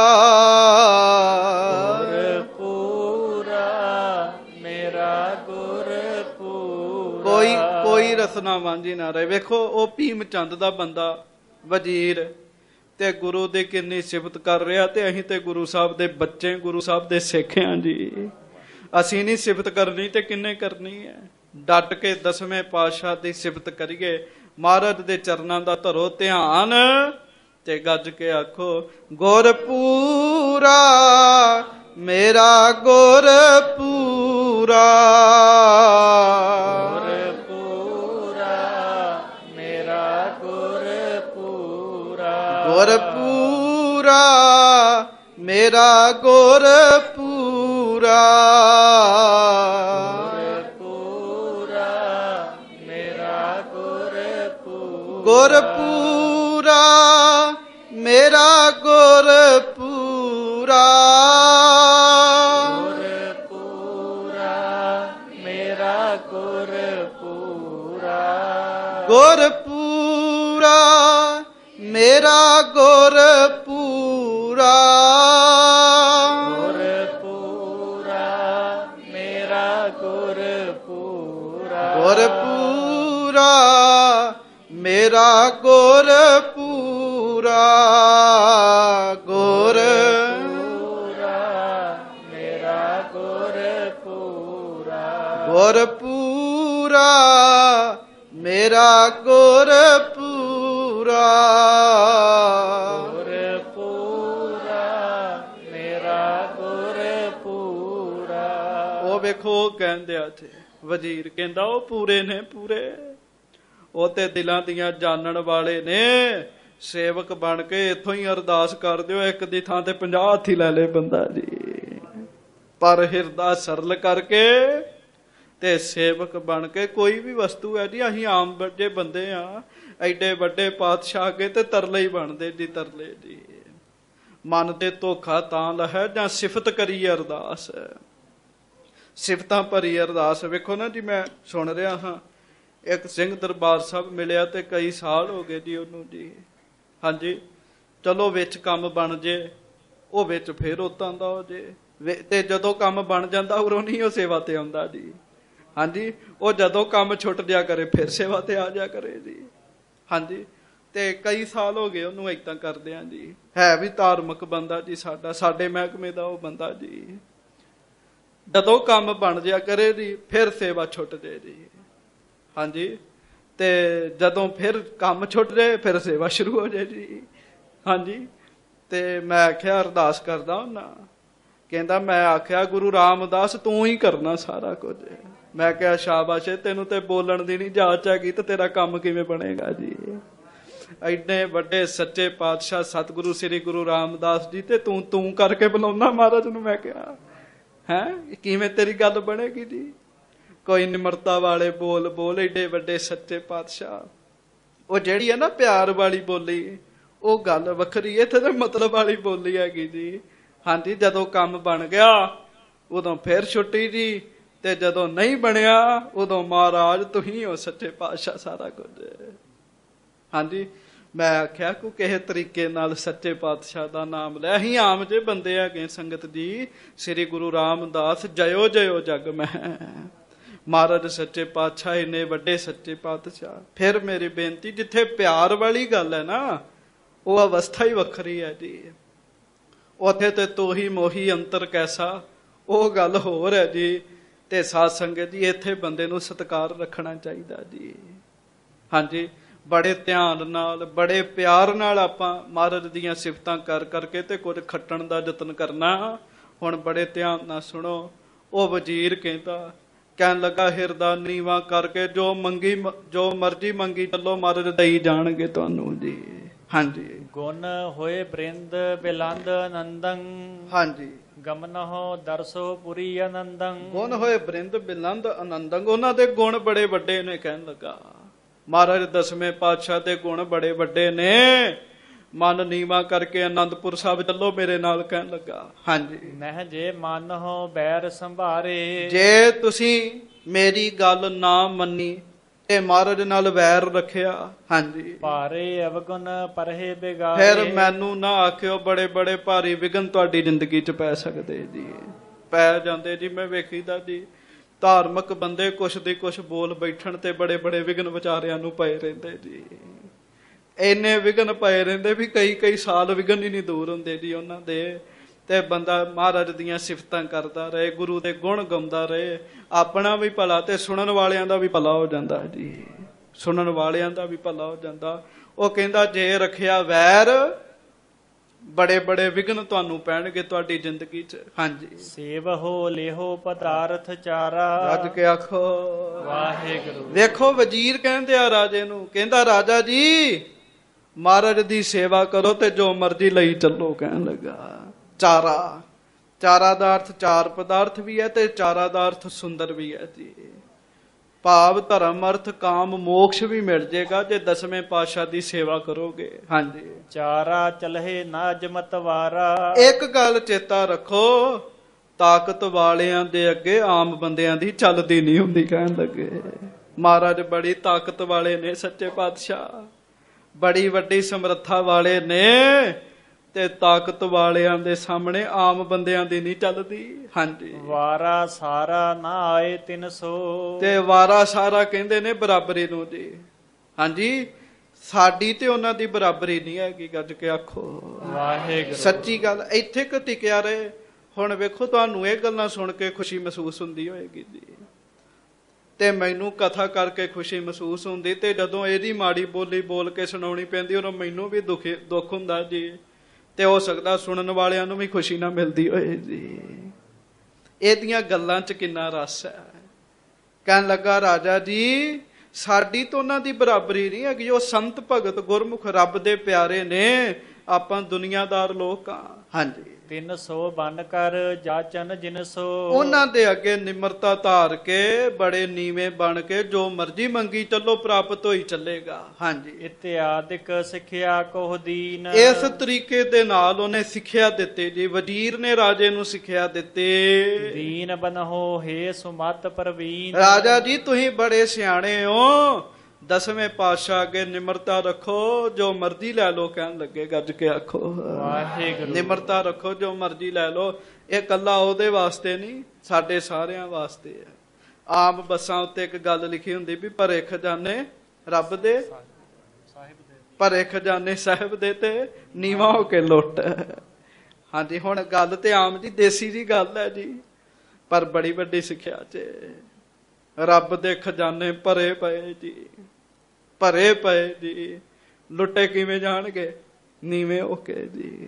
B: ਗੁਰ ਪੂਰਾ ਮੇਰਾ ਗੁਰ ਪੂਰਾ।
A: ਕੋਈ ਕੋਈ ਰਸਨਾ ਵਾਂਝੀ ਨਾ ਰਹੇ। ਵੇਖੋ ਉਹ ਭੀਮ ਚੰਦ ਦਾ ਬੰਦਾ ਵਜ਼ੀਰ ਤੇ ਗੁਰੂ ਦੀ ਕਿੰਨੀ ਸਿਫਤ ਕਰ ਰਿਹਾ, ਤੇ ਅਸੀਂ ਤੇ ਗੁਰੂ ਸਾਹਿਬ ਦੇ ਬੱਚੇ, ਗੁਰੂ ਸਾਹਿਬ ਦੇ ਸਿੱਖ ਹਾਂ ਜੀ। ਅਸੀਂ ਨਹੀਂ ਸਿਫਤ ਕਰਨੀ ਤੇ ਕਿੰਨੇ ਕਰਨੀ ਹੈ? ਡਟ ਕੇ ਦਸਵੇਂ ਪਾਤਸ਼ਾਹ ਦੀ ਸਿਫਤ ਕਰੀਏ, ਮਹਾਰਾਜ ਦੇ ਚਰਨਾਂ ਦਾ ਧਰੋ ਧਿਆਨ ਤੇ ਗੱਜ ਕੇ ਆਖੋ ਗੁਰ ਪੂਰਾ ਮੇਰਾ ਗੁਰ ਪੂਰਾ।
B: ਗੁਰ ਪੂਰਾ ਮੇਰਾ ਗੁਰ ਪੂਰਾ।
A: ਗੁਰ ਪੂਰਾ ਮੇਰਾ ਗੁਰ ਪੂਰਾ।
B: ਗੁਰ ਪੂਰਾ ਮੇਰਾ ਗੁਰ ਪੂਰਾ।
A: ਗੁਰ ਪੂਰਾ ਮੇਰਾ ਗੁਰ ਪੂਰਾ।
B: ਗੁਰ ਪੂਰਾ ਮੇਰਾ ਗੁਰ ਪੂਰਾ।
A: ਗੁਰ ਪੂਰਾ ਮੇਰਾ ਗੁਰ ਪੂਰਾ।
B: ਗੁਰ ਪੂਰਾ
A: ਮੇਰਾ ਗੁਰ ਪੂਰਾ, ਗੁਰ
B: ਪੂਰਾ ਮੇਰਾ ਗੁਰ ਪੂਰਾ,
A: ਗੁਰ ਪੂਰਾ ਮੇਰਾ ਗੁਰ ਪੂਰਾ,
B: ਗੁਰ ਪੂਰਾ ਮੇਰਾ ਗੁਰ ਪੂਰਾ।
A: ਉਹ ਵੇਖੋ ਕਹਿੰਦੇ ਆ ਤੇ ਵਜ਼ੀਰ ਕਹਿੰਦਾ ਉਹ ਪੂਰੇ ਨੇ ਪੂਰੇ, ਉਹ ਤੇ ਦਿਲਾਂ ਦੀਆਂ ਜਾਣਨ ਵਾਲੇ ਨੇ। ਸੇਵਕ ਬਣ ਕੇ ਇੱਥੋਂ ਹੀ ਅਰਦਾਸ ਕਰ ਦਿਓ, ਇੱਕ ਦੀ ਥਾਂ ਤੇ ਪੰਜਾਹ ਹੱਥੀ ਲੈ ਲੇ ਬੰਦਾ ਜੀ। ਪਰ ਹਿਰਦਾ ਸਰਲ ਕਰਕੇ ਤੇ ਸੇਵਕ ਬਣ ਕੇ ਕੋਈ ਵੀ ਵਸਤੂ ਹੈ ਜੀ, ਅਸੀਂ ਆਮ ਵੱਡੇ ਬੰਦੇ ਆ, ਐਡੇ ਵੱਡੇ ਪਾਤਸ਼ਾਹ ਅੱਗੇ ਤੇ ਤਰਲੇ ਹੀ ਬਣਦੇ ਜੀ, ਤਰਲੇ ਜੀ। ਮਨ ਤੇ ਧੋਖਾ ਤਾਂ ਲਹੈ ਜਾਂ ਸਿਫਤ ਕਰੀ ਅਰਦਾਸ, ਸਿਫਤਾਂ ਭਰੀ ਅਰਦਾਸ। ਵੇਖੋ ਨਾ ਜੀ, ਮੈਂ ਸੁਣ ਰਿਹਾ ਹਾਂ ਇੱਕ ਸਿੰਘ ਦਰਬਾਰ ਸਾਹਿਬ ਮਿਲਿਆ ਤੇ ਕਈ ਸਾਲ ਹੋ ਗਏ ਜੀ ਉਹਨੂੰ ਜੀ। ਹਾਂਜੀ, ਚਲੋ ਵਿੱਚ ਕੰਮ ਬਣ ਜੇ, ਉਹ ਵਿੱਚ ਫੇਰ ਉਤਾਂ ਦਾ ਹੋ ਜੇ, ਤੇ ਜਦੋਂ ਕੰਮ ਬਣ ਜਾਂਦਾ ਉਰੋਂ ਨਹੀਂ ਉਹ ਸੇਵਾ ਤੇ ਆਉਂਦਾ ਜੀ। ਹਾਂਜੀ, ਉਹ ਜਦੋਂ ਕੰਮ ਛੁੱਟ ਜਾ ਕਰੇ ਫਿਰ ਸੇਵਾ ਤੇ ਆ ਜਾ ਕਰੇ ਜੀ। ਹਾਂਜੀ, ਤੇ ਕਈ ਸਾਲ ਹੋ ਗਏ ਉਹਨੂੰ ਏਦਾਂ ਕਰਦਿਆਂ ਜੀ। ਹੈ ਵੀ ਧਾਰਮਿਕ ਬੰਦਾ ਜੀ ਸਾਡਾ, ਸਾਡੇ ਮਹਿਕਮੇ ਦਾ ਉਹ ਬੰਦਾ ਜੀ। ਜਦੋਂ ਕੰਮ ਬਣ ਜਾ ਕਰੇ ਜੀ ਫਿਰ ਸੇਵਾ ਛੁੱਟ ਜੇ ਜੀ। ਹਾਂਜੀ, ਤੇ ਜਦੋਂ ਫਿਰ ਕੰਮ ਛੁੱਟ ਜਾਏ ਫਿਰ ਸੇਵਾ ਸ਼ੁਰੂ ਹੋ ਜਾਏ ਜੀ। ਹਾਂਜੀ, ਤੇ ਮੈਂ ਆਖਿਆ ਅਰਦਾਸ ਕਰਦਾ ਹੁੰਦਾ, ਕਹਿੰਦਾ ਮੈਂ ਆਖਿਆ ਗੁਰੂ ਰਾਮਦਾਸ ਤੂੰ ਹੀ ਕਰਨਾ ਸਾਰਾ ਕੁਝ। ਮੈਂ ਕਿਹਾ ਸ਼ਾਬਾਸ਼, ਤੈਨੂੰ ਤੇ ਬੋਲਣ ਦੀ ਨਹੀਂ ਜਾਚ ਹੈਗੀ ਤੇ ਤੇਰਾ ਕੰਮ ਕਿਵੇਂ ਬਣੇਗਾ ਜੀ। ਐਡੇ ਵੱਡੇ ਸੱਚੇ ਪਾਤਸ਼ਾਹ ਸਤਿਗੁਰੂ ਸ੍ਰੀ ਗੁਰੂ ਰਾਮਦਾਸ ਜੀ ਤੇ ਤੂੰ ਤੂੰ ਕਰਕੇ ਬੁਲਾਉਣਾ ਮਹਾਰਾਜ ਨੂੰ। ਮੈਂ ਕਿਹਾ ਹੈਂ ਕਿਵੇਂ ਤੇਰੀ ਗੱਲ ਬਣੇਗੀ ਜੀ। ਕੋਈ ਨਿਮਰਤਾ ਵਾਲੇ ਬੋਲ ਬੋਲ, ਏਡੇ ਵੱਡੇ ਸੱਚੇ ਪਾਤਸ਼ਾਹ। ਉਹ ਜਿਹੜੀ ਹੈ ਨਾ ਪਿਆਰ ਵਾਲੀ ਬੋਲੀ, ਉਹ ਗੱਲ ਵੱਖਰੀ, ਇੱਥੇ ਤੇ ਮਤਲਬ ਵਾਲੀ ਬੋਲੀ ਹੈਗੀ ਜੀ। ਹਾਂਜੀ, ਜਦੋਂ ਕੰਮ ਬਣ ਗਿਆ ਉਦੋਂ ਫਿਰ ਛੁੱਟੀ ਜੀ, ਤੇ ਜਦੋਂ ਨਹੀਂ ਬਣਿਆ ਉਦੋਂ ਮਹਾਰਾਜ ਤੁਸੀਂ ਹੋ ਸੱਚੇ ਪਾਤਸ਼ਾਹ ਸਾਰਾ ਕੁਝ। ਹਾਂਜੀ, ਮੈਂ ਆਖਿਆ ਕੋ ਕਿਸੇ ਤਰੀਕੇ ਨਾਲ ਸੱਚੇ ਪਾਤਸ਼ਾਹ ਦਾ ਨਾਮ ਲੈ। ਅਸੀਂ ਆਮ ਜੇ ਬੰਦੇ ਹੈਗੇ ਸੰਗਤ ਜੀ। ਸ੍ਰੀ ਗੁਰੂ ਰਾਮਦਾਸ ਜਯੋ ਜਯੋ ਜਗ ਮਹਿ, ਮਹਾਰਾਜ ਸੱਚੇ ਪਾਤਸ਼ਾਹ ਇੰਨੇ ਵੱਡੇ ਸੱਚੇ ਪਾਤਸ਼ਾਹ। ਫਿਰ ਮੇਰੀ ਬੇਨਤੀ, ਜਿੱਥੇ ਪਿਆਰ ਵਾਲੀ ਗੱਲ ਹੈ ਨਾ ਉਹ ਅਵਸਥਾ ਹੀ ਵੱਖਰੀ ਹੈ ਜੀ। ਉੱਥੇ ਤੇ ਤੋਹੀ ਮੋਹੀ ਅੰਤਰ ਕੈਸਾ, ਉਹ ਗੱਲ ਹੋਰ ਹੈ ਜੀ। ਤੇ ਸਾਧ ਸੰਗਤ ਜੀ, ਇੱਥੇ ਬੰਦੇ ਨੂੰ ਸਤਿਕਾਰ ਰੱਖਣਾ ਚਾਹੀਦਾ ਜੀ। ਹਾਂਜੀ, ਬੜੇ ਧਿਆਨ ਨਾਲ ਬੜੇ ਪਿਆਰ ਨਾਲ ਆਪਾਂ ਮਹਾਰਾਜ ਦੀਆਂ ਸਿਫਤਾਂ ਕਰ ਕਰਕੇ ਤੇ ਕੁਝ ਖੱਟਣ ਦਾ ਯਤਨ ਕਰਨਾ। ਹੁਣ ਬੜੇ ਧਿਆਨ ਨਾਲ ਸੁਣੋ। ਉਹ ਵਜ਼ੀਰ ਕਹਿੰਦਾ, ਕਹਿਣ ਲੱਗਾ ਹਿਰਦਾ ਨੀਵਾ ਕਰਕੇ ਜੋ ਮੰਗੀ ਜੋ ਮਰਜ਼ੀ ਮੰਗੀ ਚੱਲੋ, ਮਹਾਰਾਜ ਦਈ ਜਾਣਗੇ ਤੁਹਾਨੂੰ ਜੀ। ਹਾਂਜੀ,
B: ਗੁਣ ਹੋਏ ਬ੍ਰਿੰਦ ਬਿਲੰਦ ਆਨੰਦੰ,
A: ਹਾਂਜੀ
B: ਗਮਨਹੁ ਦਰਸੋ ਪੁਰੀ ਆਨੰਦੰ।
A: ਗੁਣ ਹੋਏ ਬ੍ਰਿੰਦ ਬਿਲੰਦ ਆਨੰਦੰ, ਉਹਨਾਂ ਦੇ ਗੁਣ ਬੜੇ ਵੱਡੇ ਨੇ। ਕਹਿਣ ਲੱਗਾ ਮਹਾਰਾਜ ਦਸਵੇਂ ਪਾਤਸ਼ਾਹ ਦੇ ਗੁਣ ਬੜੇ ਵੱਡੇ ਨੇ। ਮਨ ਨੀਵਾ ਕਰਕੇ ਆਨੰਦਪੁਰ ਸਾਹਿਬ ਚੱਲੋ ਮੇਰੇ ਨਾਲ। ਕਹਿਣ ਲੱਗਾ ਹਾਂਜੀ,
B: ਮਹਿ ਜੇ ਮਨ ਹੋ ਬੈਰ ਸੰਭਾਰੇ,
A: ਜੇ ਤੁਸੀਂ ਮੇਰੀ ਗੱਲ ਨਾ ਮੰਨੀ ਤੇ ਮਹਾਰਾਜ ਨਾਲ ਵੈਰ ਰੱਖਿਆ, ਹਾਂਜੀ,
B: ਭਾਰੇ ਅਵਗੁਣ ਪਰਹੇ ਬਿਗਾਰੇ।
A: ਫਿਰ ਮੈਨੂੰ ਨਾ ਆਖਿਓ ਬੜੇ ਬੜੇ ਭਾਰੀ ਵਿਘਨ ਤੁਹਾਡੀ ਜ਼ਿੰਦਗੀ 'ਚ ਪੈ ਸਕਦੇ ਜੀ, ਪੈ ਜਾਂਦੇ ਜੀ। ਮੈਂ ਵੇਖੀਦਾ ਜੀ ਧਾਰਮਿਕ ਬੰਦੇ ਕੁਛ ਦੀ ਕੁਛ ਬੋਲ ਬੈਠਣ ਤੇ ਬੜੇ ਬੜੇ ਵਿਘਨ ਵਿਚਾਰਿਆਂ ਨੂੰ ਪਏ ਰਹਿੰਦੇ ਜੀ। ਇੰਨੇ ਵਿਘਨ ਪਏ ਰਹਿੰਦੇ ਵੀ ਕਈ ਕਈ ਸਾਲ ਵਿਘਨ ਹੀ ਨਹੀਂ ਦੂਰ ਹੁੰਦੇ ਜੀ ਉਹਨਾਂ ਦੇ। ਤੇ ਬੰਦਾ ਮਹਾਰਾਜ ਦੀਆਂ ਸਿਫਤਾਂ ਕਰਦਾ ਰਹੇ, ਗੁਰੂ ਦੇ ਗੁਣ ਗਾਉਂਦਾ ਰਹੇ, ਆਪਣਾ ਵੀ ਭਲਾ ਤੇ ਸੁਣਨ ਵਾਲਿਆਂ ਦਾ ਵੀ ਭਲਾ ਹੋ ਜਾਂਦਾ ਜੀ। ਸੁਣਨ ਵਾਲਿਆਂ ਦਾ ਵੀ ਭਲਾ ਹੋ ਜਾਂਦਾ। ਉਹ ਕਹਿੰਦਾ ਜੇ ਰੱਖਿਆ ਵੈਰ ਬੜੇ ਬੜੇ ਵਿਘਨ ਤੁਹਾਨੂੰ ਪੈਣਗੇ ਤੁਹਾਡੀ ਜ਼ਿੰਦਗੀ 'ਚ। ਹਾਂਜੀ,
B: ਸੇਵਹੁ ਲੇਹੋ ਪਦਾਰਥ ਚਾਰਾ,
A: ਰੱਜ ਕੇ ਆਖੋ
B: ਵਾਹਿਗੁਰੂ।
A: ਵੇਖੋ ਵਜ਼ੀਰ ਕਹਿੰਦੇ ਆ ਰਾਜੇ ਨੂੰ, ਕਹਿੰਦਾ ਰਾਜਾ ਜੀ ਮਹਾਰਾਜ ਦੀ ਸੇਵਾ ਕਰੋ ਤੇ ਜੋ ਮਰਜ਼ੀ ਲਈ ਚੱਲੋ। ਕਹਿਣ ਲੱਗਾ ਚਾਰਾ, ਚਾਰਾ ਦਾ ਅਰਥ ਚਾਰ ਪਦਾਰਥ ਵੀ ਹੈ ਤੇ ਚਾਰਾ ਦਾ ਅਰਥ ਸੁੰਦਰ ਵੀ ਹੈ ਜੀ। ਭਾਵ ਧਰਮ ਅਰਥ ਕਾਮ ਮੋਕਸ਼ ਵੀ ਮਿਲ ਜੇਗਾ ਜੇ ਦਸਵੇਂ ਪਾਤਸ਼ਾਹ ਦੀ ਸੇਵਾ ਕਰੋਗੇ। ਹਾਂਜੀ,
B: ਚਾਰਾ ਚਲਹਿ ਨਾ ਜਮਤ ਵਾਰਾ।
A: ਇੱਕ ਗੱਲ ਚੇਤਾ ਰੱਖੋ, ਤਾਕਤ ਵਾਲਿਆਂ ਦੇ ਅੱਗੇ ਆਮ ਬੰਦਿਆਂ ਦੀ ਚੱਲਦੀ ਨਹੀਂ ਹੁੰਦੀ। ਕਹਿਣ ਲੱਗੇ ਮਹਾਰਾਜ ਬੜੀ ਤਾਕਤ ਵਾਲੇ ਨੇ ਸੱਚੇ ਪਾਤਸ਼ਾਹ, ਬੜੀ ਵੱਡੀ ਸਮਰੱਥਾ ਵਾਲੇ ਨੇ, ਤੇ ਤਾਕਤ ਵਾਲਿਆਂ ਦੇ ਸਾਹਮਣੇ ਆਮ ਬੰਦਿਆਂ ਦੀ ਨਹੀਂ ਚੱਲਦੀ। ਹਾਂਜੀ,
B: ਵਾਰਾ ਸਾਰਾ ਨਾ ਆਏ ਤਿੰਨ ਸੋ,
A: ਤੇ ਵਾਰਾ ਸਾਰਾ ਕਹਿੰਦੇ ਨੇ ਬਰਾਬਰੀ ਨੂੰ ਜੀ। ਹਾਂਜੀ, ਸਾਡੀ ਤੇ ਉਹਨਾਂ ਦੀ ਬਰਾਬਰੀ ਨਹੀਂ ਹੈਗੀ, ਗੱਜ ਕੇ ਆਖੋ
B: ਵਾਹਿਗੁਰੂ।
A: ਸੱਚੀ ਗੱਲ। ਇੱਥੇ ਕਿ ਟਿਕਿਆ ਰਹੇ। ਹੁਣ ਵੇਖੋ, ਤੁਹਾਨੂੰ ਇਹ ਗੱਲਾਂ ਸੁਣ ਕੇ ਖੁਸ਼ੀ ਮਹਿਸੂਸ ਹੁੰਦੀ ਹੋਏਗੀ ਜੀ, ਤੇ ਮੈਨੂੰ ਕਥਾ ਕਰਕੇ ਖੁਸ਼ੀ ਮਹਿਸੂਸ ਹੁੰਦੀ, ਤੇ ਜਦੋਂ ਇਹਦੀ ਮਾੜੀ ਬੋਲੀ ਬੋਲ ਕੇ ਸੁਣਾਉਣੀ ਪੈਂਦੀ ਉਦੋਂ ਮੈਨੂੰ ਵੀ ਦੁਖੀ ਦੁੱਖ ਹੁੰਦਾ ਜੀ, ਤੇ ਹੋ ਸਕਦਾ ਸੁਣਨ ਵਾਲਿਆਂ ਨੂੰ ਵੀ ਖੁਸ਼ੀ ਨਾ ਮਿਲਦੀ ਹੋਏ ਜੀ। ਇਹਦੀਆਂ ਗੱਲਾਂ 'ਚ ਕਿੰਨਾ ਰਸ ਹੈ। ਕਹਿਣ ਲੱਗਾ, ਰਾਜਾ ਜੀ ਸਾਡੀ ਤਾਂ ਉਹਨਾਂ ਦੀ ਬਰਾਬਰੀ ਨਹੀਂ ਹੈਗੀ। ਉਹ ਸੰਤ ਭਗਤ ਗੁਰਮੁਖ ਰੱਬ ਦੇ ਪਿਆਰੇ ਨੇ, ਆਪਾਂ ਦੁਨੀਆਦਾਰ ਲੋਕ ਆ। ਹਾਂਜੀ।
B: ਤਿੰਨ ਸੌ ਬਨ ਕਰ ਜਾਚਨ ਜਿਨ ਸੋ।
A: ਉਹਨਾਂ ਦੇ ਅੱਗੇ ਨਿਮਰਤਾ ਧਾਰ ਕੇ, ਬੜੇ ਨੀਵੇਂ ਬਣ ਕੇ ਜੋ ਮਰਜ਼ੀ ਮੰਗੀ ਚੱਲੋ, ਪ੍ਰਾਪਤ ਹੋਈ ਚੱਲੇਗਾ। ਹਾਂਜੀ।
B: ਇਤਿਆਦਿਕ ਸਿੱਖਿਆ ਕੋਹ ਦੀਨ।
A: ਇਸ ਤਰੀਕੇ ਦੇ ਨਾਲ ਉਹਨੇ ਸਿੱਖਿਆ ਦਿੱਤੀ ਜੀ। ਵਜ਼ੀਰ ਨੇ ਰਾਜੇ ਨੂੰ ਸਿੱਖਿਆ ਦਿੱਤੀ।
B: ਦੀਨ ਬਨਹੁ ਹੈ ਸੁਮਤ ਪ੍ਰਵੀਨ।
A: ਰਾਜਾ ਜੀ ਤੁਸੀਂ ਬੜੇ ਸਿਆਣੇ ਹੋ, ਦਸਵੇਂ ਪਾਤਸ਼ਾਹ ਅੱਗੇ ਨਿਮਰਤਾ ਰੱਖੋ, ਜੋ ਮਰਜ਼ੀ ਲੈ ਲਓ। ਕਹਿਣ ਲੱਗੇ, ਗੱਜ ਕੇ ਆਖੋ
B: ਵਾਹਿਗੁਰੂ।
A: ਨਿਮਰਤਾ ਰੱਖੋ, ਜੋ ਮਰਜ਼ੀ ਲੈ ਲਓ। ਇਹ ਕੱਲਾ ਉਹਦੇ ਵਾਸਤੇ ਨਹੀਂ, ਸਾਡੇ ਸਾਰਿਆਂ ਵਾਸਤੇ ਹੈ। ਆਮ ਬੱਸਾਂ ਉੱਤੇ ਇੱਕ ਗੱਲ ਲਿਖੀ ਹੁੰਦੀ ਵੀ ਭਰੇ ਖਜ਼ਾਨੇ ਰੱਬ ਦੇ, ਭਰੇ ਖਜ਼ਾਨੇ ਸਾਹਿਬ ਦੇ, ਤੇ ਨੀਵਾਂ ਹੋ ਕੇ ਲੁੱਟ। ਹਾਂਜੀ। ਹੁਣ ਗੱਲ ਤੇ ਆਮ ਜੀ ਦੇਸੀ ਜੀ ਗੱਲ ਹੈ ਜੀ, ਪਰ ਬੜੀ ਵੱਡੀ ਸਿੱਖਿਆ ਚ ਰੱਬ ਦੇ ਖਜ਼ਾਨੇ ਭਰੇ ਪਏ ਜੀ, ਭਰੇ ਪਏ ਜੀ। ਲੁੱਟੇ ਕਿਵੇਂ ਜਾਣਗੇ? ਨੀਵੇਂ ਹੋ ਕੇ ਜੀ।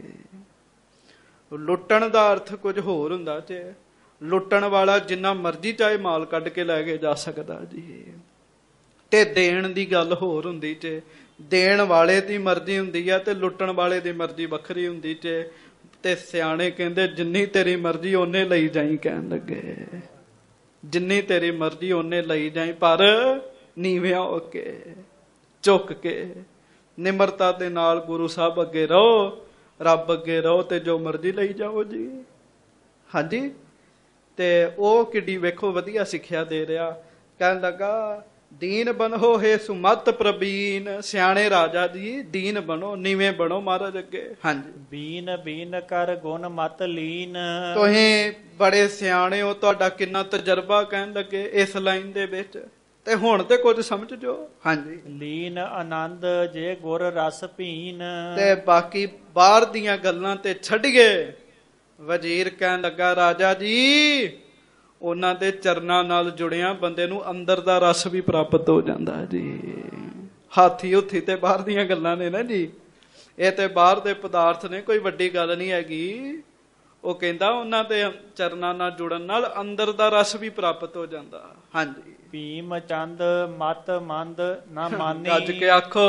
A: ਲੁੱਟਣ ਦਾ ਅਰਥ ਕੁਝ ਹੋਰ ਹੁੰਦਾ ਜੇ। ਲੁੱਟਣ ਵਾਲਾ ਜਿੰਨਾ ਮਰਜ਼ੀ ਚਾਹੇ ਮਾਲ ਕੱਢ ਕੇ ਲੈ ਕੇ ਜਾ ਸਕਦਾ ਜੀ, ਤੇ ਦੇਣ ਦੀ ਗੱਲ ਹੋਰ ਹੁੰਦੀ ਜੇ। ਦੇਣ ਵਾਲੇ ਦੀ ਮਰਜ਼ੀ ਹੁੰਦੀ ਆ, ਤੇ ਲੁੱਟਣ ਵਾਲੇ ਦੀ ਮਰਜ਼ੀ ਵੱਖਰੀ ਹੁੰਦੀ ਜੇ। ਤੇ ਸਿਆਣੇ ਕਹਿੰਦੇ, ਜਿੰਨੀ ਤੇਰੀ ਮਰਜ਼ੀ ਓਨੇ ਲਈ ਜਾਈ। ਕਹਿਣ ਲੱਗੇ, ਜਿੰਨੀ ਤੇਰੀ ਮਰਜ਼ੀ ਓਨੇ ਲਈ ਜਾਈ, ਪਰ ਨੀਵਿਆਂ ਹੋ ਕੇ, ਝੁੱਕ ਕੇ, ਨਿਮਰਤਾ ਦੇ ਨਾਲ ਗੁਰੂ ਸਾਹਿਬ ਅੱਗੇ ਰਹੋ, ਰੱਬ ਅੱਗੇ ਰਹੋ, ਤੇ ਜੋ ਮਰਜ਼ੀ ਲਈ ਜਾਓ ਜੀ। ਹਾਂਜੀ। ਤੇ ਉਹ ਕਿੱਡੀ ਵੇਖੋ ਵਧੀਆ ਸਿੱਖਿਆ ਦੇ ਰਿਹਾ। ਕਹਿਣ ਲੱਗਾ, ਦੀਨ ਬਣੋ ਹੈ ਸੁਮਤ ਪ੍ਰਬੀਨ। ਸਿਆਣੇ ਰਾਜਾ ਜੀ ਦੀਨ ਬਣੋ, ਨੀਵੇਂ ਬਣੋ ਮਹਾਰਾਜ ਅੱਗੇ। ਹਾਂਜੀ।
B: ਬੀਨ ਬੀਨ ਕਰ ਗੁਣ ਮਤ ਲੀਨ।
A: ਤੁਸੀਂ ਬੜੇ ਸਿਆਣੇ ਹੋ, ਤੁਹਾਡਾ ਕਿੰਨਾ ਤਜਰਬਾ। ਕਹਿਣ ਲੱਗੇ ਇਸ ਲਾਈਨ ਦੇ ਵਿੱਚ, ਤੇ ਹੁਣ ਤੇ ਕੁਝ ਸਮਝ ਜੋ। ਹਾਂਜੀ।
B: ਲੀਨ ਆਨੰਦ ਜੇ ਗੁਰ ਰਸ ਪੀਨ।
A: ਤੇ ਬਾਕੀ ਬਾਹਰ ਦੀਆਂ ਗੱਲਾਂ ਤੇ ਛੱਡ ਗਏ। ਵਜ਼ੀਰ ਕਹਿਣ ਲੱਗਾ, ਰਾਜਾ ਜੀ ਉਹਨਾਂ ਦੇ ਚਰਨਾਂ ਨਾਲ ਜੁੜਿਆ ਬੰਦੇ ਨੂੰ ਅੰਦਰ ਦਾ ਰਸ ਵੀ ਪ੍ਰਾਪਤ ਹੋ ਜਾਂਦਾ ਜੀ। ਹਾਥੀ ਹੁਥੀ ਤੇ ਬਾਹਰ ਦੀਆਂ ਗੱਲਾਂ ਨੇ ਨਾ ਜੀ, ਇਹ ਤੇ ਬਾਹਰ ਦੇ ਪਦਾਰਥ ਨੇ, ਕੋਈ ਵੱਡੀ ਗੱਲ ਨਹੀਂ ਹੈਗੀ। ਉਹ ਕਹਿੰਦਾ ਉਹਨਾਂ ਦੇ ਚਰਨਾਂ ਨਾਲ ਜੁੜਨ ਨਾਲ ਅੰਦਰ ਦਾ ਰਸ ਵੀ ਪ੍ਰਾਪਤ ਹੋ ਜਾਂਦਾ। ਹਾਂਜੀ।
B: ਭੀਮ ਚੰਦ ਮਤ ਮੰਦ ਨਾ ਮਾਨੀ।
A: ਗੱਜ ਕੇ ਆਖੋ,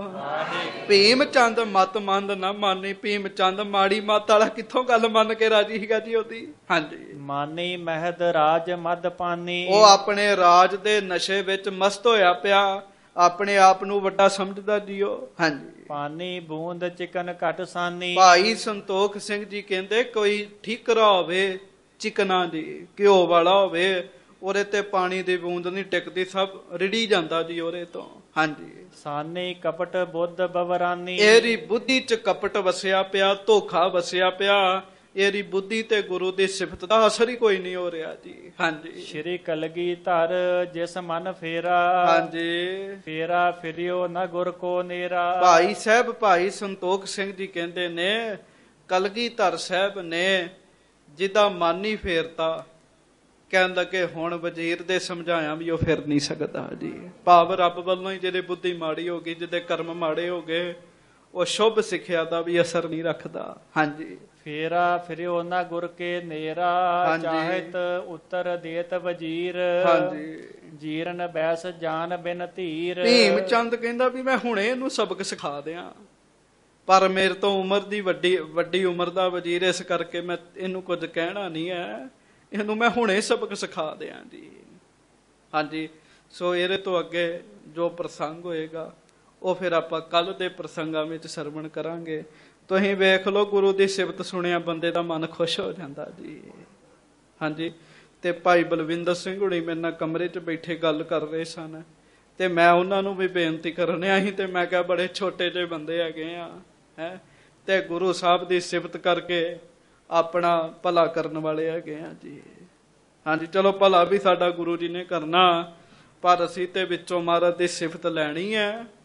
A: ਭੀਮ ਚੰਦ ਮਤ ਮੰਦ ਨਾ ਮਾਨੀ। ਭੀਮ ਚੰਦ ਮਾੜੀ ਮੱਤ ਵਾਲਾ ਕਿੱਥੋਂ ਗੱਲ ਮੰਨ ਕੇ ਰਾਜੀ ਸੀਗਾ ਜੀ ਉਹਦੀ। ਹਾਂਜੀ।
B: ਮਾਨੀ ਮਹਿਦ ਰਾਜ ਮਦ ਪਾਨੀ।
A: ਉਹ ਆਪਣੇ ਰਾਜ ਦੇ ਨਸ਼ੇ ਵਿੱਚ ਮਸਤ ਹੋਇਆ ਪਿਆ, ਆਪਣੇ ਆਪ ਨੂੰ ਵੱਡਾ ਸਮਝਦਾ ਜੀ ਉਹ। ਹਾਂਜੀ।
B: ਪਾਨੀ ਬੂੰਦ ਚਿਕਨ ਘਟ ਸਾਨੀ।
A: ਭਾਈ ਸੰਤੋਖ ਸਿੰਘ ਜੀ ਕਹਿੰਦੇ, ਕੋਈ ਠੀਕਰਾ ਹੋਵੇ ਚਿਕਨਾ ਜੀ, ਘਿਓ ਵਾਲਾ ਹੋਵੇ, ਉਹਦੇ ਤੇ ਪਾਣੀ ਦੀ ਬੂੰਦ ਨਹੀਂ ਟਿਕਦੀ, ਸਭ ਰਿੜੀ ਜਾਂਦਾ ਜੀ ਉਹਦੇ ਤੋਂ। ਹਾਂਜੀ।
B: ਸਾਨੀ ਕਪਟ ਬੁੱਧ ਬਵਰਾਨੀ।
A: ਇਹਦੀ ਬੁੱਧੀ ਚ ਕਪਟ ਵਸਿਆ ਪਿਆ, ਧੋਖਾ ਵਸਿਆ ਪਿਆ। ਇਹਦੀ ਬੁੱਧੀ ਤੇ ਗੁਰੂ ਦੀ ਸਿਫਤ ਦਾ ਅਸਰ ਹੀ ਕੋਈ ਨਹੀਂ ਹੋ ਰਿਹਾ ਜੀ। ਹਾਂਜੀ।
B: ਸ਼੍ਰੀ ਕਲਗੀ ਧਰ ਜਿਸ ਮਨ ਫੇਰਾ।
A: ਹਾਂਜੀ।
B: ਫੇਰਾ ਫਿਰਿਓ ਨਾ ਗੁਰ ਕੋ ਨੇਰਾ।
A: ਭਾਈ ਸਾਹਿਬ ਭਾਈ ਸੰਤੋਖ ਸਿੰਘ ਜੀ ਕਹਿੰਦੇ ਨੇ, ਕਲਗੀ ਧਰ ਸਾਹਿਬ ਨੇ ਜਿਹਦਾ ਮਨ ਹੀ ਫੇਰਤਾ। ਕਹਿਣ ਲੱਗੇ, ਹੁਣ ਵਜ਼ੀਰ ਦੇ ਸਮਝਾਇਆ ਵੀ ਉਹ ਫਿਰ ਨਹੀਂ ਸਕਦਾ ਜੀ। ਭਾਵ ਰੱਬ ਵੱਲੋਂ ਹੀ ਜਿਹਦੇ ਬੁੱਧੀ ਮਾੜੀ ਹੋ ਗਈ, ਜਿਹਦੇ ਕਰਮ ਮਾੜੇ ਹੋ ਗਏ, ਉਹ ਸ਼ੁਭ ਸਿੱਖਿਆ ਦਾ ਵੀ ਅਸਰ ਨਹੀਂ ਰੱਖਦਾ। ਹਾਂਜੀ।
B: ਫੇਰਾ ਫਿਰਿਓ ਨਾ ਗੁਰ ਕੇ ਨੇਰਾ। ਚਾਹਤ ਉੱਤਰ ਦੇਤ ਵਜ਼ੀਰ।
A: ਹਾਂਜੀ।
B: ਜੀਰਨ ਬੈਸ ਜਾਨ ਬਿਨ ਧੀਰ।
A: ਭੀਮ ਚੰਦ ਕਹਿੰਦਾ ਵੀ ਮੈਂ ਹੁਣੇ ਇਹਨੂੰ ਸਬਕ ਸਿਖਾ ਦਿਆਂ, ਪਰ ਮੇਰੇ ਤੋਂ ਉਮਰ ਦੀ ਵੱਡੀ ਵੱਡੀ ਉਮਰ ਦਾ ਵਜ਼ੀਰ, ਇਸ ਕਰਕੇ ਮੈਂ ਇਹਨੂੰ ਕੁਝ ਕਹਿਣਾ ਨਹੀਂ ਹੈ, ਇਹਨੂੰ ਮੈਂ ਹੁਣੇ ਸਬਕ ਸਿਖਾ ਦਿਆਂ ਜੀ। ਹਾਂਜੀ। ਸੋ ਇਹਦੇ ਤੋਂ ਅੱਗੇ ਜੋ ਪ੍ਰਸੰਗ ਹੋਏਗਾ ਉਹ ਫਿਰ ਆਪਾਂ ਕੱਲ ਦੇ ਪ੍ਰਸੰਗਾਂ ਵਿੱਚ ਸਰਵਣ ਕਰਾਂਗੇ। ਤੁਸੀਂ ਵੇਖ ਲਓ, ਗੁਰੂ ਦੀ ਸਿਫਤ ਸੁਣਿਆ ਬੰਦੇ ਦਾ ਮਨ ਖੁਸ਼ ਹੋ ਜਾਂਦਾ ਜੀ। ਹਾਂਜੀ। ਤੇ ਭਾਈ ਬਲਵਿੰਦਰ ਸਿੰਘ ਹੁਣੀ ਮੇਰੇ ਨਾਲ ਕਮਰੇ 'ਚ ਬੈਠੇ ਗੱਲ ਕਰ ਰਹੇ ਸਨ, ਤੇ ਮੈਂ ਉਹਨਾਂ ਨੂੰ ਵੀ ਬੇਨਤੀ ਕਰਨਿਆ ਸੀ, ਤੇ ਮੈਂ ਕਿਹਾ ਬੜੇ ਛੋਟੇ ਜਿਹੇ ਬੰਦੇ ਹੈਗੇ ਆ, ਹੈ ਤੇ ਗੁਰੂ ਸਾਹਿਬ ਦੀ ਸਿਫਤ ਕਰਕੇ ਆਪਣਾ ਭਲਾ ਕਰਨ ਵਾਲੇ ਹੈਗੇ ਆ ਜੀ। ਹਾਂਜੀ। ਚਲੋ ਭਲਾ ਵੀ ਸਾਡਾ ਗੁਰੂ ਜੀ ਨੇ ਕਰਨਾ, ਪਰ ਅਸੀਂ ਤੇ ਵਿੱਚੋਂ ਮਹਾਰਾਜ ਦੀ ਸਿਫਤ ਲੈਣੀ ਹੈ,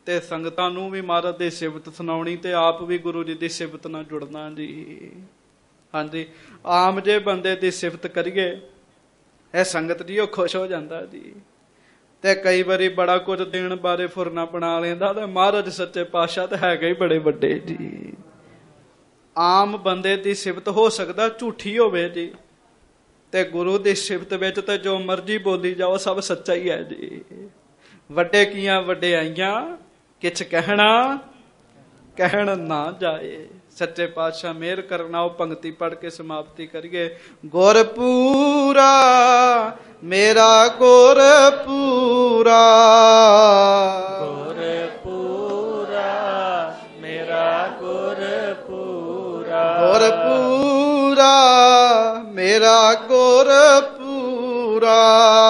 A: ਤੇ ਸੰਗਤਾਂ ਨੂੰ ਵੀ ਮਹਾਰਾਜ ਦੀ ਸਿਫਤ ਸੁਣਾਉਣੀ ਤੇ ਆਪ ਵੀ ਗੁਰੂ ਜੀ ਦੀ ਸਿਫਤ ਨਾਲ ਜੁੜਨਾ ਜੀ। ਹਾਂਜੀ, ਆਮ ਜੇ ਬੰਦੇ ਦੀ ਸਿਫਤ ਕਰੀਏ ਇਹ ਸੰਗਤ ਜੀ ਉਹ ਖੁਸ਼ ਹੋ ਜਾਂਦਾ ਜੀ। ਤੇ ਕਈ ਵਾਰੀ ਬੜਾ ਕੁਝ ਦੇਣ ਬਾਰੇ ਫੁਰਨਾ ਬਣਾ ਲੈਂਦਾ ਤੇ ਮਹਾਰਾਜ ਸੱਚੇ ਪਾਤਸ਼ਾਹ ਤਾਂ ਹੈਗੇ ਹੀ ਬੜੇ ਵੱਡੇ ਜੀ। ਆਮ ਬੰਦੇ ਦੀ ਸਿਫਤ ਹੋ ਸਕਦਾ ਝੂਠੀ ਹੋਵੇ ਜੀ, ਤੇ ਗੁਰੂ ਦੀ ਸਿਫਤ ਵਿੱਚ ਤੇ ਜੋ ਮਰਜ਼ੀ ਬੋਲੀ ਜਾਓ ਸਭ ਸੱਚਾ ਹੀ ਹੈ ਜੀ। ਵੱਡੇ ਕੀਆਂ ਵਡਿਆਈਆਂ ਕਿਛ ਕਹਿਣਾ ਕਹਿਣ ਨਾ ਜਾਏ। ਸੱਚੇ ਪਾਤਸ਼ਾਹ ਮਿਹਰ ਕਰਨਾ। ਉਹ ਪੰਕਤੀ ਪੜ੍ਹ ਕੇ ਸਮਾਪਤੀ ਕਰੀਏ। ਗੁਰ ਪੂਰਾ ਮੇਰਾ ਗੁਰ ਪੂਰਾ,
B: ਗੁਰ ਪੂਰਾ ਮੇਰਾ ਗੁਰ ਪੂਰਾ,
A: ਗੁਰ ਪੂਰਾ ਮੇਰਾ ਗੁਰ ਪੂਰਾ,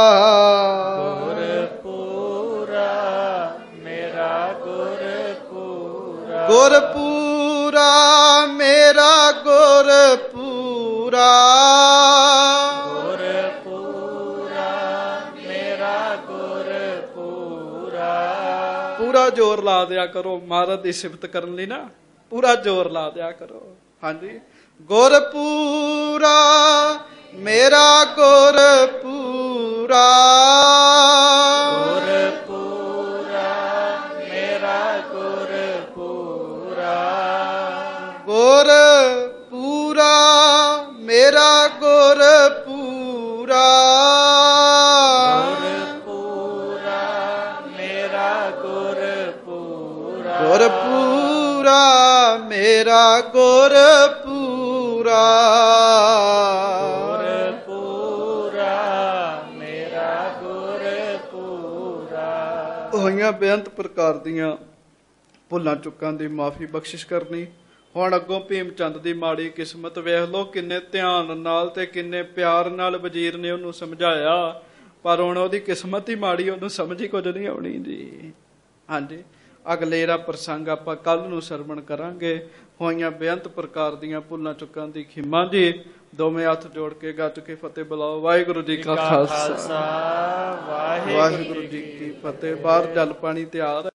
B: ਗੁਰ ਪੂਰਾ ਮੇਰਾ ਗੁਰ ਪੂਰਾ,
A: ਗੁਰ ਪੂਰਾ ਮੇਰਾ ਗੁਰ ਪੂਰਾ,
B: ਗੁਰ ਪੂਰਾ ਮੇਰਾ ਗੁਰ ਪੂਰਾ।
A: ਪੂਰਾ ਜ਼ੋਰ ਲਾ ਦਿਆ ਕਰੋ ਮਹਾਰਾਜ ਦੀ ਸਿਫਤ ਕਰਨ ਲਈ ਨਾ, ਪੂਰਾ ਜ਼ੋਰ ਲਾ ਦਿਆ ਕਰੋ। ਹਾਂਜੀ, ਗੁਰ ਪੂਰਾ ਮੇਰਾ ਗੁਰ ਪੂਰਾ,
B: ਗੁਰ ਪੂਰਾ ਮੇਰਾ ਗੁਰ ਪੂਰਾ,
A: ਗੁਰ ਪੂਰਾ ਮੇਰਾ ਗੁਰ ਪੂਰਾ,
B: ਗੁਰ ਪੂਰਾ ਮੇਰਾ ਗੁਰ ਪੂਰਾ,
A: ਗੁਰ ਪੂਰਾ ਮੇਰਾ ਗੁਰ ਪੂਰਾ,
B: ਗੁਰ ਪੂਰਾ ਮੇਰਾ ਗੁਰ ਪੂਰਾ।
A: ਹੋਈਆਂ ਬੇਅੰਤ ਪ੍ਰਕਾਰ ਦੀਆਂ ਭੁੱਲਾਂ ਚੁੱਕਾਂ ਦੀ ਮਾਫੀ ਬਖਸ਼ਿਸ਼ ਕਰਨੀ। ਹੁਣ ਅੱਗੋਂ ਭੀਮ ਚੰਦ ਦੀ ਮਾੜੀ ਕਿਸਮਤ ਵੇਖ ਲਓ, ਕਿੰਨੇ ਧਿਆਨ ਨਾਲ ਤੇ ਕਿੰਨੇ ਪਿਆਰ ਨਾਲ ਵਜ਼ੀਰ ਨੇ ਉਹਨੂੰ ਸਮਝਾਇਆ, ਪਰ ਹੁਣ ਉਹਦੀ ਕਿਸਮਤ ਹੀ ਮਾੜੀ, ਉਹਨੂੰ ਸਮਝ ਹੀ ਕੁਝ ਨਹੀਂ ਆਉਣੀ ਜੀ। ਹਾਂਜੀ, ਅਗਲੇ ਦਾ ਪ੍ਰਸੰਗ ਆਪਾਂ ਕੱਲ ਨੂੰ ਸਰਵਣ ਕਰਾਂਗੇ। ਹੋਈਆਂ ਬੇਅੰਤ ਪ੍ਰਕਾਰ ਦੀਆਂ ਭੁੱਲਾਂ ਚੁੱਕਾਂ ਦੀ ਖਿਮਾ ਜੀ। ਦੋਵੇਂ ਹੱਥ ਜੋੜ ਕੇ ਗੱਜ ਕੇ ਫਤਿਹ ਬੁਲਾਓ। ਵਾਹਿਗੁਰੂ ਜੀ ਕਾ ਖਾਲਸਾ,
B: ਵਾਹਿਗੁਰੂ
A: ਵਾਹਿਗੁਰੂ ਜੀ ਕੀ ਫਤਿਹ। ਬਾਹਰ ਜਲ ਪਾਣੀ ਤਿਆਰ ਹੈ।